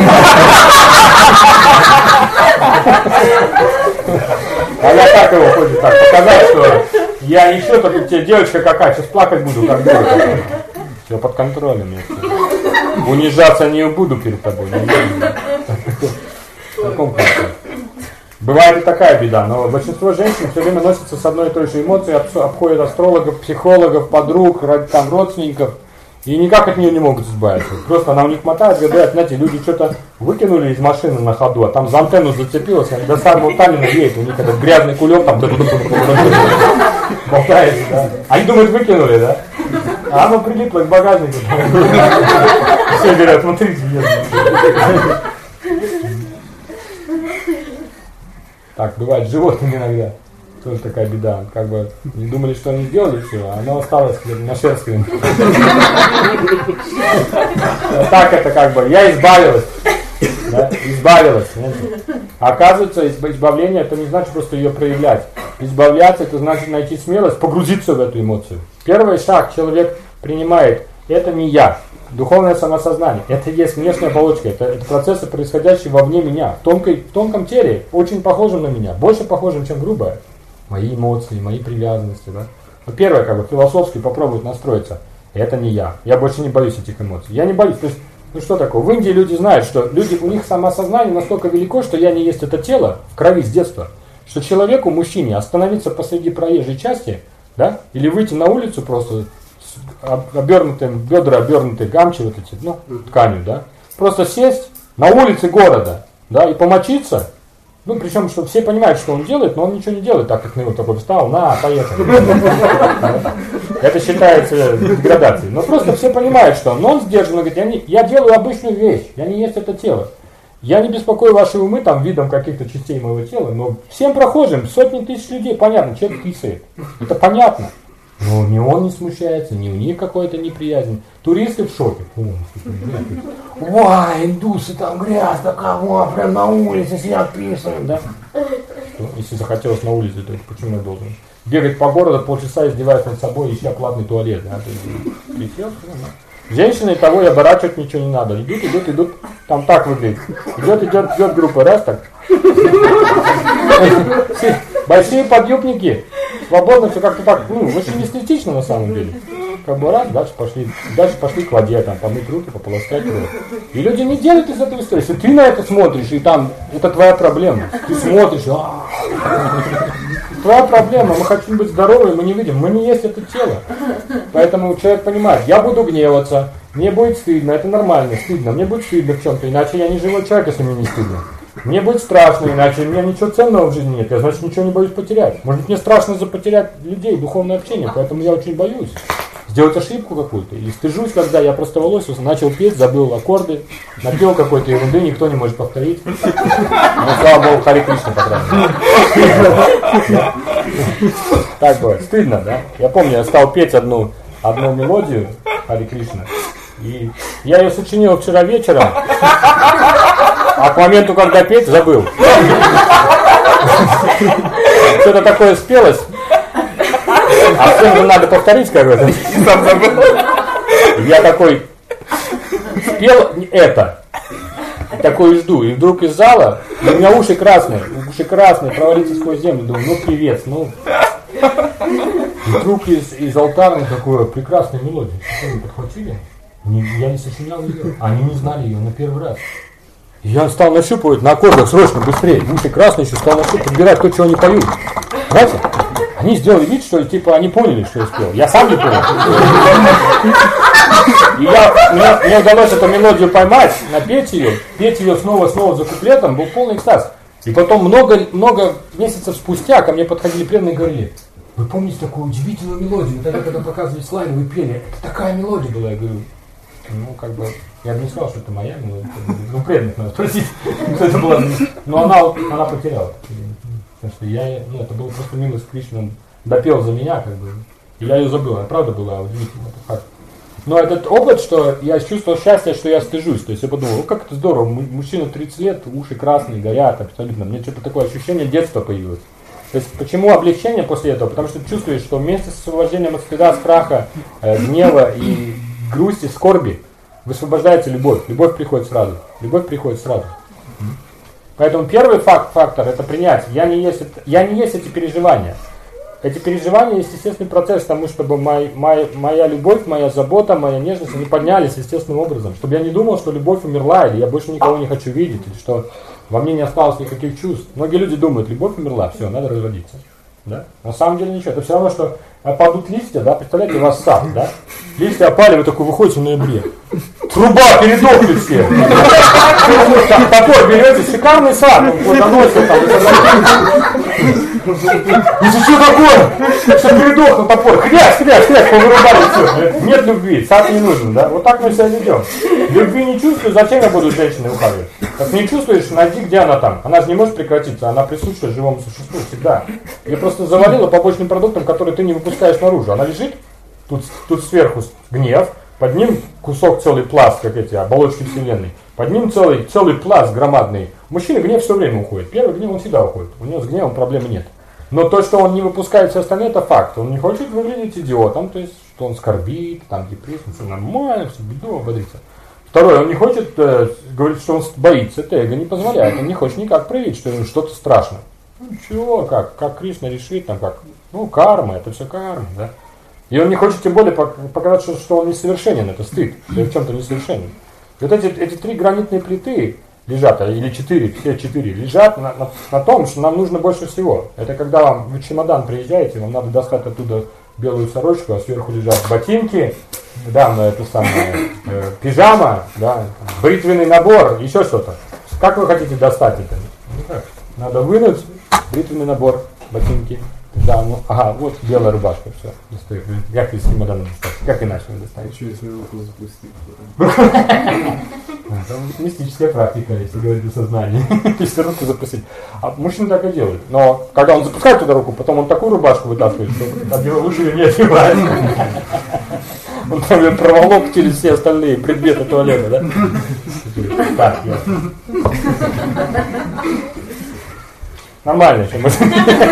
A: А я так его хочет так показать, что я ничего, только тебе девочка какая, сейчас плакать буду, как дура. Все под контролем. Унижаться не буду перед тобой. В таком ключе. Бывает и такая беда, но большинство женщин все время носятся с одной и той же эмоцией, обходят астрологов, психологов, подруг, там, родственников, и никак от нее не могут избавиться. Просто она у них мотает, говорят, знаете, люди что-то выкинули из машины на ходу, а там за антенну зацепилось, они до самого Таллина едет, у них этот грязный кулек там болтается, да. Они думают, выкинули, да? А оно прилипло к багажнику. Все говорят, смотрите, нет. Так, бывает с животными иногда. Тоже такая беда. Как бы не думали, что они сделали все, а оно осталось на шерстке. Так это как бы, я избавилась. Да, избавилась. А оказывается, избавление это не значит просто ее проявлять. Избавляться это значит найти смелость, погрузиться в эту эмоцию. Первый шаг человек принимает, это не я. Духовное самосознание, это есть внешняя оболочка, это процессы, происходящие вовне меня, в тонком теле, очень похожим на меня, больше похожим, чем грубое. Мои эмоции, мои привязанности. Да? Но первое, как бы, философски попробовать настроиться, это не я. Я больше не боюсь этих эмоций. Я не боюсь. То есть, ну что такое? В Индии люди знают, что у них самосознание настолько велико, что я не есть это тело в крови с детства, что человеку, мужчине, остановиться посреди проезжей части, да, или выйти на улицу просто бедра обернутые гамчи вот эти, ну, тканью, да, просто сесть на улице города, да, и помочиться, ну, причем, что все понимают, что он делает, но он ничего не делает, так как на него такой встал, на, поехали. Это считается деградацией. Но просто все понимают, что он сдержанно говорит, я делаю обычную вещь, я не есть это тело. Я не беспокою ваши умы там видом каких-то частей моего тела, но всем прохожим, сотни тысяч людей, понятно, человек писает. Это понятно. Но ни он не смущается, ни у них какой-то неприязнь. Туристы в шоке. Ой, индусы, там грязь, да кого, прям на улице сидят, писают, да? Если захотелось на улице, то почему я должен? Бегать по городу полчаса, издеваясь над собой, ища платный туалет. Да? Женщины того и оборачивать ничего не надо. Идут, там так выглядит. Идет группа, раз так. Большие подъюбники, свободно, все как-то так, ну, очень эстетично на самом деле. Как бы раз, дальше пошли к воде, там, помыть руки, пополоскать руки. И люди не делают из этого истории. Если ты на это смотришь, и там, это твоя проблема. Ты смотришь, твоя проблема, мы хотим быть здоровы, мы не видим, мы не есть это тело. Поэтому человек понимает, я буду гневаться, мне будет стыдно, это нормально, стыдно, мне будет стыдно в чем-то, иначе я не живой человек, если мне не стыдно. Мне будет страшно, иначе у меня ничего ценного в жизни нет, я, значит, ничего не боюсь потерять. Может быть, мне страшно потерять людей, духовное общение, поэтому я очень боюсь сделать ошибку какую-то. Или стыжусь, когда я просто волосился, начал петь, забыл аккорды, напел какой-то ерунды, никто не может повторить. Но, слава Богу, Харе Кришна, по крайней мере. Так бывает. Стыдно, да? Я помню, я стал петь одну мелодию Харе Кришна. И я ее сочинил вчера вечером, а к моменту, когда петь, забыл. Что-то такое спелось. А всем же надо повторить, как это. Сам забыл. Я такой спел это. Такой жду. И вдруг из зала, у меня уши красные, провалиться сквозь землю. Думаю, ну привет, ну. И вдруг из алтарной такой прекрасной мелодии. Что они подхватили? Я не сочинял ее. Они не знали ее на первый раз. И я стал нащупывать на аккордах срочно, быстрее. Уши красные еще стал нащупывать, подбирать то, чего они поют. Знаете? Они сделали вид, что типа они поняли, что я спел. Я сам не понял. И мне удалось эту мелодию поймать, напеть ее снова за куплетом, был полный экстаз. И потом много месяцев спустя ко мне подходили преданные и говорили, вы помните такую удивительную мелодию, тогда, когда показывали слайды, вы пели, это такая мелодия была, я говорю, ну как бы, я бы не сказал, что это моя мелодия, ну преданных надо спросить, что это было, но она потеряла. Потому что это было просто милость Кришны, он допел за меня, как бы, и я ее забыл, она правда была удивительная. Но этот опыт, что я чувствовал счастье, что я стыжусь, то есть я подумал, как это здорово, мужчина 30 лет, уши красные, горят, абсолютно, мне что-то такое ощущение детства появилось. То есть почему облегчение после этого? Потому что ты чувствуешь, что вместе с освобождением от стыда, страха, гнева и грусти, скорби, высвобождается любовь, любовь приходит сразу. Поэтому первый фактор это принять. Я не есть эти переживания. Эти переживания есть естественный процесс к тому, чтобы моя любовь, моя забота, моя нежность, они поднялись естественным образом. Чтобы я не думал, что любовь умерла, или я больше никого не хочу видеть, или что во мне не осталось никаких чувств. Многие люди думают, любовь умерла, все, надо разводиться. Да? На самом деле ничего. Это все равно, что опадут листья, да, представляете, у вас сад, да? Листья опали, вы такой выходите в ноябре. Труба, передохли все. Топор берете, шикарный сад, он плодоносит там. И что такое? Что передохнул топор? Хрясь, повырубали все. Нет любви, сад не нужен, да? Вот так мы себя ведем. Любви не чувствую, зачем я буду с женщиной ухаживать? Как не чувствуешь, найди, где она там. Она же не может прекратиться, она присутствует живому существу всегда. Ее просто завалило побочным продуктом, который ты не выпускаешь наружу. Она лежит, тут сверху гнев, под ним кусок, целый пласт, как эти оболочки Вселенной. Под ним целый пласт громадный Мужчина гнев все время уходит. Первый гнев он всегда уходит. У него с гневом проблемы нет. Но то, что он не выпускает все остальное, это факт. Он не хочет выглядеть идиотом, то есть, что он скорбит, там депрессия, все нормально, все беду, ободрится. Второе, он не хочет говорить, что он боится, это эго не позволяет. Он не хочет никак проявить, что ему что-то страшно. Ну чего, как Кришна решит, там как, ну карма, это все карма, да. И он не хочет тем более показать, что он несовершенен, это стыд, что он в чем-то несовершенен. И вот эти 3 гранитные плиты лежат, или 4, все 4, лежат на том, что нам нужно больше всего. Это когда вам в чемодан приезжаете, вам надо достать оттуда белую сорочку, а сверху лежат ботинки, да, это самое, пижама, да, бритвенный набор, еще что-то. Как вы хотите достать это? Ну как? Надо вынуть бритвенный набор, ботинки. Да, ну, ага, вот белая рубашка, все. Достаю. Как из чемодана достать? Как иначе вы достанете?
E: Что если руку запустить?
A: Это мистическая практика, если говорить о сознании. Если руку запустить. А мужчины так и делают. Но когда он запускает туда руку, потом он такую рубашку вытаскивает, что лучше ее не одевать. Он там ее проволок через все остальные предметы туалета, да? Так, ясно. Нормально, чем это.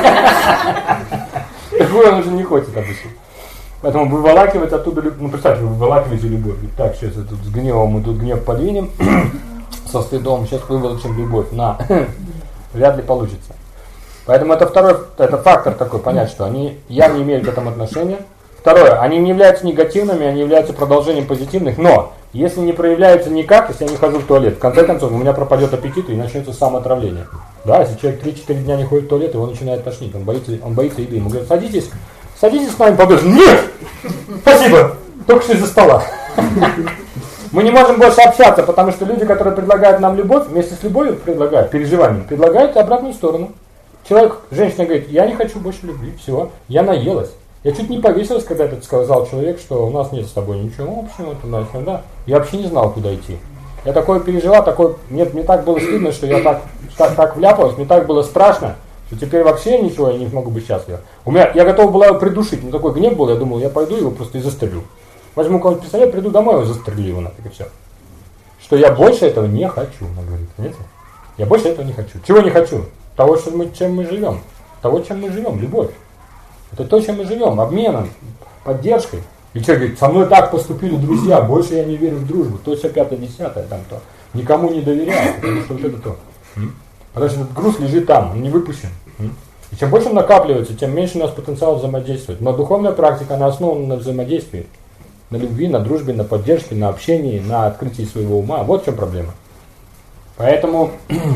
A: Такое он уже не хочет обычно. Поэтому выволакивать оттуда, ну представьте, вы выволакиваете любовь. Так, сейчас тут с гневом мы тут гнев подвинем, со стыдом, сейчас выволочим любовь. Вряд ли получится. Поэтому это фактор такой, понять, что я не имею к этому отношения. Второе, они не являются негативными, они являются продолжением позитивных, но если не проявляются никак, если я не хожу в туалет, в конце концов у меня пропадет аппетит и начнется самоотравление. Да, если человек 3-4 дня не ходит в туалет, его начинает тошнить, он боится еды. Ему говорят, садитесь с нами поближе. Нет! Спасибо! Только что из-за стола. Мы не можем больше общаться, потому что люди, которые предлагают нам любовь, вместе с любовью предлагают, переживанием, предлагают обратную сторону. Женщина говорит, я не хочу больше любви, все, я наелась. Я чуть не повесилась, когда это сказал человек, что у нас нет с тобой ничего общего, да. Я вообще не знал, куда идти. Я такое пережила, мне так было стыдно, что я так вляпалась, мне так было страшно, что теперь вообще ничего, я не могу быть счастлива. Я готова была его придушить, но такой гнев был, я думал, я пойду его просто и застрелю. Возьму кого-нибудь пистолет, приду домой, его застрелю его нафиг, и все. Что я больше этого не хочу, она говорит, понимаете? Я больше этого не хочу. Чего не хочу? Того, чем мы живем. Того, чем мы живем, любовь. Это то, чем мы живем, обменом, поддержкой. И человек говорит, со мной так поступили друзья, больше я не верю в дружбу, то все 5-10, там то. Никому не доверяю, потому что вот это то. Потому что этот груз лежит там, он не выпущен. И чем больше он накапливается, тем меньше у нас потенциал взаимодействовать. Но духовная практика, она основана на взаимодействии. На любви, на дружбе, на поддержке, на общении, на открытии своего ума. Вот в чем проблема. Поэтому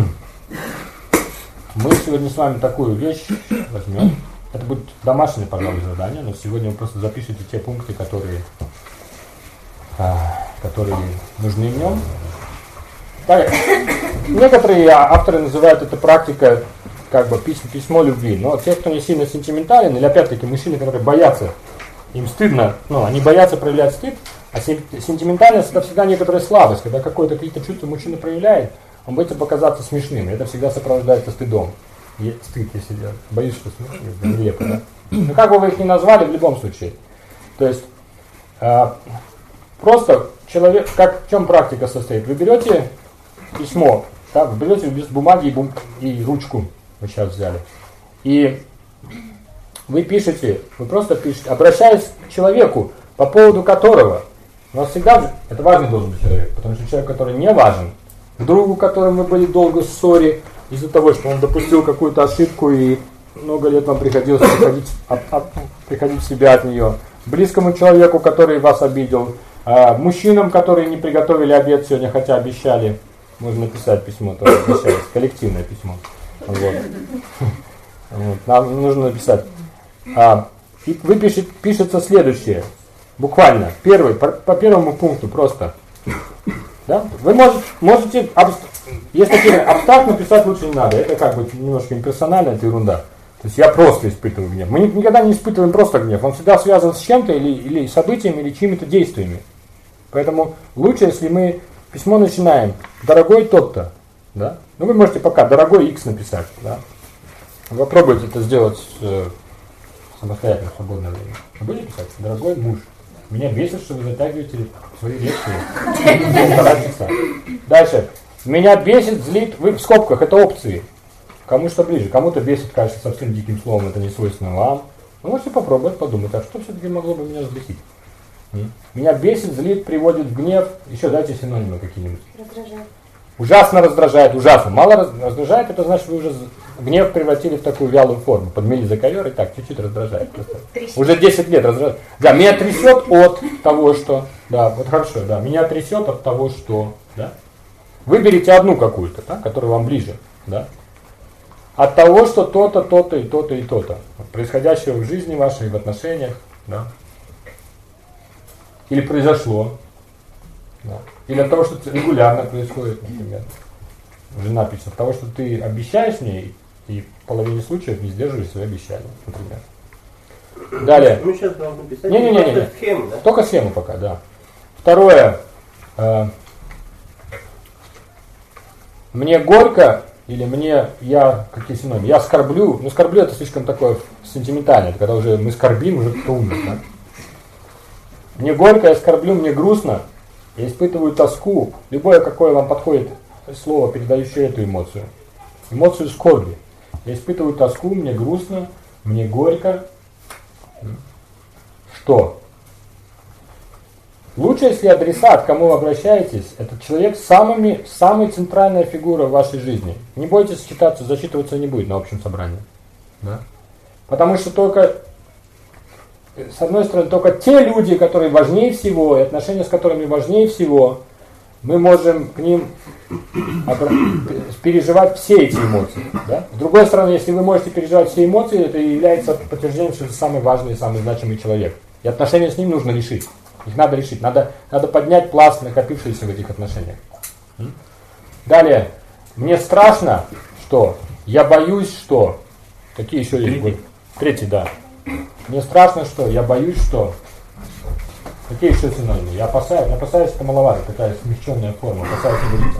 A: мы сегодня с вами такую вещь возьмем. Это будет домашнее, пожалуй, задание, но сегодня вы просто запишите те пункты, которые нужны в нем. Так, некоторые авторы называют это практикой как бы письмо любви, но те, кто не сильно сентиментален, или опять-таки мужчины, которые боятся, им стыдно, они боятся проявлять стыд, а сентиментальность это всегда некоторая слабость, когда какие-то чувства мужчина проявляет, он боится показаться смешным, и это всегда сопровождается стыдом. Стыд, если я боюсь, что нелепо, да? Но как бы вы их ни назвали, в любом случае. То есть, просто человек, в чем практика состоит? Вы берете письмо, да, вы берете лист бумаги и ручку, вы сейчас взяли, и вы просто пишете, обращаясь к человеку, по поводу которого, у вас всегда, это важный должен быть человек, потому что человек, который не важен, к другу, которым вы были долго в ссоре, из-за того, что он допустил какую-то ошибку и много лет вам приходилось приходить в себя от нее, близкому человеку, который вас обидел, мужчинам, которые не приготовили обед сегодня, хотя обещали, можно написать письмо, тоже обещались, коллективное письмо. Нам нужно написать. Пишется следующее, буквально, по первому пункту просто. Да? Вы можете если такие абстрактно писать лучше не надо. Это как бы немножко имперсонально, это ерунда. То есть я просто испытываю гнев. Мы никогда не испытываем просто гнев. Он всегда связан с чем-то или событием, или чьими-то действиями. Поэтому лучше, если мы письмо начинаем, дорогой тот-то, да? Вы можете пока дорогой X написать, да? Вы попробуйте это сделать самостоятельно, в свободное время. Вы будете писать, дорогой муж. Меня бесит, что вы затягиваете свои лекции. 1,5 часа. Дальше. Меня бесит, злит, вы в скобках, это опции. Кому что ближе. Кому-то бесит, кажется, совсем диким словом, это не свойственно вам. Вы можете попробовать подумать, а что все-таки могло бы меня взбесить? Меня бесит, злит, приводит в гнев. Еще дайте синонимы какие-нибудь.
B: Раздражает.
A: Ужасно раздражает, ужасно. Мало раздражает, это значит, вы уже гнев превратили в такую вялую форму. Подмели за ковер и так, чуть-чуть раздражает. Уже 10 лет раздражает. Да, меня трясет от того, что... Да, вот хорошо, да. Меня трясет от того, что... Да? Выберите одну какую-то, да, которая вам ближе. Да? От того, что то-то, то-то и то-то и то-то. Происходящего в жизни вашей, в отношениях. Да? Или произошло. Да. Или от того, что регулярно происходит, например. Жена пишет, от того, что ты обещаешь мне, и в половине случаев не сдерживаешь свои обещания, например. Далее.
D: Мы сейчас должны писать
A: Не.
D: схему, да?
A: Только схему пока, да. Второе. Мне горько, или какие синонимы? Я скорблю. Ну, скорблю это слишком такое сентиментальное. Это когда уже мы скорбим, уже кто умер, да? Мне горько, я скорблю, мне грустно. Я испытываю тоску. Любое, какое вам подходит слово, передающее эту эмоцию. Эмоцию скорби. Я испытываю тоску, мне грустно, мне горько. Что? Лучше, если адресат, к кому вы обращаетесь, этот человек самая центральная фигура в вашей жизни. Не бойтесь зачитываться не будет на общем собрании. Да? Потому что с одной стороны, только те люди, которые важнее всего, и отношения с которыми важнее всего, мы можем к ним переживать все эти эмоции. Да? С другой стороны, если вы можете переживать все эмоции, это является подтверждением, что это самый важный и самый значимый человек. И отношения с ним нужно решить. Их надо решить. Надо поднять пласт, накопившийся в этих отношениях. Далее. Мне страшно, что? Я боюсь, что? Какие еще есть? Третий, да. Мне страшно, что? Я боюсь, что? Какие еще синонимы? Я опасаюсь, это маловато, такая смягченная форма. Опасаюсь не будет.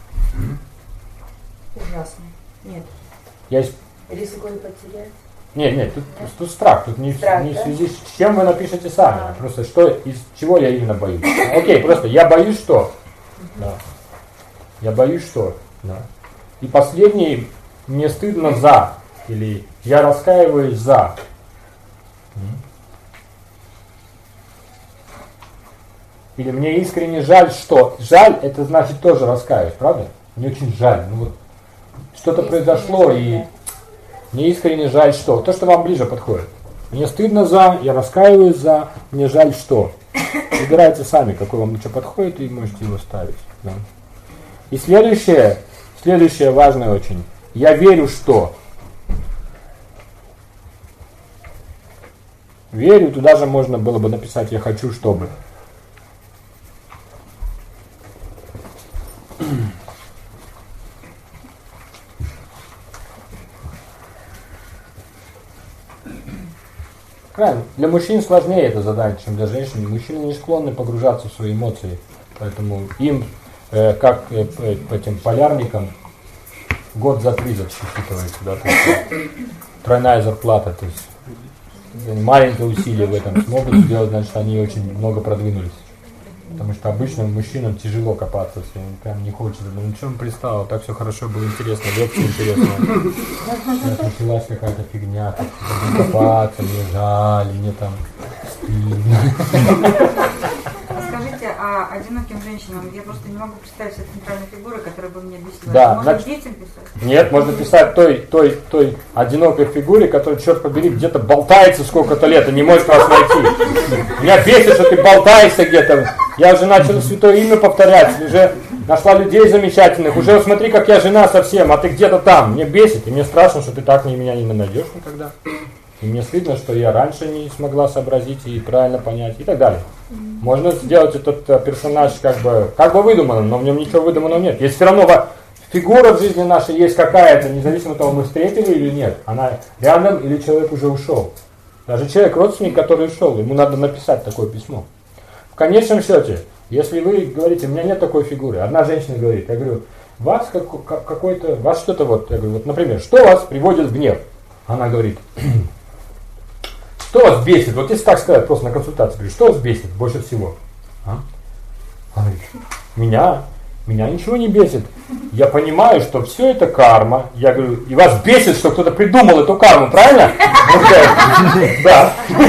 C: Ужасно. Нет. Рискую потерять.
A: Нет, тут страх. Тут не в связи с чем вы напишете сами. Просто из чего я именно боюсь. Окей, просто я боюсь, что? Да. Я боюсь, что? Да. И последний, мне стыдно за. Или я раскаиваюсь за. Или мне искренне жаль, что. Жаль, это значит тоже раскаиваюсь, правда? Мне очень жаль. Ну вот что-то произошло, и мне искренне жаль, что. То, что вам ближе подходит. Мне стыдно за, я раскаиваюсь за, мне жаль, что. Выбирайте сами, какой вам лучше подходит, и можете его ставить. Да. И следующее важное очень. Я верю, что. Верю, туда же можно было бы написать «я хочу, чтобы». Правильно. Для мужчин сложнее это задание, чем для женщин. Мужчины не склонны погружаться в свои эмоции. Поэтому им, как этим полярникам, год за 3 засчитывается. Да, тройная зарплата. То есть маленькое усилие в этом смогут сделать, значит, они очень много продвинулись. Потому что обычным мужчинам тяжело копаться, если им прям не хочется. Ну что он пристал, так все хорошо, было интересно, лекция интересная. Сейчас началась какая-то фигня, буду копаться, мне жаль, мне там стыдно.
C: Скажите, а одиноким женщинам, я просто не могу представить себе центральной фигуры, которая бы меня бесила.
A: Да,
C: можно детям писать?
A: Нет, можно писать той одинокой фигуре, которая, черт побери, где-то болтается сколько-то лет и не может вас найти. Меня бесит, что ты болтаешься где-то. Я уже начал святое имя повторять, уже нашла людей замечательных, уже смотри, как я жена совсем, а ты где-то там. Мне бесит, и мне страшно, что ты так меня не найдешь никогда. И мне стыдно, что я раньше не смогла сообразить и правильно понять, и так далее. Можно сделать этот персонаж как бы выдуманным, но в нем ничего выдуманного нет. Если все равно фигура в жизни нашей есть какая-то, независимо от того, мы встретили или нет, она рядом или человек уже ушел. Даже человек, родственник, который ушел, ему надо написать такое письмо. В конечном счете, если вы говорите, у меня нет такой фигуры, одна женщина говорит, я говорю, вас что-то вот, я говорю, вот, например, что вас приводит в гнев? Она говорит, что вас бесит? Вот если так сказать, просто на консультации, говорю, что вас бесит больше всего? Она говорит, меня Меня ничего не бесит. Я понимаю, что все это карма. Я говорю, и вас бесит, что кто-то придумал эту карму, правильно? Да.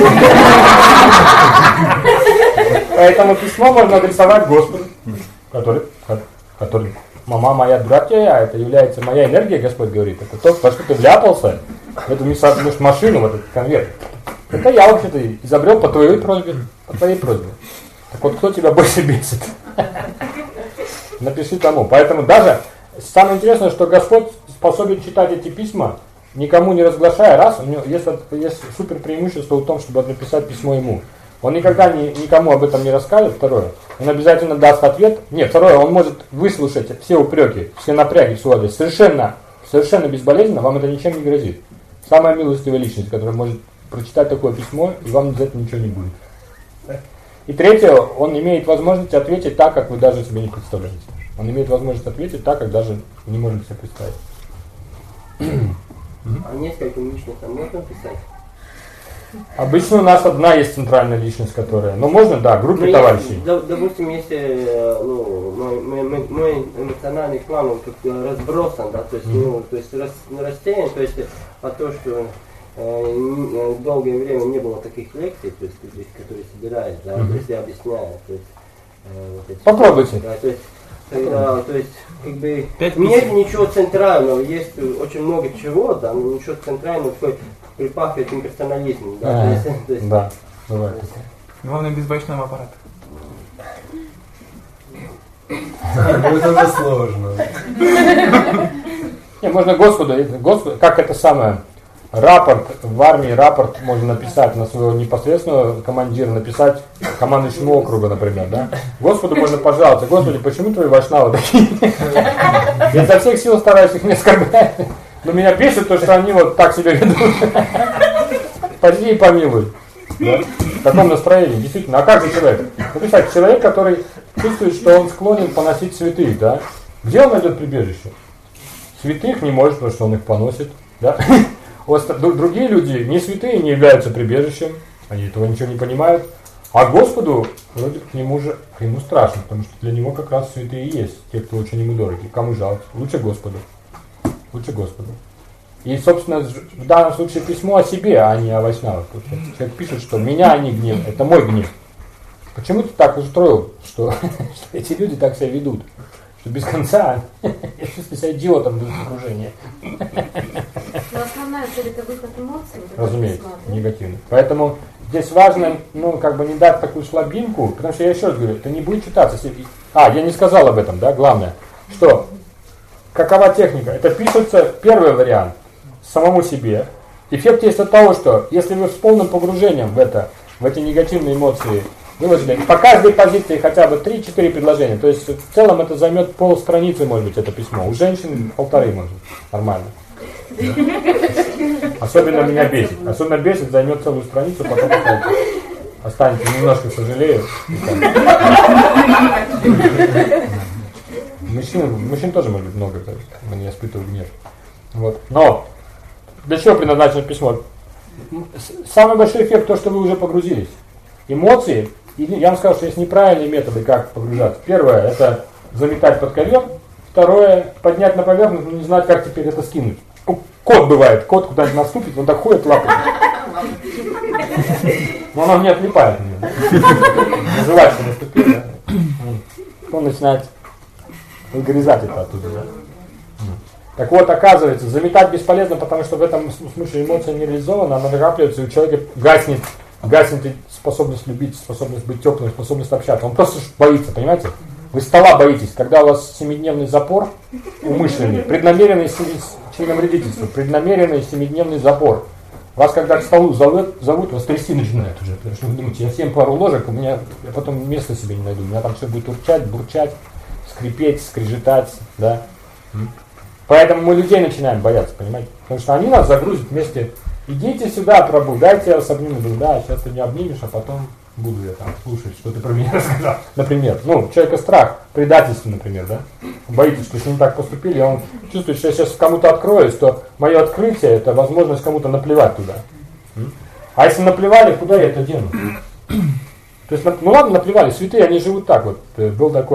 A: Поэтому письмо можно адресовать Господу, который мама моя, дурак я, это является моя энергия, Господь говорит. Это то, во что ты вляпался, в эту машину, в этот конверт. Это я вообще-то изобрел по твоей просьбе. Так вот, кто тебя больше бесит? Напиши тому. Поэтому даже самое интересное, что Господь способен читать эти письма, никому не разглашая. Раз, у него есть супер преимущество в том, чтобы написать письмо ему. Он никогда никому об этом не расскажет. Второе, он обязательно даст ответ. Нет, второе, он может выслушать все упреки, все напряги в свой адрес. Совершенно безболезненно, вам это ничем не грозит. Самая милостивая личность, которая может прочитать такое письмо, и вам за это ничего не будет. И третье, он имеет возможность ответить так, как вы даже себе не представляете. Он имеет возможность ответить так, как даже не можете себе представить.
D: А нескольким личностям можно писать?
A: Обычно у нас одна есть центральная личность, которая... Ну, можно, да, группе товарищей.
D: Допустим, если мой эмоциональный план он как-то разбросан, да, то есть, растерян, то есть, то, что долгое время не было таких лекций, то есть, которые собирают, да, то есть, я объясняю, то есть, вот эти,
A: попробуйте.
D: Да, то есть, как бы, нет ничего центрального, есть очень много чего, да, но ничего центрального, такой припахивает имперсонализмом, да, то есть,
A: да, бывает.
F: Главное, без бачного аппарата.
E: Это уже сложно.
A: Не, можно Господу, как это самое, рапорт, в армии рапорт можно написать на своего непосредственного командира, написать командующему округа, например, да? Господу можно пожаловаться, Господи, почему твои вайшнавы такие? Я изо всех сил стараюсь их не оскорблять, но меня бесит то, что они вот так себя ведут. Пойди и помилуй. Да? В таком настроении, действительно. А как же человек? Написать, человек, который чувствует, что он склонен поносить святых, да? Где он найдет прибежище? Святых не может, потому что он их поносит, да? Другие люди, не святые, не являются прибежищем, они этого ничего не понимают, а Господу, вроде к нему страшно, потому что для него как раз святые есть, те, кто очень ему дороги. Кому жалко? Лучше Господу. И, собственно, в данном случае письмо о себе, а не о вайшнавах. Человек пишет, что меня они гнев, это мой гнев. Почему ты так устроил, что эти люди так себя ведут? Что без конца я чувствую себя идиотом в окружении.
B: Но основная цель это выход эмоций.
A: Разумеется, негативный. Поэтому здесь важно, не дать такую слабинку, потому что я еще раз говорю, это не будет читаться. Я не сказал об этом, да, главное, что какова техника? Это пишется первый вариант самому себе. Эффект есть от того, что если вы с полным погружением в эти негативные эмоции выложили, по каждой позиции хотя бы 3-4 предложения, то есть в целом это займет полстраницы, может быть, это письмо. У женщин 1,5, может быть, нормально. Да. Особенно меня бесит. Особенно бесит, займет целую страницу, потом останется немножко сожалею. Мужчин тоже может быть много, то есть мы не испытываем гнев. Вот. Но для чего предназначено письмо? Самый большой эффект то, что вы уже погрузились. Эмоции, я вам сказал, что есть неправильные методы, как погружаться. Первое, это заметать под ковер. Второе, поднять на поверхность, но не знать, как теперь это скинуть. Кот бывает, кот куда-нибудь наступит, он так ходит лапой. Но он не отлипает. Желательно что наступил, да? Он начинает вырезать это оттуда. Да? Так вот, оказывается, заметать бесполезно, потому что в этом смысле эмоция не реализована, она накапливается, и у человека гаснет способность любить, способность быть теплым, способность общаться. Он просто боится, понимаете? Вы стола боитесь, когда у вас 7-дневный запор умышленный, преднамеренный членовредительство, преднамеренный 7-дневный запор. Вас когда к столу зовут, вас трясти начинает уже, потому что вы думаете, я съем пару ложек, я потом места себе не найду, у меня там все будет урчать, бурчать, скрипеть, скрежетать, да. Поэтому мы людей начинаем бояться, понимаете? Потому что они нас загрузят вместе. Идите сюда, Прабу, дайте я вас обниму. Да, сейчас ты меня обнимешь, а потом буду я там слушать, что ты про меня рассказал. Например, у человека страх, предательство, например, да? Боитесь, что если не так поступили, он чувствует, что я сейчас кому-то откроюсь, то мое открытие это возможность кому-то наплевать туда. А если наплевали, куда я это дену? То есть, ладно, наплевали, святые, они живут так вот. Был такой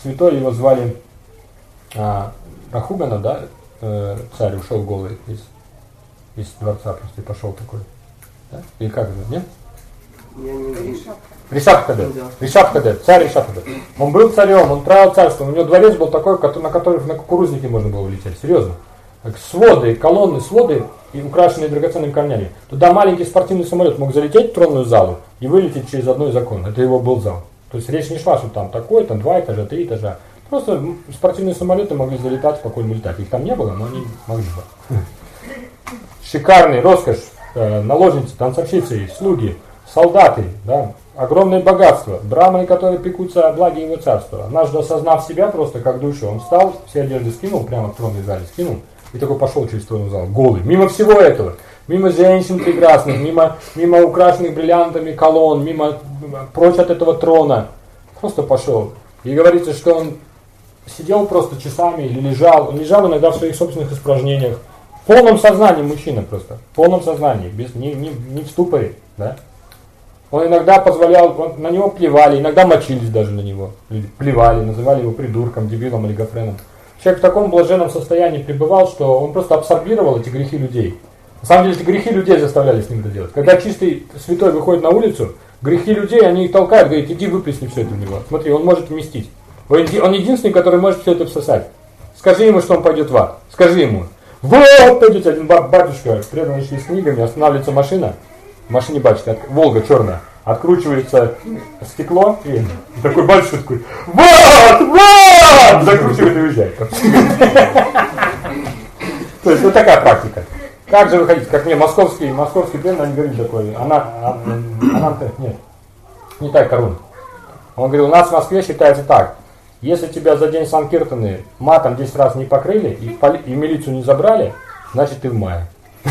A: святой, его звали Рахугана, да, царь ушел голый из дворца, просто и пошел такой. Да? Или как это, нет? Ришабхадев. Ришабхадев, царь Ришабхадев. Он был царем, он правил царством, у него дворец был такой, на который на кукурузники можно было улететь, серьезно. Своды, колонны, своды, и украшенные драгоценными камнями. Туда маленький спортивный самолет мог залететь в тронную залу и вылететь через одно из окон. Это его был зал. То есть речь не шла, что там такой, там 2 этажа, 3 этажа. Просто спортивные самолеты могли залетать, спокойно летать. Их там не было, но они могли бы. Шикарный, роскошь, наложницы, танцовщицы, слуги, солдаты, да, огромное богатство, браманы, которые пекутся о благе его царства. Однажды, осознав себя просто как душу, он встал, все одежды скинул, прямо в тронной зале скинул, и такой пошел через тронный зал, голый, мимо всего этого, мимо женщин прекрасных, мимо украшенных бриллиантами колонн, мимо прочь от этого трона, просто пошел. И говорится, что он сидел просто часами или лежал, он лежал иногда в своих собственных испражнениях, в полном сознании мужчина просто, в полном сознании, без, не в ступоре, да. Он иногда позволял, на него плевали, иногда мочились даже на него, плевали, называли его придурком, дебилом, олигофреном. Человек в таком блаженном состоянии пребывал, что он просто абсорбировал эти грехи людей. На самом деле, эти грехи людей заставляли с ним это делать. Когда чистый святой выходит на улицу, грехи людей, они их толкают, говорят, иди выплесни все это в него. Смотри, он может вместить. Он единственный, который может все это всосать. Скажи ему, что он пойдет в ад. Скажи ему. Вот, пойдете, один батюшка, преданный шли с книгами, останавливается машина. В машине батюшка, Волга черная, откручивается стекло, и такой батюшка такой, вот, закручивает и уезжает. То есть вот такая практика. Как же выходить, как мне московский преданный, они говорили такой, нет, не так, Карун. Он говорил, у нас в Москве считается так, если тебя за день Санкиртаны матом 10 раз не покрыли и милицию не забрали, значит ты в мае.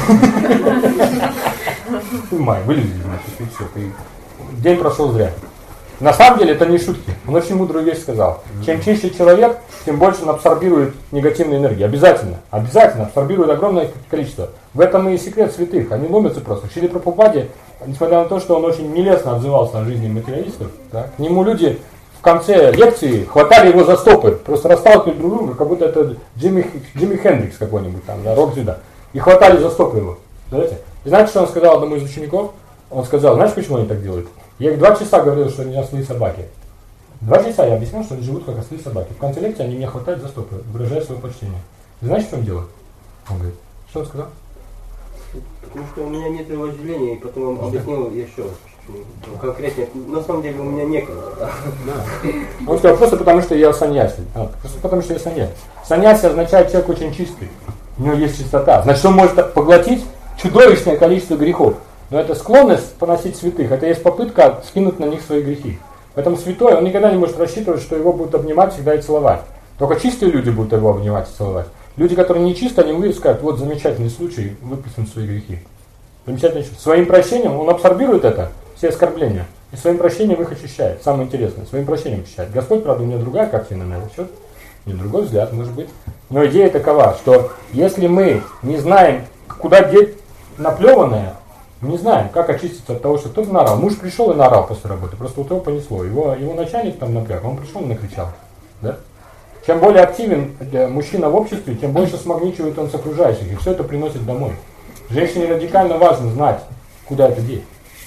A: Ты в мае, вылезли, значит, и все. День прошел зря. На самом деле это не шутки. Он очень мудрую вещь сказал. Чем чище человек, тем больше он абсорбирует негативной энергии. Обязательно абсорбирует огромное количество. В этом и секрет святых. Они ломятся просто. Шрила Прабхупаде, несмотря на то, что он очень нелестно отзывался о жизни материалистов, да, к нему люди в конце лекции хватали его за стопы, просто расталкивали друг друга, как будто это Джимми Хендрикс какой-нибудь там, да, рок-звезда. И хватали за стопы его. Знаете? И знаете, что он сказал одному из учеников? Он сказал, знаешь, почему они так делают? Я их 2 часа говорил, что они ослы и собаки. 2 часа я объяснял, что они живут как ослы и собаки. В конце лекции они меня хватают за стопы, выражая свое почтение. И знаешь, что он делает? Он говорит, что он сказал?
D: Потому что у меня нет вожделения, и потом он объяснил еще конкретнее. На самом деле у меня некогда. Да?
A: Он сказал, просто потому что я саньяси. Просто потому что я саньяси. Саньяси означает, человек очень чистый. У него есть чистота. Значит, он может поглотить чудовищное количество грехов. Но это склонность поносить святых, это есть попытка скинуть на них свои грехи. Поэтому святой, он никогда не может рассчитывать, что его будут обнимать всегда и целовать. Только чистые люди будут его обнимать и целовать. Люди, которые не чистые, они выйдут и скажут, вот замечательный случай, выплеснуть свои грехи. Замечательный случай. Своим прощением он абсорбирует это, все оскорбления, и своим прощением их очищает. Самое интересное, своим прощением очищает. Господь, правда, у меня другая картина на этот счет, не другой взгляд, может быть. Но идея такова, что если мы не знаем, куда деть наплеванное, мы не знаем, как очиститься от того, что кто-то наорал. Муж пришел и наорал после работы, просто вот его понесло. Его начальник там напряг, он пришел и накричал. Да? Чем более активен мужчина в обществе, тем больше смагничивает он с окружающих, и все это приносит домой. Женщине радикально важно знать, куда это деть.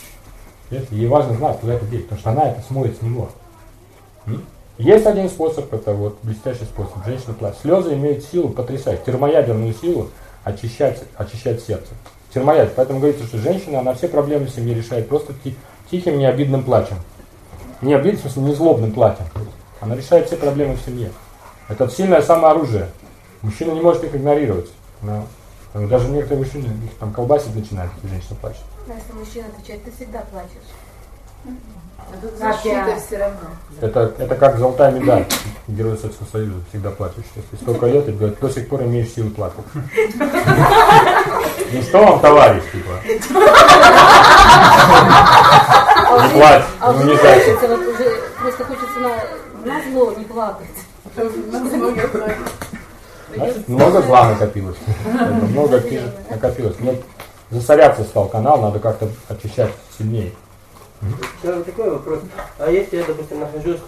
A: Ей важно знать, куда это деть, потому что она это смоет с него. Есть один способ, это вот блестящий способ. Женщина плачет. Слезы имеют силу потрясать, термоядерную силу очищать сердце. Термоядер. Поэтому говорится, что женщина, она все проблемы в семье решает просто тихим, необидным плачем. Не обидным, в смысле, не злобным плачем. Она решает все проблемы в семье. Это сильное самооружие. Мужчина не может их игнорировать. Но даже некоторые мужчины их там колбасить начинают, если женщина плачет.
B: Да, если мужчина отвечает, ты всегда плачешь.
C: Защита
B: все равно.
A: Это как золотая медаль Героя Советского Союза, всегда плачешь. Если столько лет, и говорят, до сих пор имеешь силу плакать. Ну что вам, товарищ, типа? Не плачь, не унижайся.
B: Просто хочется на зло не плакать.
A: Значит, много зла накопилось. Много накопилось. Мне засоряться стал канал, надо как-то очищать сильнее.
D: Такой вопрос. А если я, допустим, нахожусь в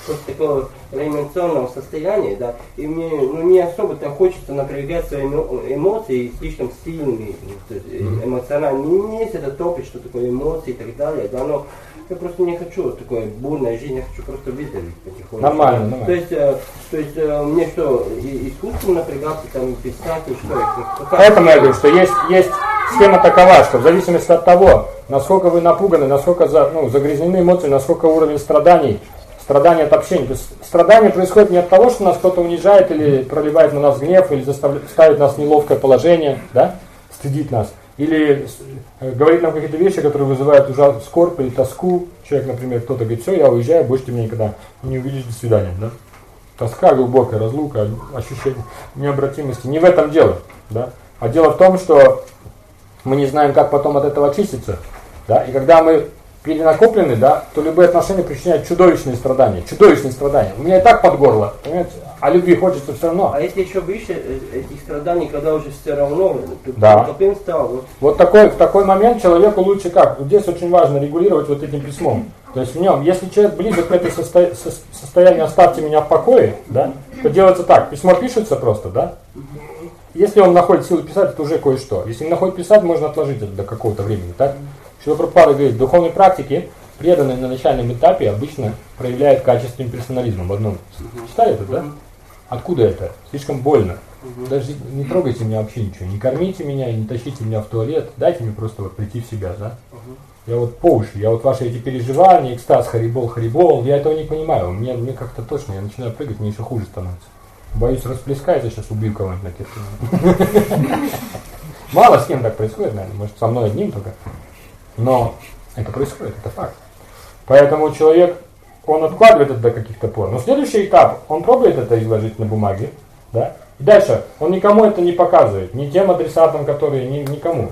D: после такого эмоционного состояния, да, и мне не особо-то хочется напрягать свои эмоции слишком сильными, то есть, эмоционально. Не есть это топить, что такое эмоции и так далее, да, но я просто не хочу такой бурной жизни, я хочу просто выдавить потихоньку.
A: Нормально.
D: То есть мне что, искусственно напрягаться, там, писать, и что?
A: Поэтому я говорю, что есть схема такова, что в зависимости от того, насколько вы напуганы, насколько загрязнены эмоции, насколько уровень страданий от общения. То есть страдание происходит не от того, что нас кто-то унижает или проливает на нас гнев, или ставит нас в неловкое положение, да, стыдит нас, или говорит нам какие-то вещи, которые вызывают ужасную скорбь или тоску. Человек, например, кто-то говорит: все, я уезжаю, больше ты меня никогда не увидишь, до свидания. Да? Тоска, глубокая разлука, ощущение необратимости. Не в этом дело. Да? А дело в том, что мы не знаем, как потом от этого очиститься. Да? И когда мы перенакоплены, да, то любые отношения причиняют чудовищные страдания. Чудовищные страдания. У меня и так под горло, понимаете? А любви хочется все равно.
D: А если еще выше этих страданий, когда уже все равно,
A: да.
D: Стал.
A: Вот в такой момент человеку лучше как? Здесь очень важно регулировать вот этим письмом. То есть в нем, если человек близок к этой состоянию «оставьте меня в покое», да, то делается так. Письмо пишется просто, да? Если он находит силы писать, это уже кое-что. Если не находит писать, можно отложить это до какого-то времени, так? Шрила Прабхупада говорит, в духовной практике преданные на начальном этапе обычно проявляют качественным персонализмом. В одном читали это, да? Откуда это? Слишком больно. Даже не трогайте меня вообще ничего, не кормите меня, не тащите меня в туалет, дайте мне просто вот прийти в себя, да? Я вот по уши, я вот ваши эти переживания, экстаз, харибол, я этого не понимаю. Мне как-то точно, я начинаю прыгать, мне еще хуже становится. Боюсь, расплескается, сейчас убью кого-нибудь на кирпиче. Мало с кем так происходит, наверное, может со мной одним только. Но это происходит, это факт. Поэтому человек, он откладывает это до каких-то пор. Но следующий этап, он пробует это изложить на бумаге, да? И дальше, он никому это не показывает, ни тем адресатам, которые, никому.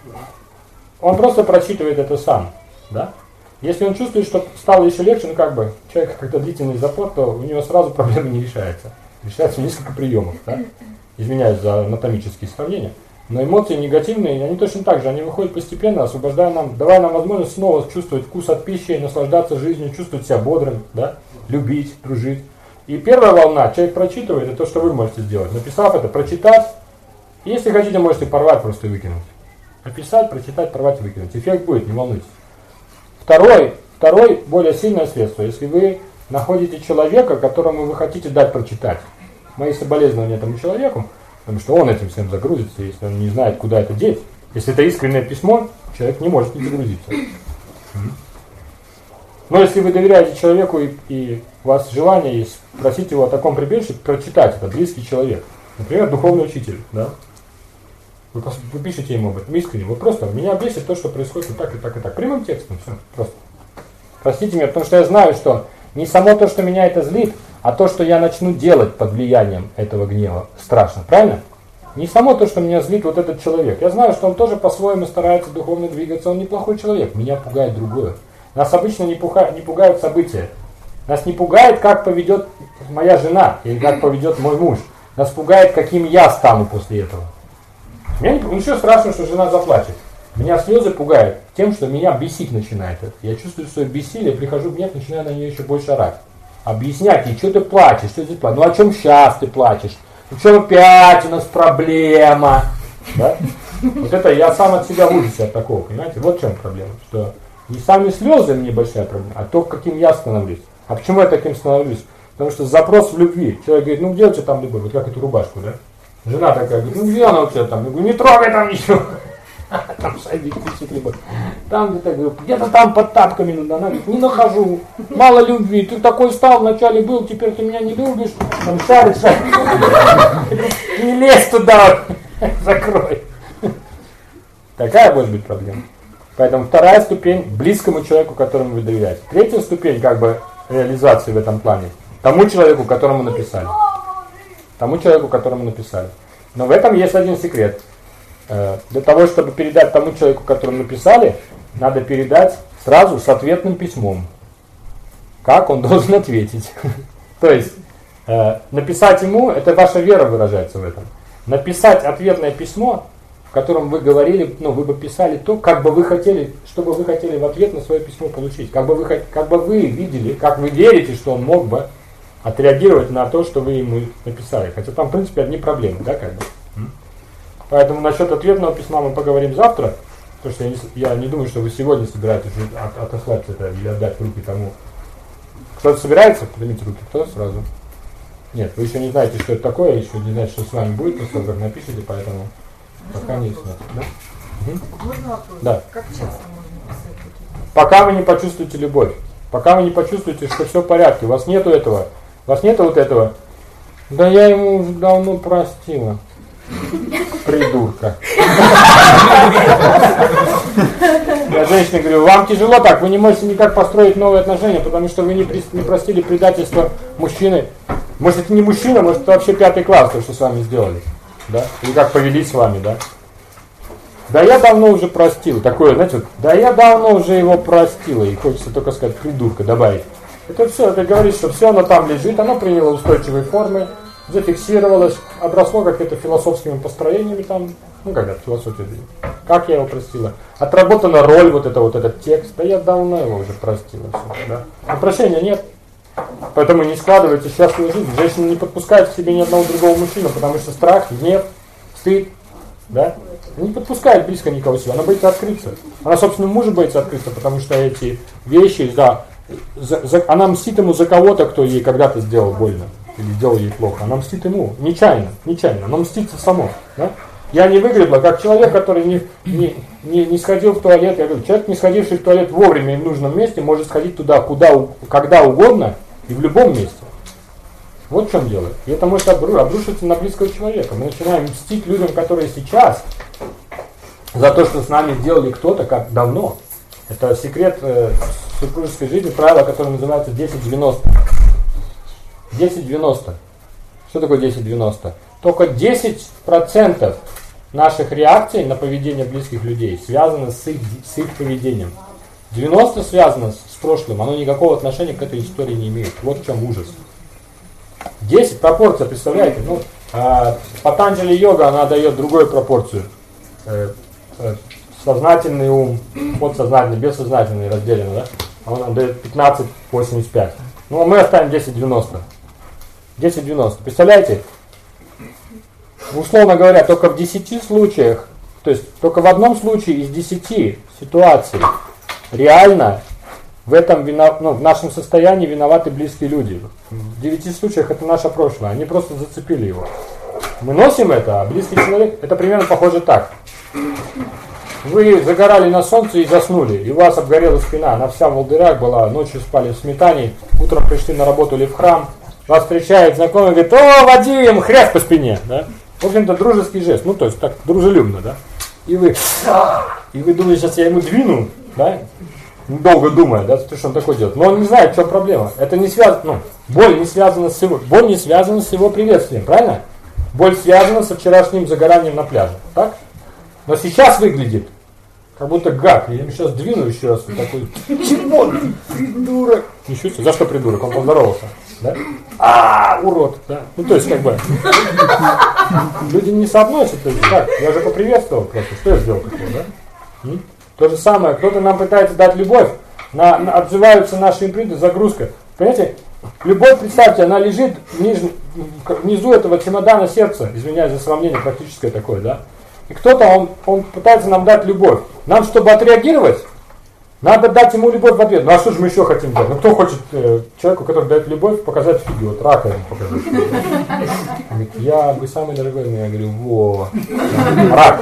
A: Он просто прочитывает это сам, да? Если он чувствует, что стало еще легче, человек как-то длительный запор, то у него сразу проблема не решается. Решается несколько приемов, да? Извиняюсь за анатомические сравнения. Но эмоции негативные, они точно так же, они выходят постепенно, освобождая нам, давая нам возможность снова чувствовать вкус от пищи, наслаждаться жизнью, чувствовать себя бодрым, да? Любить, дружить. И первая волна, человек прочитывает, это то, что вы можете сделать. Написав это, прочитать. И если хотите, можете порвать просто и выкинуть. Написать, прочитать, порвать и выкинуть. Эффект будет, не волнуйтесь. Второй, более сильное средство. Если вы находите человека, которому вы хотите дать прочитать. Мои соболезнования этому человеку, потому что он этим всем загрузится, если он не знает, куда это деть. Если это искреннее письмо, человек не может не загрузиться. Но если вы доверяете человеку и у вас желание есть просить его о таком прибежище, прочитать это, близкий человек. Например, духовный учитель, да? Вы пишете ему об этом искренне. Вы просто, меня бесит то, что происходит и так, и так, и так. Прямым текстом, все, просто. Простите меня, потому что я знаю, что не само то, что меня это злит, а то, что я начну делать под влиянием этого гнева, страшно, правильно? Не само то, что меня злит вот этот человек. Я знаю, что он тоже по-своему старается духовно двигаться, он неплохой человек. Меня пугает другое. Нас обычно не пугают события. Нас не пугает, как поведет моя жена или как поведет мой муж. Нас пугает, каким я стану после этого. Ничего страшного, что жена заплачет. Меня слезы пугают тем, что меня бесить начинает это. Я чувствую свое бессилие, прихожу в гнев, начинаю на нее еще больше орать. Объяснять ей, что ты плачешь, что ты плачешь. Ну о чем сейчас ты плачешь? Ну что опять у нас проблема? Да? Вот это я сам от себя в ужасе от такого, понимаете? Вот в чем проблема. Что не сами слезы мне большая проблема, а то, каким я становлюсь. А почему я таким становлюсь? Потому что запрос в любви. Человек говорит, ну где у тебя там любовь? Вот как эту рубашку, да? Жена такая говорит, ну где она у тебя там? Я говорю, не трогай там ничего. Там шайбик пишет любовь. Там где-то, говорю, где-то там под тапками надо. Она говорит, не нахожу. Мало любви. Ты такой стал, вначале был, теперь ты меня не любишь. Там шарит. Не лезь туда. Закрой. Такая может быть проблема. Поэтому вторая ступень близкому человеку, которому вы доверяете. Третья ступень реализации в этом плане тому человеку, которому написали. Тому человеку, которому написали. Но в этом есть один секрет. Для того, чтобы передать тому человеку, которому написали, надо передать сразу с ответным письмом. Как он должен ответить. То есть, написать ему, это ваша вера выражается в этом. Написать ответное письмо, в котором вы говорили, ну, вы бы писали то, как бы вы хотели, что бы вы хотели в ответ на свое письмо получить. Как бы вы видели, как вы верите, что он мог бы отреагировать на то, что вы ему написали. Хотя там, в принципе, одни проблемы, да, как бы. Поэтому насчет ответного письма мы поговорим завтра, потому что я не думаю, что вы сегодня собираетесь отослать это или отдать в руки тому. Кто-то собирается? Поднимите руки. Кто сразу? Нет, вы еще не знаете, что это такое, еще не знаете, что с вами будет, после того, как напишите, поэтому пока не знаете. Да?
C: Можно вопрос?
A: Да.
C: Как часто можно писать такие?
A: Пока вы не почувствуете любовь, пока вы не почувствуете, что все в порядке, у вас нету этого, у вас нету вот этого. Да я ему уже давно простила. Придурка. Я женщине говорю, вам тяжело так, вы не можете никак построить новые отношения, потому что вы не простили предательство мужчины. Может, это не мужчина, может, это вообще 5 класс, то, что с вами сделали. Да? Или как повели с вами, да? Да я давно уже простил. Такое, знаете, вот, да я давно уже его простила. И хочется только сказать, придурка, добавить. Это все, это говорит, что все оно там лежит, оно приняло устойчивые формы, зафиксировалось, обросло какими-то философскими построениями там, ну как это, философия, как я его простила. Отработана роль, вот этот текст, да я давно его уже простила. Все, да? Но прощения нет. Поэтому не складывайте счастливую жизнь. Женщина не подпускает к себе ни одного другого мужчину, потому что страх, гнев, стыд, да? Не подпускает близко никого себе, она боится открыться. Она, собственно, мужа боится открыться, потому что эти вещи, она мстит ему за кого-то, кто ей когда-то сделал больно или сделал ей плохо. Она мстит ему нечаянно, она мстится само. Да? Я не выгребла, как человек, который не сходил в туалет. Я говорю, человек, не сходивший в туалет вовремя и в нужном месте, может сходить туда, когда угодно и в любом месте. Вот в чем дело. И это может обрушиться на близкого человека. Мы начинаем мстить людям, которые сейчас, за то, что с нами сделали кто-то, как давно. Это секрет супружеской жизни, правило, которое называется 10-90. 10-90. Что такое 10-90? Только 10% наших реакций на поведение близких людей связано с их поведением. 90% связано с прошлым, оно никакого отношения к этой истории не имеет. Вот в чем ужас. 10 пропорция, представляете? Ну, Патанджали йога, она дает другую пропорцию. Сознательный ум, подсознательный, бессознательный разделено, да? Он дает 15-85. Ну, а мы оставим 10-90. 10-90. Представляете? Условно говоря, только в 10 случаях, то есть только в одном случае из 10 ситуаций реально в этом в нашем состоянии виноваты близкие люди. В 9 случаях это наше прошлое, они просто зацепили его. Мы носим это, а близкий человек, это примерно похоже так. Вы загорали на солнце и заснули, и у вас обгорела спина, она вся в волдырях была, ночью спали в сметане, утром пришли на работу или в храм, вас встречает знакомый, говорит, о, Вадим, хрясь по спине, да? В общем-то, дружеский жест, ну, то есть, так, дружелюбно, да? И вы думаете, сейчас я ему двину, да? Долго думая, да, что он такое делает. Но он не знает, в чем проблема. Это не связано, боль не связана с его приветствием, правильно? Боль связана со вчерашним загоранием на пляже, так? Но сейчас выглядит, как будто гад. Я ему сейчас двину еще раз. Такой, чего? Придурок. Ничего себе. За что придурок? Он поздоровался. Да? Урод. Да? Ну, то есть, как бы, люди не соотносят. То есть, так, я же поприветствовал просто. Что я сделал такого, да? То же самое. Кто-то нам пытается дать любовь. Отзываются наши импринты, загрузка. Понимаете? Любовь, представьте, она лежит внизу этого чемодана сердца. Извиняюсь за сравнение практическое такое, да? И кто-то, он пытается нам дать любовь. Нам, чтобы отреагировать, надо дать ему любовь в ответ. Ну а что же мы еще хотим делать? Ну кто хочет человеку, который дает любовь, показать фигу? Вот рака ему показать. Он говорит, вы самый дорогой мне. Я говорю, во, рак.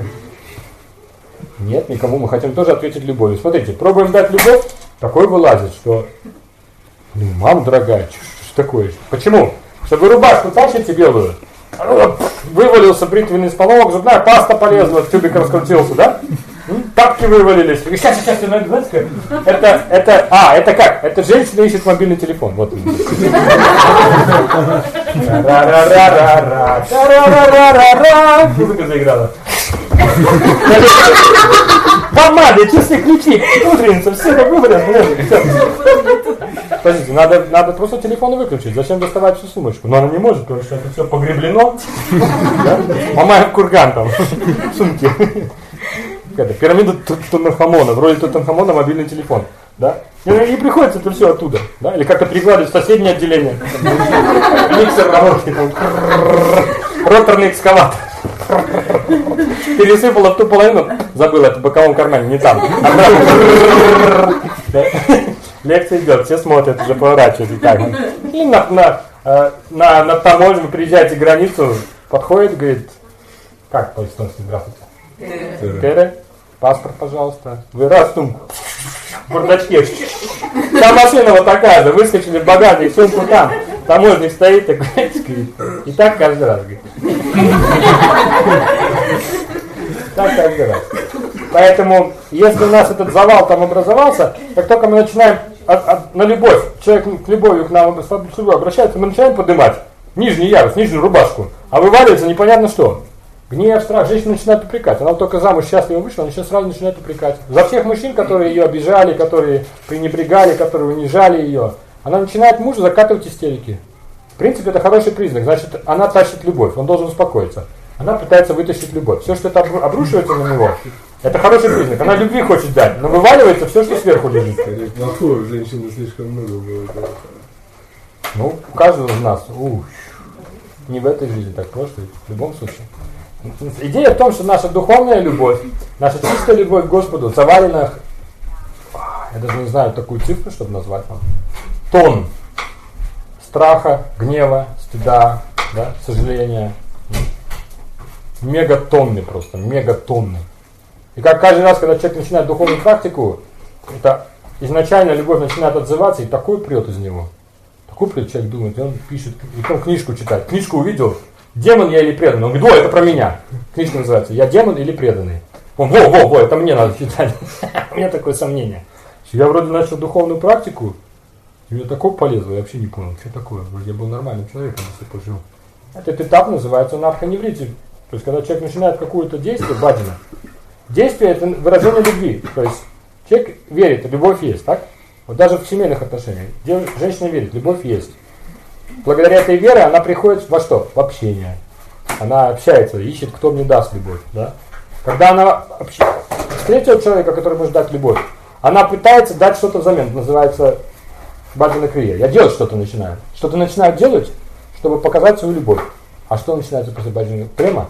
A: Нет, никому. Мы хотим тоже ответить любовью. Смотрите, пробуем дать любовь, такой вылазит, что мама дорогая, что такое? Почему? Чтобы рубашку тащите белую, вывалился бритвенный станок, зубная паста полезла, тюбик раскрутился, да? Тапки вывалились. Сейчас, знаете, это как? Это женщина ищет мобильный телефон. Вот. Музыка заиграла. Помады, чистые ключи, утренница, все как вывалилось. подождите, надо просто телефон выключить. Зачем доставать всю сумочку? Но она не может, потому что это все погреблено. Мамаев курган там в сумке. Пирамида Тутанхамона. Вроде Тутанхамона мобильный телефон. Да? И приходится это все оттуда. Да? Или как-то перекладывать в соседнее отделение. Миксер работает. Роторный экскаватор. Пересыпала в ту половину. Забыла, это в боковом кармане, не там. Лекция идет, все смотрят, уже поворачивают. И на таможню приезжаете границу, подходит, говорит, как по-эстонски, здравствуйте. Тере, паспорт, пожалуйста. Вы раз сумку. В бардачке. Там машина вот такая же, выскочили в багажник, сумку там. Таможник стоит такой, и так каждый раз. Так каждый раз. Поэтому, если у нас этот завал там образовался, как только мы начинаем на любовь, человек к любовью к нам обращается, мы начинаем поднимать нижний ярус, нижнюю рубашку, а вываливается непонятно что. Гнев, страх, женщина начинает упрекать. Она вот только замуж счастливо вышла, она сейчас сразу начинает упрекать. За всех мужчин, которые ее обижали, которые пренебрегали, которые унижали ее, она начинает мужа закатывать истерики. В принципе, это хороший признак. Значит, она тащит любовь, он должен успокоиться. Она пытается вытащить любовь. Все, что это обрушивается на него, это хороший признак. Она любви хочет дать, но вываливается все, что сверху лежит.
E: Плохого женщины слишком много было.
A: Ну, у каждого из нас. Не в этой жизни, так просто, в любом случае. Идея в том, что наша духовная любовь, наша чистая любовь к Господу завалена, я даже не знаю такую цифру, чтобы назвать вам, тонн страха, гнева, стыда, да, сожаления. Мегатонны просто, мегатонны. И как каждый раз, когда человек начинает духовную практику, это изначально любовь начинает отзываться, и такой прет из него. Такой прет, человек думает, и он пишет, и потом книжку читает. Книжку увидел, демон я или преданный. Он говорит, это про меня. Книжка называется, я демон или преданный. Он, во, это мне надо читать. У меня такое сомнение. Я вроде начал духовную практику, и мне такое полезло, я вообще не понял, что такое. Вроде я был нормальным человеком, если пожил. Этот этап называется нархоневрите. То есть, когда человек начинает какое-то действие, баджана, действие это выражение любви. То есть, человек верит, любовь есть, так? Вот даже в семейных отношениях. Женщина верит, любовь есть. Благодаря этой вере она приходит во что? В общение. Она общается, ищет, кто мне даст любовь. Да? Когда она встретила человека, который может дать любовь, она пытается дать что-то взамен. Это называется баджана крия. Я делать что-то начинаю. Что-то начинаю делать, чтобы показать свою любовь. А что начинается после баджана према?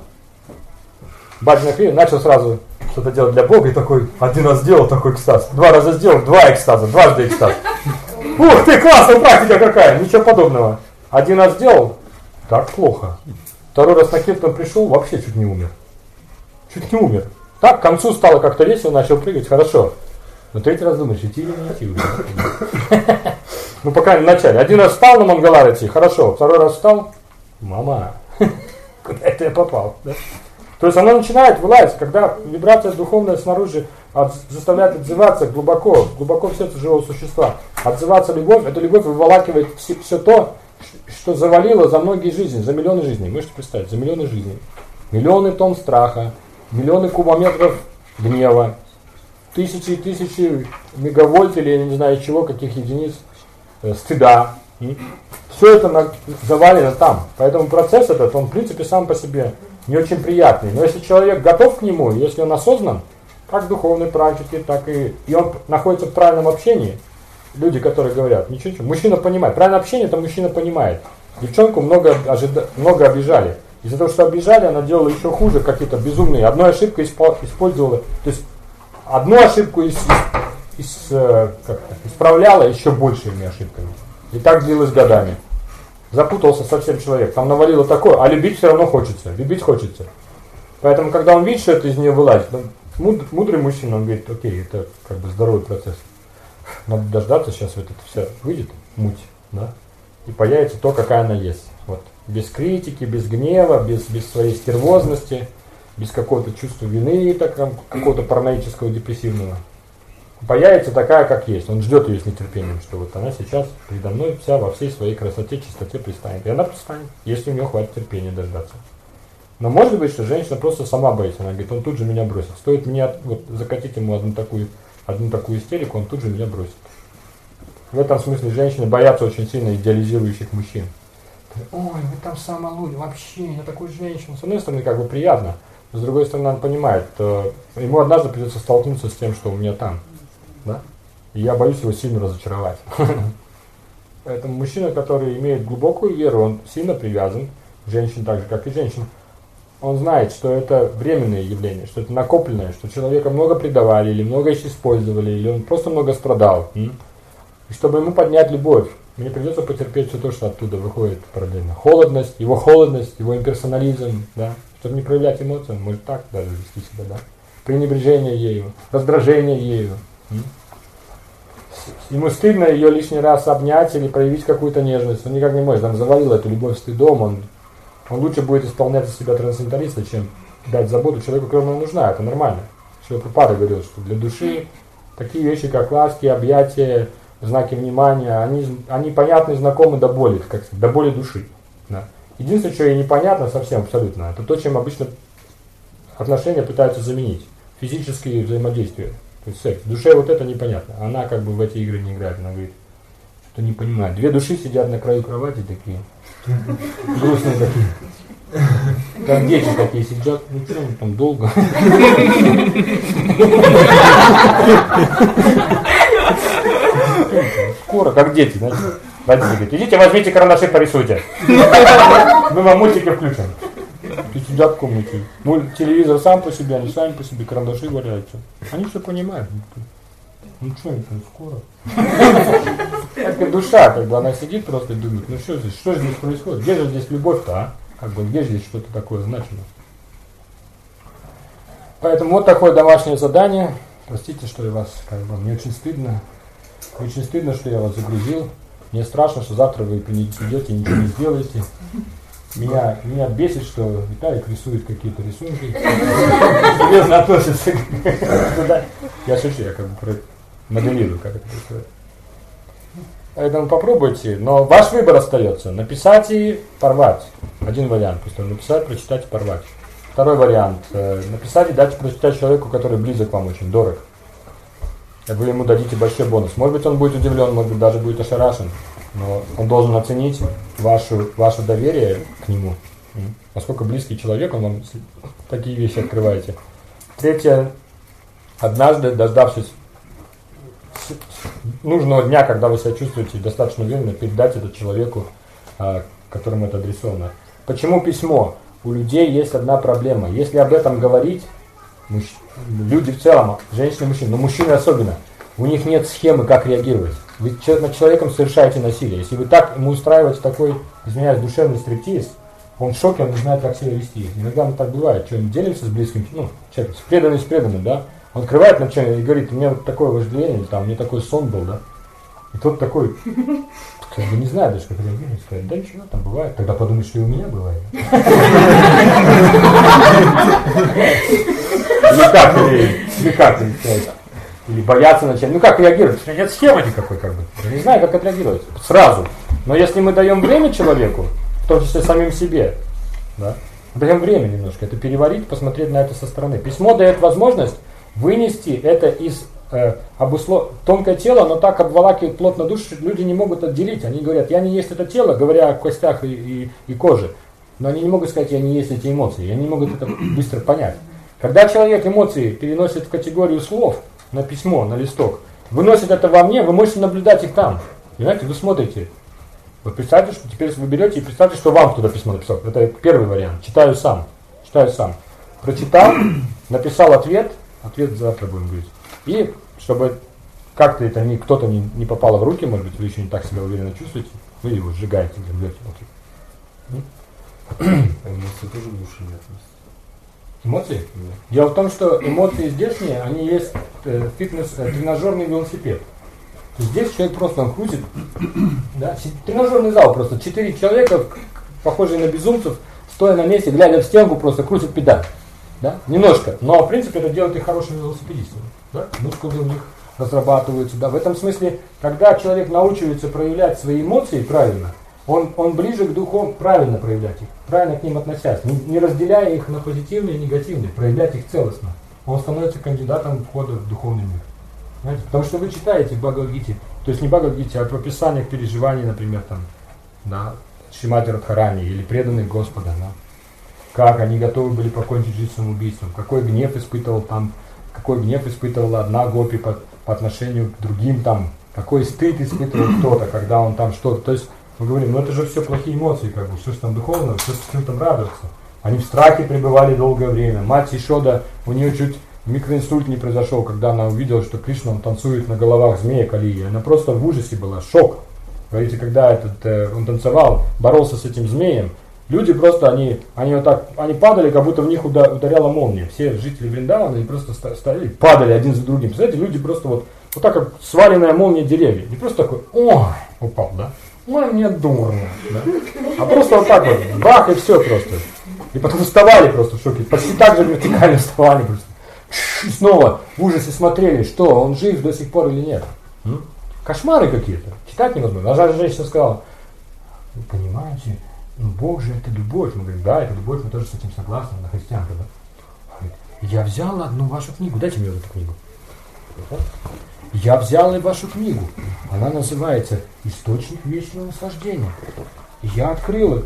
A: Баджана крия начал сразу что-то делать для Бога и такой, один раз сделал такой экстаз, два раза сделал, два экстаза, дважды экстаз. Ух ты, классная практика какая, ничего подобного. Один раз сделал, так плохо. Второй раз на киртан пришел, вообще чуть не умер. Чуть не умер. Так, к концу стало как-то весело, начал прыгать, хорошо. Но третий раз думаешь, идти или не идти уже. Ну, пока в начале. Один раз встал на Мангаларати, хорошо. Второй раз встал, мама, куда это я попал? Да? То есть она начинает вылазить, когда вибрация духовная снаружи заставляет отзываться глубоко в сердце живого существа. Отзываться любовь, эта любовь выволакивает все то, что завалило за многие жизни, за миллионы жизней. Можете представить, за миллионы жизней. Миллионы тонн страха, миллионы кубометров гнева, тысячи и тысячи мегавольт или я не знаю чего, каких единиц стыда. Все это завалено там. Поэтому процесс этот, он в принципе сам по себе не очень приятный. Но если человек готов к нему, если он осознан, как в духовной практике, так и он находится в правильном общении, люди, которые говорят, ничего, мужчина понимает. Правильное общение, это мужчина понимает. Девчонку много обижали. Из-за того, что обижали, она делала еще хуже, какие-то безумные. Одной ошибкой использовала, то есть одну ошибку исправляла еще большими ошибками. И так длилось годами. Запутался совсем человек. Там навалило такое, а любить все равно хочется. Любить хочется. Поэтому, когда он видит, что это из нее вылазит, мудрый мужчина, он говорит, окей, это как бы здоровый процесс. Надо дождаться, сейчас вот это все выйдет, муть, да, и появится то, какая она есть. Вот. Без критики, без гнева, без своей стервозности, без какого-то чувства вины, какого-то параноического, депрессивного. Появится такая, как есть. Он ждет ее с нетерпением, что вот она сейчас передо мной вся во всей своей красоте, чистоте пристанет. И она пристанет, если у нее хватит терпения дождаться. Но может быть, что женщина просто сама боится. Она говорит, он тут же меня бросит. Стоит меня закатить ему одну такую истерику, он тут же меня бросит. В этом смысле женщины боятся очень сильно идеализирующих мужчин. Ой, вы там самая лучшая, вообще, я такой женщина. С одной стороны, как бы приятно, но с другой стороны, он понимает, что ему однажды придется столкнуться с тем, что у меня там. Да? И я боюсь его сильно разочаровать. Поэтому мужчина, который имеет глубокую веру, он сильно привязан к женщине, так же, как и женщина. Он знает, что это временное явление, что это накопленное, что человека много предавали, или много еще использовали, или он просто много страдал. И чтобы ему поднять любовь, мне придется потерпеть все то, что оттуда выходит параллельно. Холодность, его имперсонализм, да? Чтобы не проявлять эмоции, он может так даже вести себя, да? Пренебрежение ею, раздражение ею. Ему стыдно ее лишний раз обнять или проявить какую-то нежность. Он никак не может. Он завалил эту любовь стыдом. Он лучше будет исполнять за себя трансценденталиста, чем дать заботу человеку, которому нужна. Это нормально. Шрила Прабхупада говорил, что для души такие вещи, как ласки, объятия, знаки внимания, они понятны и знакомы до боли, как сказать, до боли души. Да. Единственное, что ей непонятно совсем абсолютно, это то, чем обычно отношения пытаются заменить. Физические взаимодействия. То есть секс. Душе вот это непонятно. Она как бы в эти игры не играет. Она говорит, что не понимает. Две души сидят на краю кровати такие. Грустные такие. Как дети такие сидят. Ну что они там долго? Скоро, как дети, знаете. Родители говорят, идите возьмите карандаши, порисуйте. Мы вам мультики включим. И сидят в комнате. Телевизор сам по себе, они сами по себе, карандаши валяются. Они все понимают. Ну что это, скоро? Как душа, как бы она сидит просто и думает, ну что здесь происходит? Где же здесь любовь-то, а? Как бы где же здесь что-то такое значимое? Поэтому вот такое домашнее задание. Простите, что я вас, как бы, мне очень стыдно. Очень стыдно, что я вас загрузил. Мне страшно, что завтра вы придете и ничего не сделаете. Меня бесит, что Виталик рисует какие-то рисунки. Серьезно относится туда. Я шучу, я как бы моделирую, как это происходит. Поэтому попробуйте, но ваш выбор остается. Написать и порвать. Один вариант. Написать, прочитать и порвать. Второй вариант. Написать и дать прочитать человеку, который близок вам, очень дорог. Вы ему дадите большой бонус. Может быть, он будет удивлен, может быть, даже будет ошарашен. Но он должен оценить ваше доверие к нему. Насколько близкий человек, он вам такие вещи открываете. Третье. Однажды, дождавшись нужного дня, когда вы себя чувствуете достаточно уверенно, передать это человеку, которому это адресовано. Почему письмо? У людей есть одна проблема. Если об этом говорить, люди в целом, женщины и мужчины, но мужчины особенно, у них нет схемы, как реагировать. Вы над человеком совершаете насилие. Если вы так ему устраиваете такой, извиняюсь, душевный стриптиз, он в шоке, он не знает, как себя вести. Иногда так бывает, что мы делимся с близким, человеком, с преданным, да, он открывает на что-нибудь и говорит, у меня вот такое вожделение, или там, у меня такой сон был, да, и тот такой, как бы не знает даже, как реагировать, сказать, да ничего, там бывает, тогда подумай, что и у меня бывает. Или как, или бояться начать. Ну как реагировать? Нет схемы никакой, как бы. Я не знаю, как отреагировать. Сразу. Но если мы даем время человеку, в том числе самим себе, да, даем время немножко, это переварить, посмотреть на это со стороны. Письмо дает возможность вынести это из тонкое тело, оно так обволакивает плотно душу, что люди не могут отделить. Они говорят, я не есть это тело, говоря о костях и коже. Но они не могут сказать, я не есть эти эмоции. Они не могут это быстро понять. Когда человек эмоции переносит в категорию слов, на письмо, на листок, выносит это во мне, вы можете наблюдать их там. Понимаете, вы смотрите. Вы представьте, что теперь вы берете и представьте, что вам туда письмо написал. Это первый вариант. Читаю сам. Прочитал, написал ответ завтра будем говорить. И чтобы как-то это кто-то не попало в руки, может быть, вы еще не так себя уверенно чувствуете, вы его сжигаете, бьете.
E: Эмоции тоже в душе не относятся.
A: Эмоции? Да. Дело в том, что эмоции здешние, они есть тренажерный велосипед. То есть здесь человек просто он крутит, да, тренажерный зал просто, 4 человека, похожие на безумцев, стоя на месте, глядя в стенку, просто крутят педаль. Да? Немножко, но в принципе это делает их хорошими велосипедистами. Да? Мускулы у них разрабатываются. Да? В этом смысле, когда человек научивается проявлять свои эмоции правильно, он ближе к духу, правильно проявлять их, правильно к ним относясь, не разделяя их на позитивные и негативные, проявлять их целостно. Он становится кандидатом входа в духовный мир. Понимаете? Потому что вы читаете в Бхагавад-гите, То есть не Бхагавад-гите, а про описание переживаний, например, там, да, Шримати Радхарани или преданных Господа, да, как они готовы были покончить жизнь самоубийством, какой гнев испытывала одна гопи по отношению к другим, там, какой стыд испытывал кто-то, когда он там что-то, то есть мы говорим, ну это же все плохие эмоции, как бы, что ж там духовного, что с чем там радоваться. Они в страхе пребывали долгое время. Мать Ишода, у нее чуть микроинсульт не произошел, когда она увидела, что Кришна он танцует на головах змея Калии. Она просто в ужасе была, шок. Говорите, когда он танцевал, боролся с этим змеем, люди просто, они падали, как будто в них ударяла молния. Все жители Вриндавана, они просто стояли, падали один за другим. Представляете, люди просто вот так, как сваленная молния деревья. Не просто такой, ой, упал, да? Ой, мне дурно, да? А просто вот так вот, бах, и все просто. И потом вставали просто в шоке, почти так же вертикально вставали просто. И снова в ужасе смотрели, что, он жив до сих пор или нет. Кошмары какие-то, читать невозможно. А женщина сказала, вы понимаете, ну Бог же это любовь. Мы говорим, да, это любовь, мы тоже с этим согласны, на христианка, да. Говорит, я взяла одну вашу книгу, дайте мне эту книгу. Я взяла вашу книгу, она называется «Источник вечного наслаждения». Я открыла,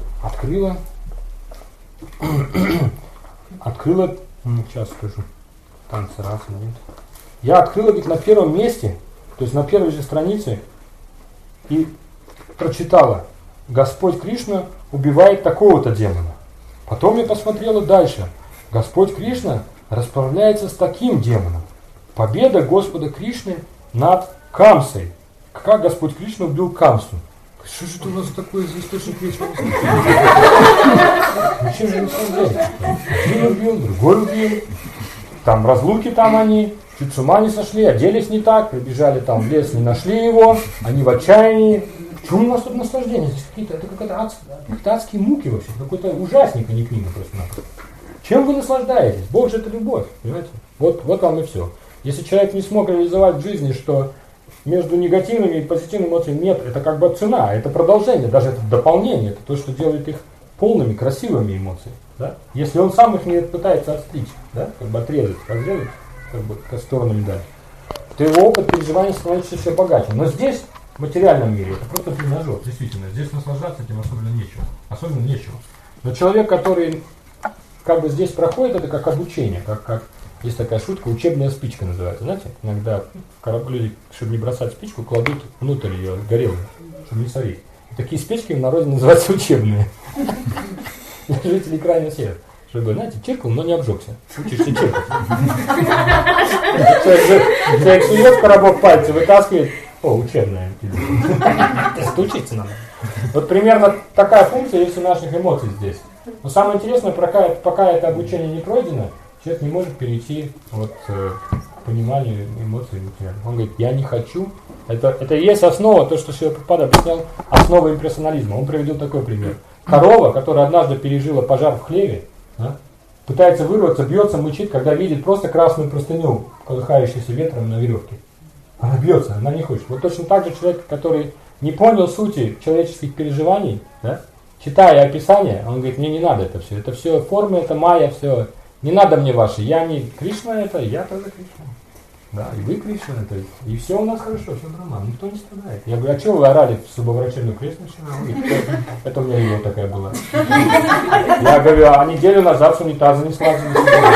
A: сейчас скажу, танцы раз, момент. Я открыла ведь на первом месте, то есть на первой же странице, и прочитала, Господь Кришна убивает такого-то демона. Потом я посмотрела дальше, Господь Кришна расправляется с таким демоном. Победа Господа Кришны над Камсой. Как Господь Кришна убил Камсу? Что же это у нас такое за источник вечного наслаждения? Зачем же наслаждение? Один убил, другой убил. Там разлуки там они, чуть с ума не сошли, оделись не так, прибежали там в лес, не нашли его, они в отчаянии. Почему у нас тут наслаждение? Здесь это какие-то адские муки вообще, какой-то ужасник, а не книга просто-напросто. Чем вы наслаждаетесь? Бог же это любовь, понимаете? Вот вам и все. Если человек не смог реализовать в жизни, что между негативными и позитивными эмоциями нет, это как бы цена, это продолжение, даже это дополнение, это то, что делает их полными, красивыми эмоциями. Да? Если он сам их не пытается отстричь, да? Как бы отрезать, разрезать, как бы к сторону медали, то его опыт переживания становится еще богаче. Но здесь, в материальном мире, это просто тренажер, действительно, здесь наслаждаться этим особенно нечего. Но человек, который как бы здесь проходит, это как обучение, как есть такая шутка, учебная спичка называется. Знаете, иногда люди, чтобы не бросать спичку, кладут внутрь ее горелую, чтобы не сорить. И такие спички в народе называются учебные. Для жителей крайнего севера. Чтобы, знаете, чиркал, но не обжегся. Учишься чиркать. Человек сует в коробок пальцы, вытаскивает. О, учебная. Это учиться надо. Вот примерно такая функция есть у наших эмоций здесь. Но самое интересное, пока это обучение не пройдено, человек не может перейти вот, к пониманию эмоций. Он говорит, я не хочу. Это и есть основа, то, что Шрила Прабхупада объяснял, основа импрессионализма. Он приводил такой пример. Корова, которая однажды пережила пожар в хлеве, да, пытается вырваться, бьется, мычит, когда видит просто красную простыню, колыхающуюся ветром на веревке. Она бьется, она не хочет. Вот точно так же человек, который не понял сути человеческих переживаний, да, читая описание, он говорит, мне не надо это все формы, это майя, все. Не надо мне ваши, я не Кришна это, я тоже Кришна. Да, и вы Кришна это, и все у нас хорошо, все нормально, никто не страдает. Я говорю, а что вы орали в зубоврачебную Кришну вчера? Это у меня его такая была. Я говорю, а неделю назад с унитаза не слазили.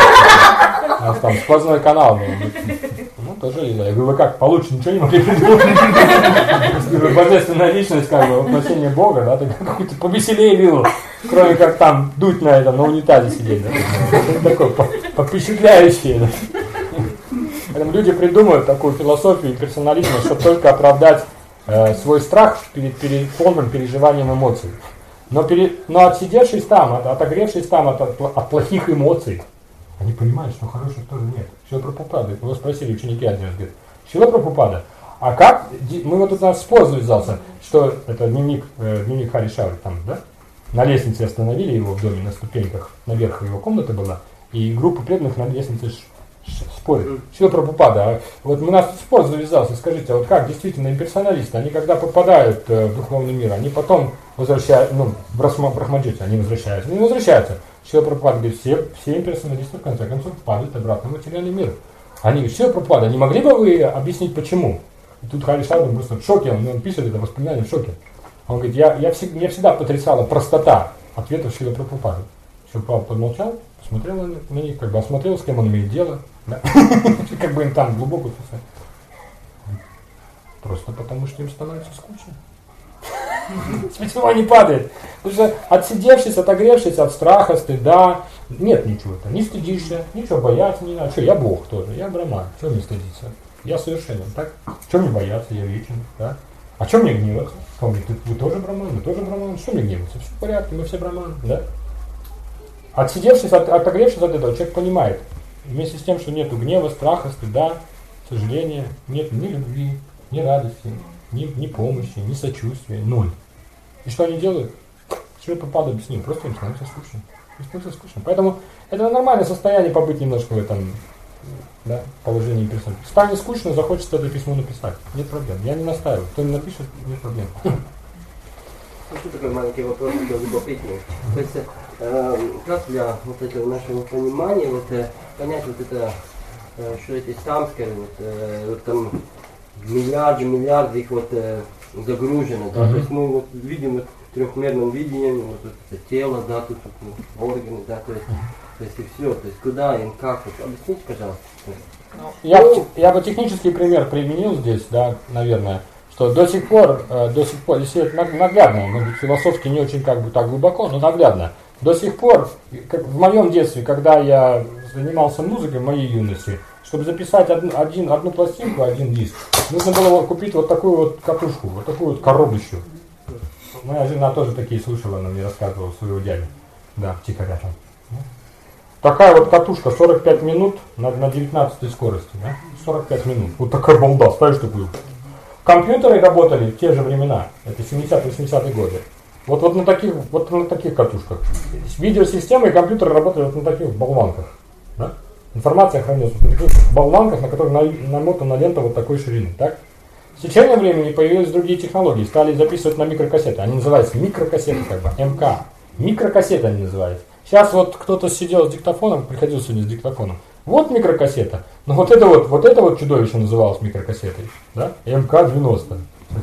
A: У нас там сквозной канал был. Ну, тоже лиза. Я говорю, вы как, получше ничего не могли придумать? Божественная личность, как бы, воплощение Бога, да, какую-то повеселее лилу, кроме как там дуть на унитазе сидеть, да. Это такое впечатляющее, да. Поэтому люди придумывают такую философию персонализма, чтобы только оправдать свой страх перед полным переживанием эмоций. Но отсидевшись там, отогревшись там от плохих эмоций, они понимают, что хороших тоже нет. Шрила Прабхупада, его спросили ученики один раз, говорят, Шрила Прабхупада, а как, мы вот тут у нас спор завязался, что это дневник Хари Шаври, там, да? На лестнице остановили его в доме, на ступеньках, наверх его комната была, и группа преданных на лестнице спорит. Шрила Прабхупада, а вот у нас спор завязался, скажите, а вот как действительно имперсоналисты, они когда попадают в духовный мир, они потом возвращаются, в Брахмаджите, они возвращаются, не возвращаются. Шрила Прабхупада говорит, все имперсоналисты в конце концов падают обратно в материальный мир. Они говорят, Шрила Прабхупада, не могли бы вы объяснить почему? И тут Хари Шардам просто в шоке, он пишет это воспоминание в шоке. Он говорит, меня всегда потрясала простота ответов Шрила Прабхупады. Шрила помолчал, посмотрел на них, как бы осмотрел, с кем он имеет дело, да? Как бы им там глубоко писать. Просто потому, что им становится скучно. Почему не падает? Потому что отсидевшись, отогревшись от страха, стыда, нет ничего-то. Не стыдишься, ничего бояться не надо. Что, я Бог тоже, я Брахман, чего мне стыдиться? Я совершенен, так? Чего мне бояться, я вечен, да? А что мне гневаться? Вы тоже Брахман, мы тоже Брахман, что мне гневаться? Все в порядке, мы все Брахман, да? Отсидевшись, отогревшись от этого, человек понимает, вместе с тем, что нету гнева, страха, стыда, сожаления, нет ни любви, ни радости, ни помощи, ни сочувствия, ноль. И что они делают? Шрила Прабхупада объяснил, просто им становится скучно. Им становится скучно. Поэтому это нормальное состояние побыть немножко в этом, да, положении персонажа. Станет скучно, захочется это письмо написать. Нет проблем. Я не настаиваю. Кто не напишет, нет проблем.
D: Еще такой маленький вопрос, такой любопытный. То есть, как для вот этого нашего понимания, вот, понять вот это, что эти самскары, вот там миллиарды их вот загружено, да? То есть мы вот видим вот в трехмерном видении, вот это тело, да, тут вот, органы, да, то есть и все, то есть куда им, как, вот, объясните, пожалуйста.
A: Я бы технический пример применил здесь, да, наверное, что до сих пор, если это наглядно, может быть, философски не очень как бы так глубоко, но наглядно, до сих пор, как в моем детстве, когда я занимался музыкой в моей юности, чтобы записать одну пластинку, один диск, нужно было купить вот такую вот катушку, вот такую вот коробочку. Моя жена тоже такие слушала, она мне рассказывала своего дядю, да, втихаря там. Такая вот катушка, 45 минут на 19 скорости, да? 45 минут. Вот такая балда, ставишь такую. Компьютеры работали в те же времена, это 70-80-е годы. Вот на таких катушках. Видеосистемы и компьютеры работали вот на таких болванках. Да? Информация хранилась вот на таких болванках, на которых намотана лента вот такой ширины. Так? С течением времени появились другие технологии, стали записывать на микрокассеты. Они называются микрокассеты, как бы, МК. Микрокассеты они называются. Сейчас вот кто-то сидел с диктофоном, приходил сегодня с диктофоном. Вот микрокассета. Но вот это вот чудовище называлось микрокассетой. Да? МК-90.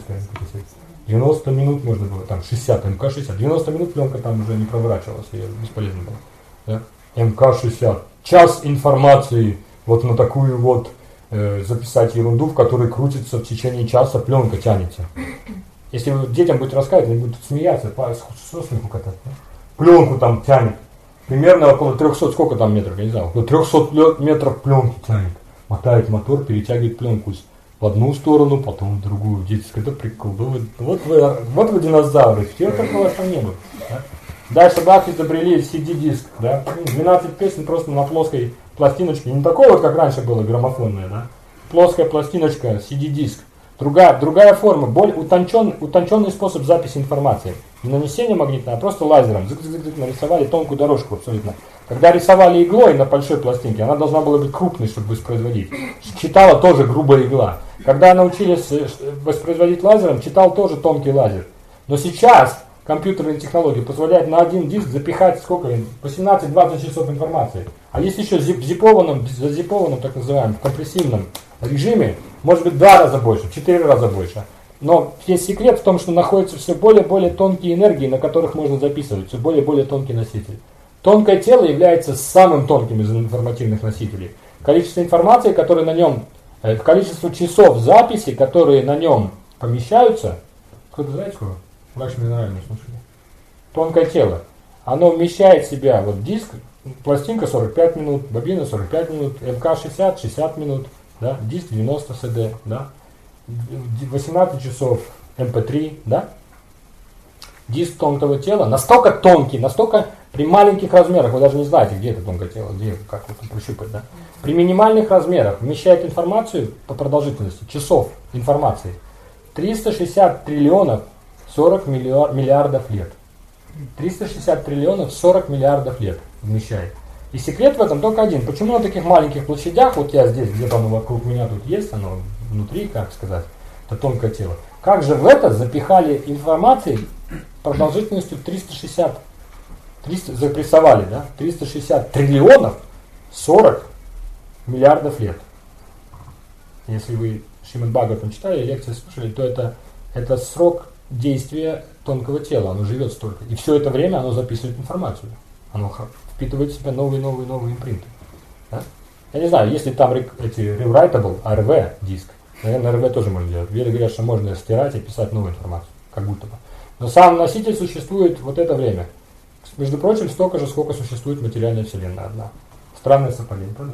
A: 90 минут можно было, там 60, МК-60. 90 минут пленка там уже не проворачивалась, ее бесполезно было. Да? МК-60. Час информации вот на такую вот записать ерунду, в которой крутится в течение часа, пленка тянется. Если вы детям будете рассказывать, они будут смеяться, со смеху кататься. Да? Пленку там тянет. Примерно около 300, сколько там метров, я не знаю, около 300 метров пленки тянет. Мотает мотор, перетягивает пленку в одну сторону, потом в другую. Дети скажут, да прикол, вот вы динозавры, все такого там не было. Да? Дальше бабки изобрели CD-диск, да? 12 песен просто на плоской пластиночке, не такой вот, как раньше было, граммофонная, да? Плоская пластиночка, CD-диск. Другая форма, более утонченный способ записи информации. Не нанесение магнитного, а просто лазером. Нарисовали тонкую дорожку абсолютно. Когда рисовали иглой на большой пластинке, она должна была быть крупной, чтобы воспроизводить. Читала тоже грубая игла. Когда научились воспроизводить лазером, читал тоже тонкий лазер. Но сейчас компьютерные технологии позволяют на один диск запихать сколько? 18-20 часов информации. А если еще зазипованном, так называемом, в компрессивном режиме, может быть 2 раза больше, 4 раза больше. Но есть секрет в том, что находятся все более и более тонкие энергии, на которых можно записывать, все более и более тонкий носитель. Тонкое тело является самым тонким из информативных носителей. Количество информации, которое на нем, количество часов записи, которые на нем помещаются, кто-то знает сколько? Лакшми Нараяна слушали. Тонкое тело. Оно вмещает в себя вот диск, пластинка 45 минут, бобина 45 минут, МК-60, 60 минут, да, диск 90 CD, да, 18 часов MP3, да. Диск тонкого тела настолько тонкий, настолько при маленьких размерах, вы даже не знаете, где это тонкое тело, где, как вот прощупать, да. При минимальных размерах вмещает информацию по продолжительности часов информации 360 триллионов 40 миллиардов лет. 360 триллионов 40 миллиардов лет вмещает. И секрет в этом только один. Почему на таких маленьких площадях, вот я здесь, где-то оно вокруг меня тут есть, оно внутри, как сказать, это тонкое тело. Как же в это запихали информации продолжительностью 360 триллионов 40 миллиардов лет. Если вы Шримад Бхагаватам читали, лекции слушали, то это срок действия тонкого тела, оно живет столько. И все это время оно записывает информацию. Оно впитывает в себя новые импринты. Да? Я не знаю, если там эти rewritable, RV диск, наверное, RV тоже можно делать. Веды говорят, что можно стирать и писать новую информацию, как будто бы. Но сам носитель существует вот это время. Между прочим, столько же, сколько существует материальная вселенная одна. Странное совпадение, правда?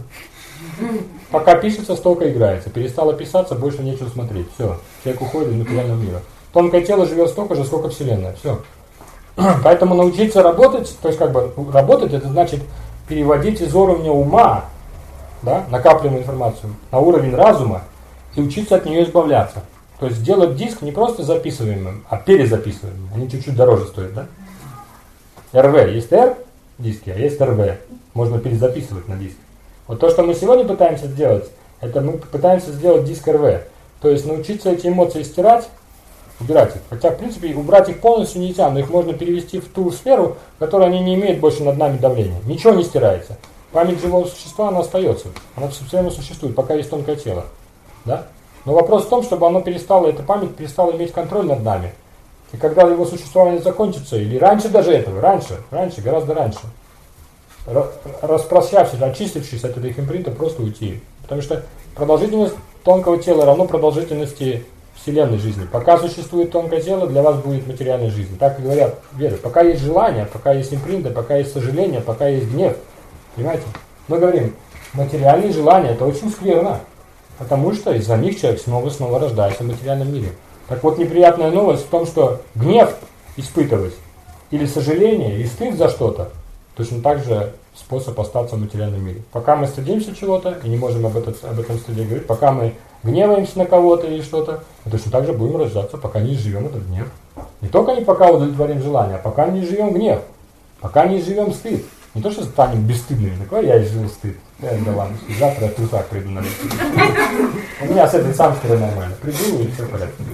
A: Пока пишется, столько играется. Перестало писаться, больше нечего смотреть. Все, человек уходит из материального мира. Тонкое тело живет столько же, сколько вселенная. Все. Поэтому научиться работать, то есть как бы работать, это значит переводить из уровня ума, да, накапливаемую информацию, на уровень разума и учиться от нее избавляться. То есть делать диск не просто записываемым, а перезаписываемым. Они чуть-чуть дороже стоят, да? РВ. Есть R диски, а есть РВ. Можно перезаписывать на диск. Вот то, что мы сегодня пытаемся сделать, это мы пытаемся сделать диск РВ. То есть научиться эти эмоции стирать, убирать их. Хотя, в принципе, убрать их полностью нельзя, но их можно перевести в ту сферу, в которой они не имеют больше над нами давления. Ничего не стирается. Память живого существа, она остается. Она все время существует, пока есть тонкое тело. Да? Но вопрос в том, чтобы оно перестало, эта память перестала иметь контроль над нами. И когда его существование закончится, или раньше даже этого, раньше, гораздо раньше, распрощавшись, очистившись от этих импринтов, просто уйти. Потому что продолжительность тонкого тела равно продолжительности вселенной жизни. Пока существует тонкое тело, для вас будет материальная жизнь. Так и говорят веры. Пока есть желание, пока есть импринты, пока есть сожаление, пока есть гнев. Понимаете? Мы говорим, материальные желания это очень скверно. Потому что из-за них человек снова рождается в материальном мире. Так вот, неприятная новость в том, что гнев испытывать, или сожаление, или стыд за что-то, точно так же способ остаться в материальном мире. Пока мы стыдимся чего-то и не можем об этом стыде говорить, пока мы гневаемся на кого-то или что-то, мы точно так же будем рождаться, пока не изживем этот гнев. Не только не пока удовлетворим желание, а пока не изживем гнев, пока не изживем стыд. Не то, что станем бесстыдными, такой я изжил стыд. Да ладно, завтра я в трусах приду на лекцию. У меня с этой самской нормально. Приду и все в порядке.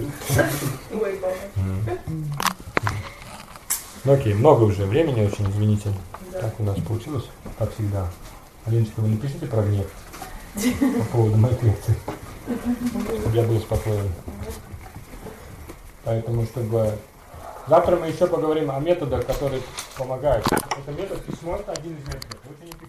A: Ну окей, много уже времени, очень извините. Так у нас получилось, как всегда. Алиночка, вы напишите про гнев по поводу моих лекций, чтобы я был спокоен. Поэтому, чтобы... Завтра мы еще поговорим о методах, которые помогают. Это метод письмо, это один из методов.